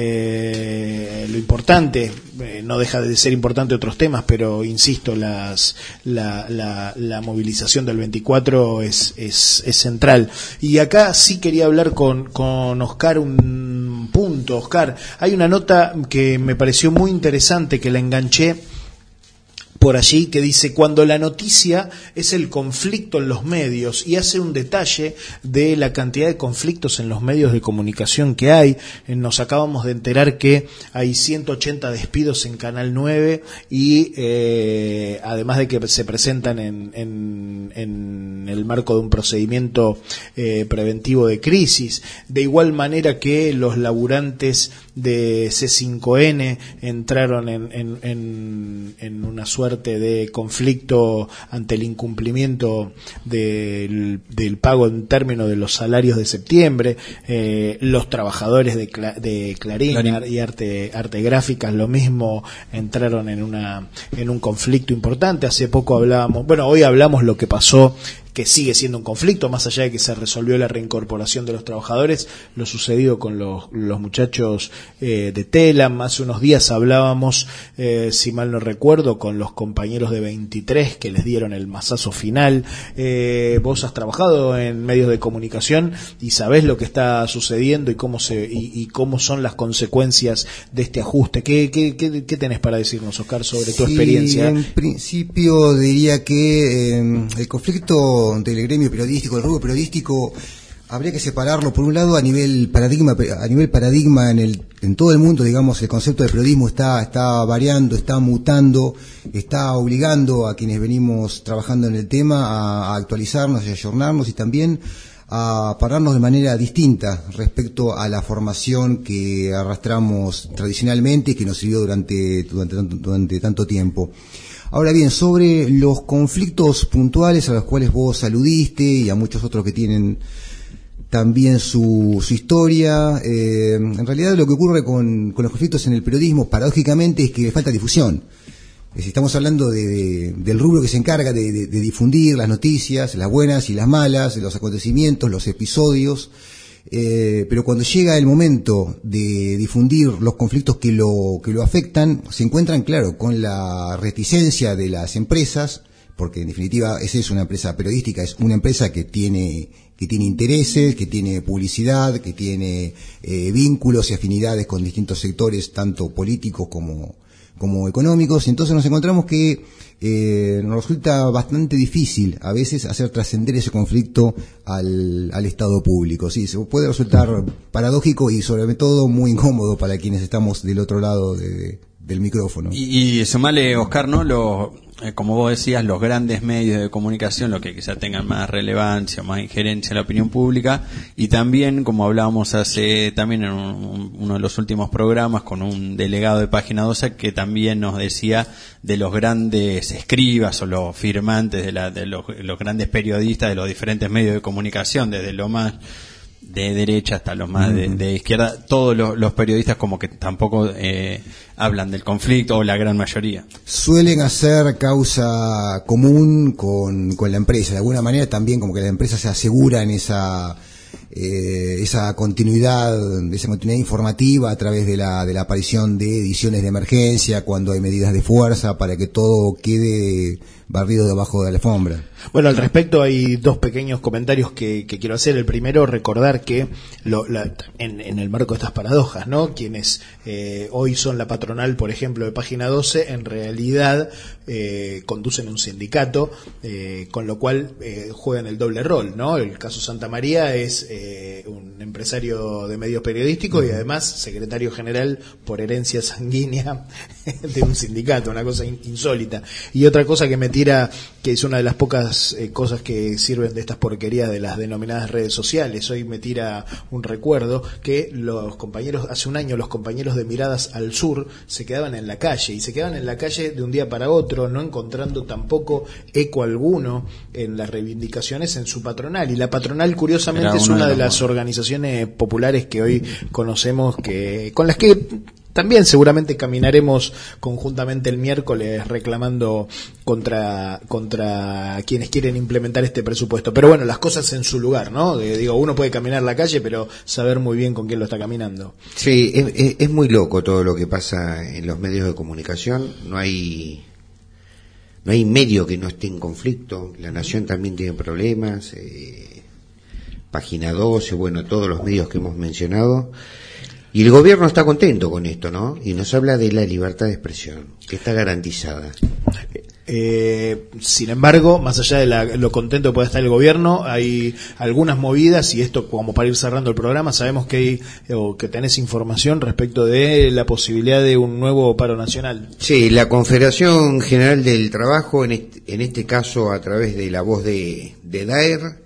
Eh, lo importante, eh, no deja de ser importante otros temas, pero insisto, las, la, la, la movilización del veinticuatro es, es, es central. Y acá sí quería hablar con, con Oscar un punto. Oscar, hay una nota que me pareció muy interesante, que la enganché por allí, que dice: cuando la noticia es el conflicto en los medios, y hace un detalle de la cantidad de conflictos en los medios de comunicación que hay. Nos acabamos de enterar que hay ciento ochenta despidos en Canal nueve y eh, además de que se presentan en, en, en el marco de un procedimiento eh, preventivo de crisis, de igual manera que los laburantes de C cinco N entraron en, en, en, en una suerte de conflicto ante el incumplimiento del, del pago en términos de los salarios de septiembre. Eh, los trabajadores de, Cla, de Clarín, Clarín y Arte, Arte Gráficas, lo mismo, entraron en una en un conflicto importante. Hace poco hablábamos, bueno, hoy hablamos lo que pasó, que sigue siendo un conflicto, más allá de que se resolvió la reincorporación de los trabajadores, lo sucedido con los, los muchachos eh, de Telam. Hace unos días hablábamos, eh, si mal no recuerdo, con los compañeros de veintitrés que les dieron el mazazo final. Eh, vos has trabajado en medios de comunicación y sabés lo que está sucediendo y cómo se y, y cómo son las consecuencias de este ajuste. ¿Qué, qué, qué, qué tenés para decirnos, Oscar, sobre tu sí, experiencia? En principio diría que eh, el conflicto del gremio periodístico, del rubro periodístico, habría que separarlo por un lado a nivel paradigma, a nivel paradigma en el en todo el mundo, digamos, el concepto de periodismo está está variando, está mutando, está obligando a quienes venimos trabajando en el tema a, a actualizarnos y a ayornarnos y también a pararnos de manera distinta respecto a la formación que arrastramos tradicionalmente y que nos sirvió durante durante durante tanto tiempo. Ahora bien, sobre los conflictos puntuales a los cuales vos aludiste y a muchos otros que tienen también su, su historia, eh, en realidad lo que ocurre con, con los conflictos en el periodismo, paradójicamente, es que le falta difusión. Es decir, estamos hablando de, de, del rubro que se encarga de, de, de difundir las noticias, las buenas y las malas, los acontecimientos, los episodios. Eh, pero cuando llega el momento de difundir los conflictos que lo que lo afectan, se encuentran, claro, con la reticencia de las empresas, porque en definitiva esa es una empresa periodística, es una empresa que tiene que tiene intereses, que tiene publicidad, que tiene eh, vínculos y afinidades con distintos sectores, tanto políticos como como económicos, y entonces nos encontramos que eh, nos resulta bastante difícil a veces hacer trascender ese conflicto al, al Estado público. Sí, se puede resultar paradójico y sobre todo muy incómodo para quienes estamos del otro lado de, del micrófono. Y, y sumale, Oscar, ¿no? Los, eh, como vos decías, los grandes medios de comunicación, los que quizá tengan más relevancia, más injerencia en la opinión pública, y también, como hablábamos hace, también en un, uno de los últimos programas, con un delegado de Página doce, que también nos decía de los grandes escribas o los firmantes, de, la, de los, los grandes periodistas de los diferentes medios de comunicación, desde lo más de derecha hasta los más de, de izquierda, todos los, los periodistas como que tampoco eh, hablan del conflicto, o la gran mayoría. Suelen hacer causa común con, con la empresa, de alguna manera también como que la empresa se asegura en esa eh, esa continuidad, esa continuidad informativa a través de la, de la aparición de ediciones de emergencia, cuando hay medidas de fuerza, para que todo quede barrido debajo de la alfombra. Bueno, al respecto hay dos pequeños comentarios que, que quiero hacer. El primero, recordar que lo, la, en, en el marco de estas paradojas, ¿no? Quienes eh, hoy son la patronal, por ejemplo, de Página doce, en realidad eh, conducen un sindicato, eh, con lo cual eh, juegan el doble rol, ¿no? El caso Santa María es eh, un empresario de medios periodísticos y además secretario general por herencia sanguínea de un sindicato, una cosa in, insólita. Y otra cosa que me tira, que es una de las pocas eh, cosas que sirven de estas porquerías de las denominadas redes sociales, hoy me tira un recuerdo que los compañeros, hace un año los compañeros de Miradas al Sur se quedaban en la calle, y se quedaban en la calle de un día para otro, no encontrando tampoco eco alguno en las reivindicaciones en su patronal, y la patronal curiosamente es una de las organizaciones populares que hoy conocemos, que con las que también seguramente caminaremos conjuntamente el miércoles reclamando contra contra quienes quieren implementar este presupuesto. Pero bueno, las cosas en su lugar, ¿no? De, digo, uno puede caminar la calle, pero saber muy bien con quién lo está caminando. Sí, es, es, es muy loco todo lo que pasa en los medios de comunicación. No hay no hay medio que no esté en conflicto. La Nación también tiene problemas. Eh, Página doce, bueno, todos los medios que hemos mencionado. Y el gobierno está contento con esto, ¿no? Y nos habla de la libertad de expresión, que está garantizada. Eh, sin embargo, más allá de la, lo contento que pueda estar el gobierno, hay algunas movidas, y esto como para ir cerrando el programa, sabemos que hay, o que tenés información respecto de la posibilidad de un nuevo paro nacional. Sí, la Confederación General del Trabajo, en este, en este caso a través de la voz de, de Daer,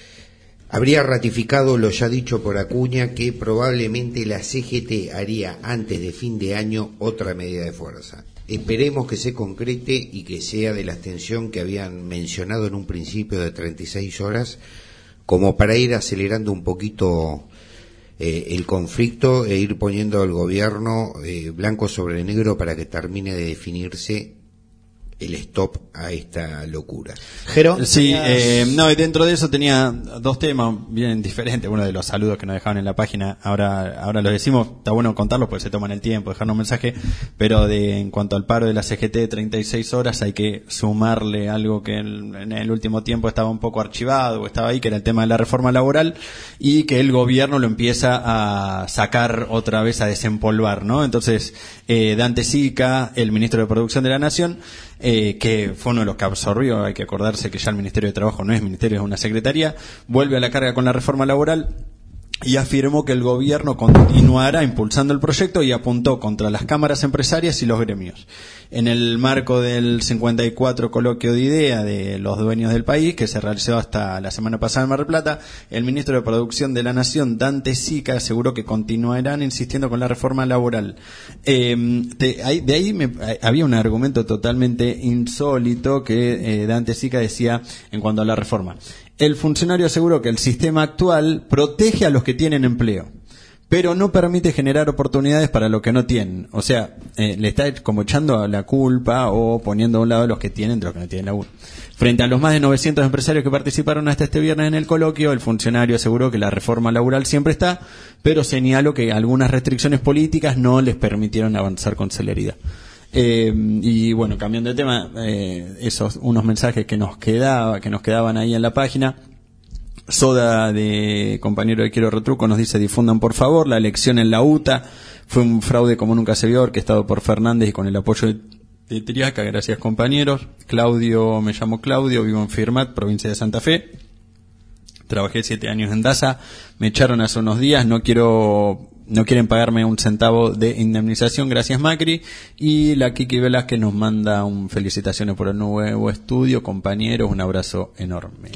habría ratificado lo ya dicho por Acuña, que probablemente la C G T haría antes de fin de año otra medida de fuerza. Esperemos que se concrete y que sea de la extensión que habían mencionado en un principio de treinta y seis horas, como para ir acelerando un poquito eh, el conflicto e ir poniendo al gobierno eh, blanco sobre negro para que termine de definirse el stop a esta locura. Jero, sí, eh, no, y dentro de eso tenía dos temas bien diferentes. Uno de los saludos que nos dejaban en la página, ahora ahora los decimos, está bueno contarlos porque se toman el tiempo, dejarnos un mensaje, pero de en cuanto al paro de la C G T de treinta y seis horas hay que sumarle algo que en, en el último tiempo estaba un poco archivado, o estaba ahí, que era el tema de la reforma laboral, y que el gobierno lo empieza a sacar otra vez, a desempolvar, ¿no? Entonces, eh, Dante Sica, el ministro de Producción de la Nación, Eh, que fue uno de los que absorbió, hay que acordarse que ya el Ministerio de Trabajo no es ministerio, es una secretaría, vuelve a la carga con la reforma laboral y afirmó que el gobierno continuará impulsando el proyecto, y apuntó contra las cámaras empresarias y los gremios. En el marco del cincuenta y cuatro coloquio de idea de los dueños del país, que se realizó hasta la semana pasada en Mar del Plata, el ministro de Producción de la Nación, Dante Sica, aseguró que continuarán insistiendo con la reforma laboral. Eh, de ahí, de ahí me, había un argumento totalmente insólito que eh, Dante Sica decía en cuanto a la reforma. El funcionario aseguró que el sistema actual protege a los que tienen empleo, pero no permite generar oportunidades para los que no tienen. O sea, eh, le está como echando la culpa o poniendo a un lado a los que tienen de los que no tienen laburo. Frente a los más de novecientos empresarios que participaron hasta este viernes en el coloquio, el funcionario aseguró que la reforma laboral siempre está, pero señaló que algunas restricciones políticas no les permitieron avanzar con celeridad. Eh, y bueno, cambiando de tema, eh, esos unos mensajes que nos quedaba, que nos quedaban ahí en la página. Soda, de compañero de Quiero Retruco, nos dice: difundan por favor, la elección en la U T A fue un fraude como nunca se vio, orquestado por Fernández y con el apoyo de, de Triaca. Gracias, compañeros. Claudio, me llamo Claudio, vivo en Firmat, provincia de Santa Fe. Trabajé siete años en DASA, me echaron hace unos días, no quiero no quieren pagarme un centavo de indemnización, gracias Macri. Y la Kiki Velázquez nos manda un felicitaciones por el nuevo estudio, compañeros, un abrazo enorme.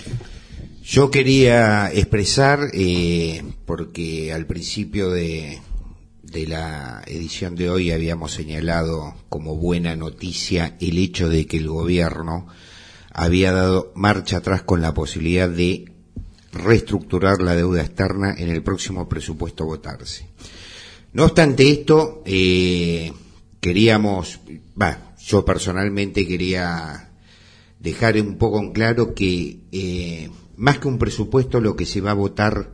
Yo quería expresar, eh, porque al principio de, de la edición de hoy habíamos señalado como buena noticia el hecho de que el gobierno había dado marcha atrás con la posibilidad de reestructurar la deuda externa en el próximo presupuesto a votarse. No obstante esto, eh, queríamos, bah, yo personalmente quería dejar un poco en claro que eh, más que un presupuesto, lo que se va a votar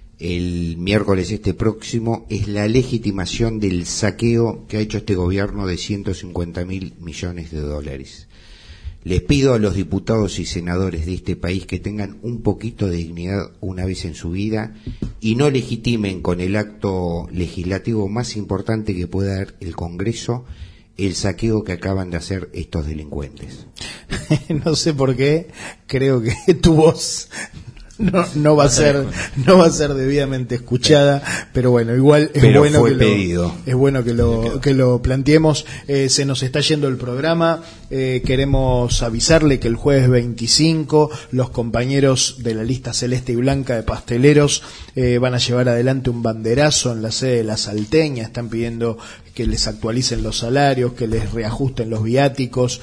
el miércoles este próximo es la legitimación del saqueo que ha hecho este gobierno de ciento cincuenta mil millones de dólares. Les pido a los diputados y senadores de este país que tengan un poquito de dignidad una vez en su vida y no legitimen con el acto legislativo más importante que pueda dar el Congreso el saqueo que acaban de hacer estos delincuentes. No sé por qué, creo que tu voz no, no va a ser no va a ser debidamente escuchada, pero bueno, igual es pero bueno fue que pedido. lo, es bueno que lo que lo planteemos. Eh, se nos está yendo el programa. Eh, queremos avisarle que el jueves veinticinco los compañeros de la lista celeste y blanca de pasteleros eh, van a llevar adelante un banderazo en la sede de la Salteña. Están pidiendo que les actualicen los salarios, que les reajusten los viáticos,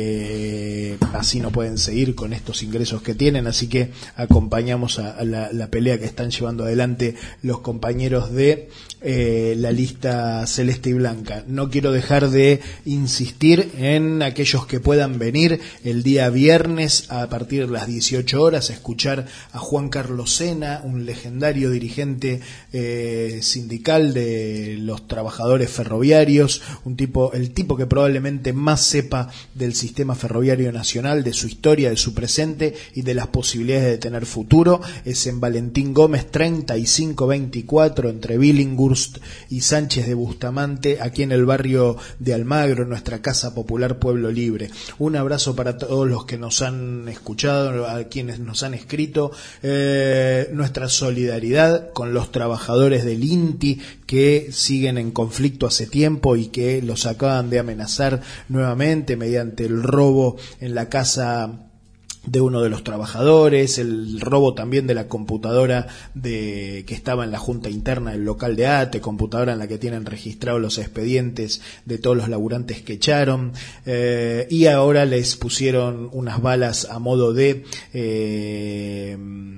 eh, así no pueden seguir con estos ingresos que tienen, así que acompañamos a, a la, la pelea que están llevando adelante los compañeros de eh, la lista celeste y blanca. No quiero dejar de insistir en aquellos que puedan venir el día viernes a partir de las dieciocho horas a escuchar a Juan Carlos Sena, un legendario dirigente eh, sindical de los trabajadores ferroviarios, un tipo, el tipo que probablemente más sepa del sistema ferroviario nacional, de su historia, de su presente y de las posibilidades de tener futuro. Es en Valentín Gómez treinta y cinco veinticuatro entre Billinghurst y Sánchez de Bustamante, aquí en el barrio de Almagro, en nuestra Casa Popular Pueblo Libre. Un abrazo para todos los que nos han escuchado, a quienes nos han escrito, eh, nuestra solidaridad con los trabajadores del I N T I que siguen en conflicto hace tiempo y que los acaban de amenazar nuevamente mediante el robo en la casa de uno de los trabajadores, el robo también de la computadora de que estaba en la junta interna del local de A T E, computadora en la que tienen registrados los expedientes de todos los laburantes que echaron, eh, y ahora les pusieron unas balas a modo de eh,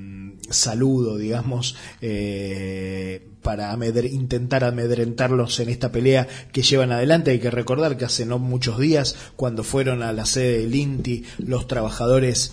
saludo, digamos, eh, para amedre, intentar amedrentarlos en esta pelea que llevan adelante. Hay que recordar que hace no muchos días, cuando fueron a la sede del I N T I los trabajadores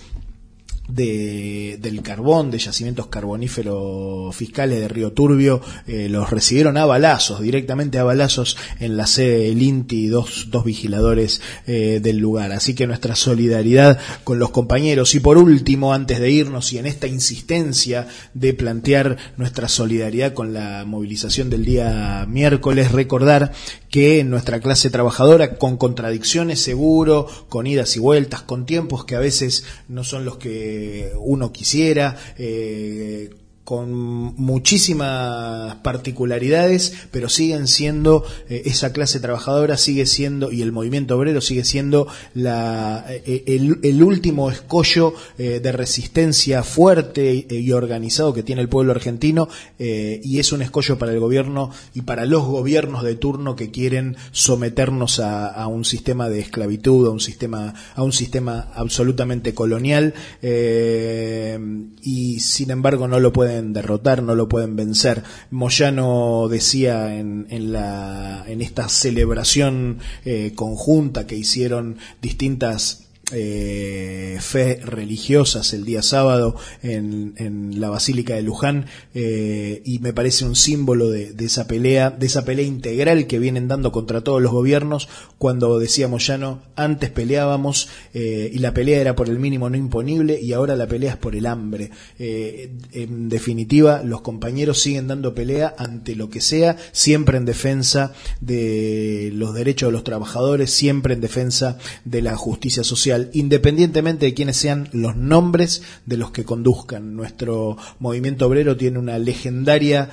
de, del carbón, de yacimientos carboníferos fiscales de Río Turbio, eh, los recibieron a balazos, directamente a balazos en la sede del I N T I, dos, dos vigiladores eh, del lugar. Así que nuestra solidaridad con los compañeros. Y por último, antes de irnos y en esta insistencia de plantear nuestra solidaridad con la movilización del día miércoles, recordar que en nuestra clase trabajadora, con contradicciones seguro, con idas y vueltas, con tiempos que a veces no son los que uno quisiera, eh, con muchísimas particularidades, pero siguen siendo, eh, esa clase trabajadora sigue siendo, y el movimiento obrero sigue siendo la, eh, el, el último escollo eh, de resistencia fuerte y, y organizado que tiene el pueblo argentino, eh, y es un escollo para el gobierno y para los gobiernos de turno que quieren someternos a, a un sistema de esclavitud, a un sistema, a un sistema absolutamente colonial, eh, y sin embargo no lo pueden derrotar, no lo pueden vencer. Moyano decía en, en, la, en esta celebración eh, conjunta que hicieron distintas Eh, fe religiosas el día sábado en, en la Basílica de Luján, eh, y me parece un símbolo de, de esa pelea, de esa pelea integral que vienen dando contra todos los gobiernos. Cuando decíamos ya no, antes peleábamos eh, y la pelea era por el mínimo no imponible, y ahora la pelea es por el hambre. Eh, en definitiva, los compañeros siguen dando pelea ante lo que sea, siempre en defensa de los derechos de los trabajadores, siempre en defensa de la justicia social, social, independientemente de quiénes sean los nombres de los que conduzcan. Nuestro movimiento obrero tiene una legendaria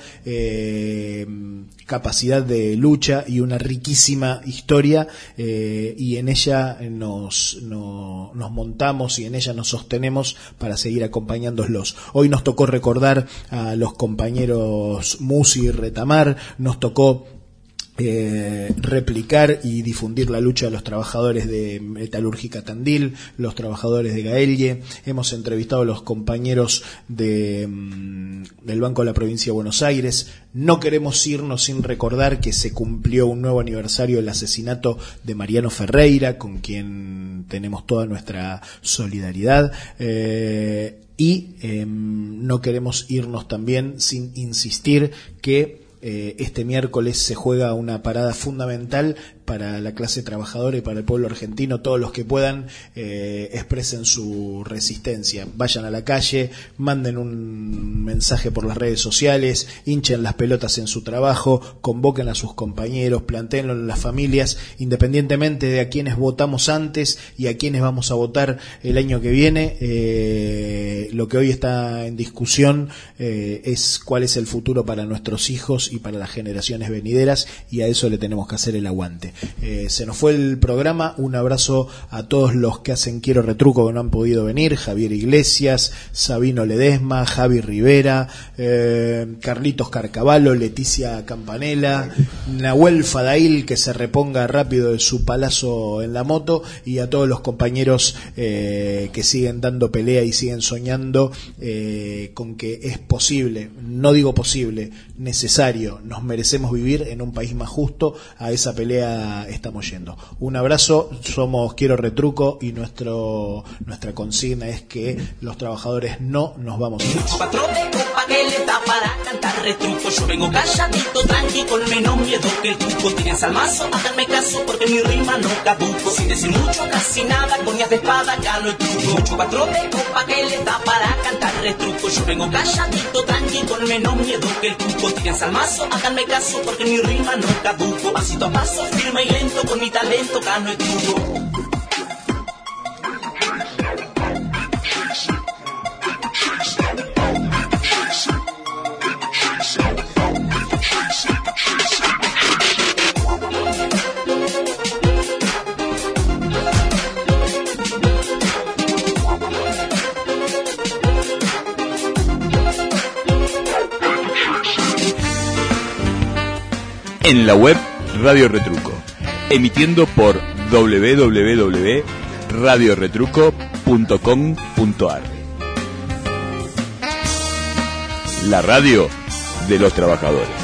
eh, capacidad de lucha y una riquísima historia, eh, y en ella nos, no, nos montamos y en ella nos sostenemos para seguir acompañándolos. Hoy nos tocó recordar a los compañeros Musi y Retamar, nos tocó Eh, replicar y difundir la lucha de los trabajadores de Metalúrgica Tandil, los trabajadores de Gaelje. Hemos entrevistado a los compañeros de, mm, del Banco de la Provincia de Buenos Aires. No queremos irnos sin recordar que se cumplió un nuevo aniversario del asesinato de Mariano Ferreira, con quien tenemos toda nuestra solidaridad. Eh, y eh, no queremos irnos también sin insistir que Eh, este miércoles se juega una parada fundamental para la clase trabajadora y para el pueblo argentino. Todos los que puedan eh, expresen su resistencia, vayan a la calle, manden un mensaje por las redes sociales, hinchen las pelotas en su trabajo, convoquen a sus compañeros, plantéenlo en las familias, independientemente de a quienes votamos antes y a quienes vamos a votar el año que viene. Eh, lo que hoy está en discusión eh, es cuál es el futuro para nuestros hijos y para las generaciones venideras, y a eso le tenemos que hacer el aguante. Eh, se nos fue el programa. Un abrazo a todos los que hacen Quiero Retruco que no han podido venir: Javier Iglesias, Sabino Ledesma, Javi Rivera, eh, Carlitos Carcavalo, Leticia Campanella, Nahuel Fadail, que se reponga rápido de su palazo en la moto, y a todos los compañeros eh, que siguen dando pelea y siguen soñando eh, con que es posible, no digo posible, necesario, nos merecemos vivir en un país más justo. A esa pelea estamos yendo. Un abrazo, somos Quiero Retruco y nuestro nuestra consigna es que los trabajadores no nos vamos a ir. Mucho patrón de copa que le da para cantar retruco. Yo vengo calladito, tranqui, con menos miedo que el truco. Tiren salmazo, háganme caso porque mi rima no caduco. Sin decir mucho, casi nada, coñas de espada, gano el truco. Mucho patrón de copa que le da para cantar retruco. Yo vengo calladito, tranqui, con menos miedo que el truco. Tiren salmazo, háganme caso porque mi rima no caduco. Pasito a paso, firme y lento, con mi talento gano el truco. En la web Radio Retruco, emitiendo por doble u doble u doble u punto radio retruco punto com punto a r. La radio de los trabajadores.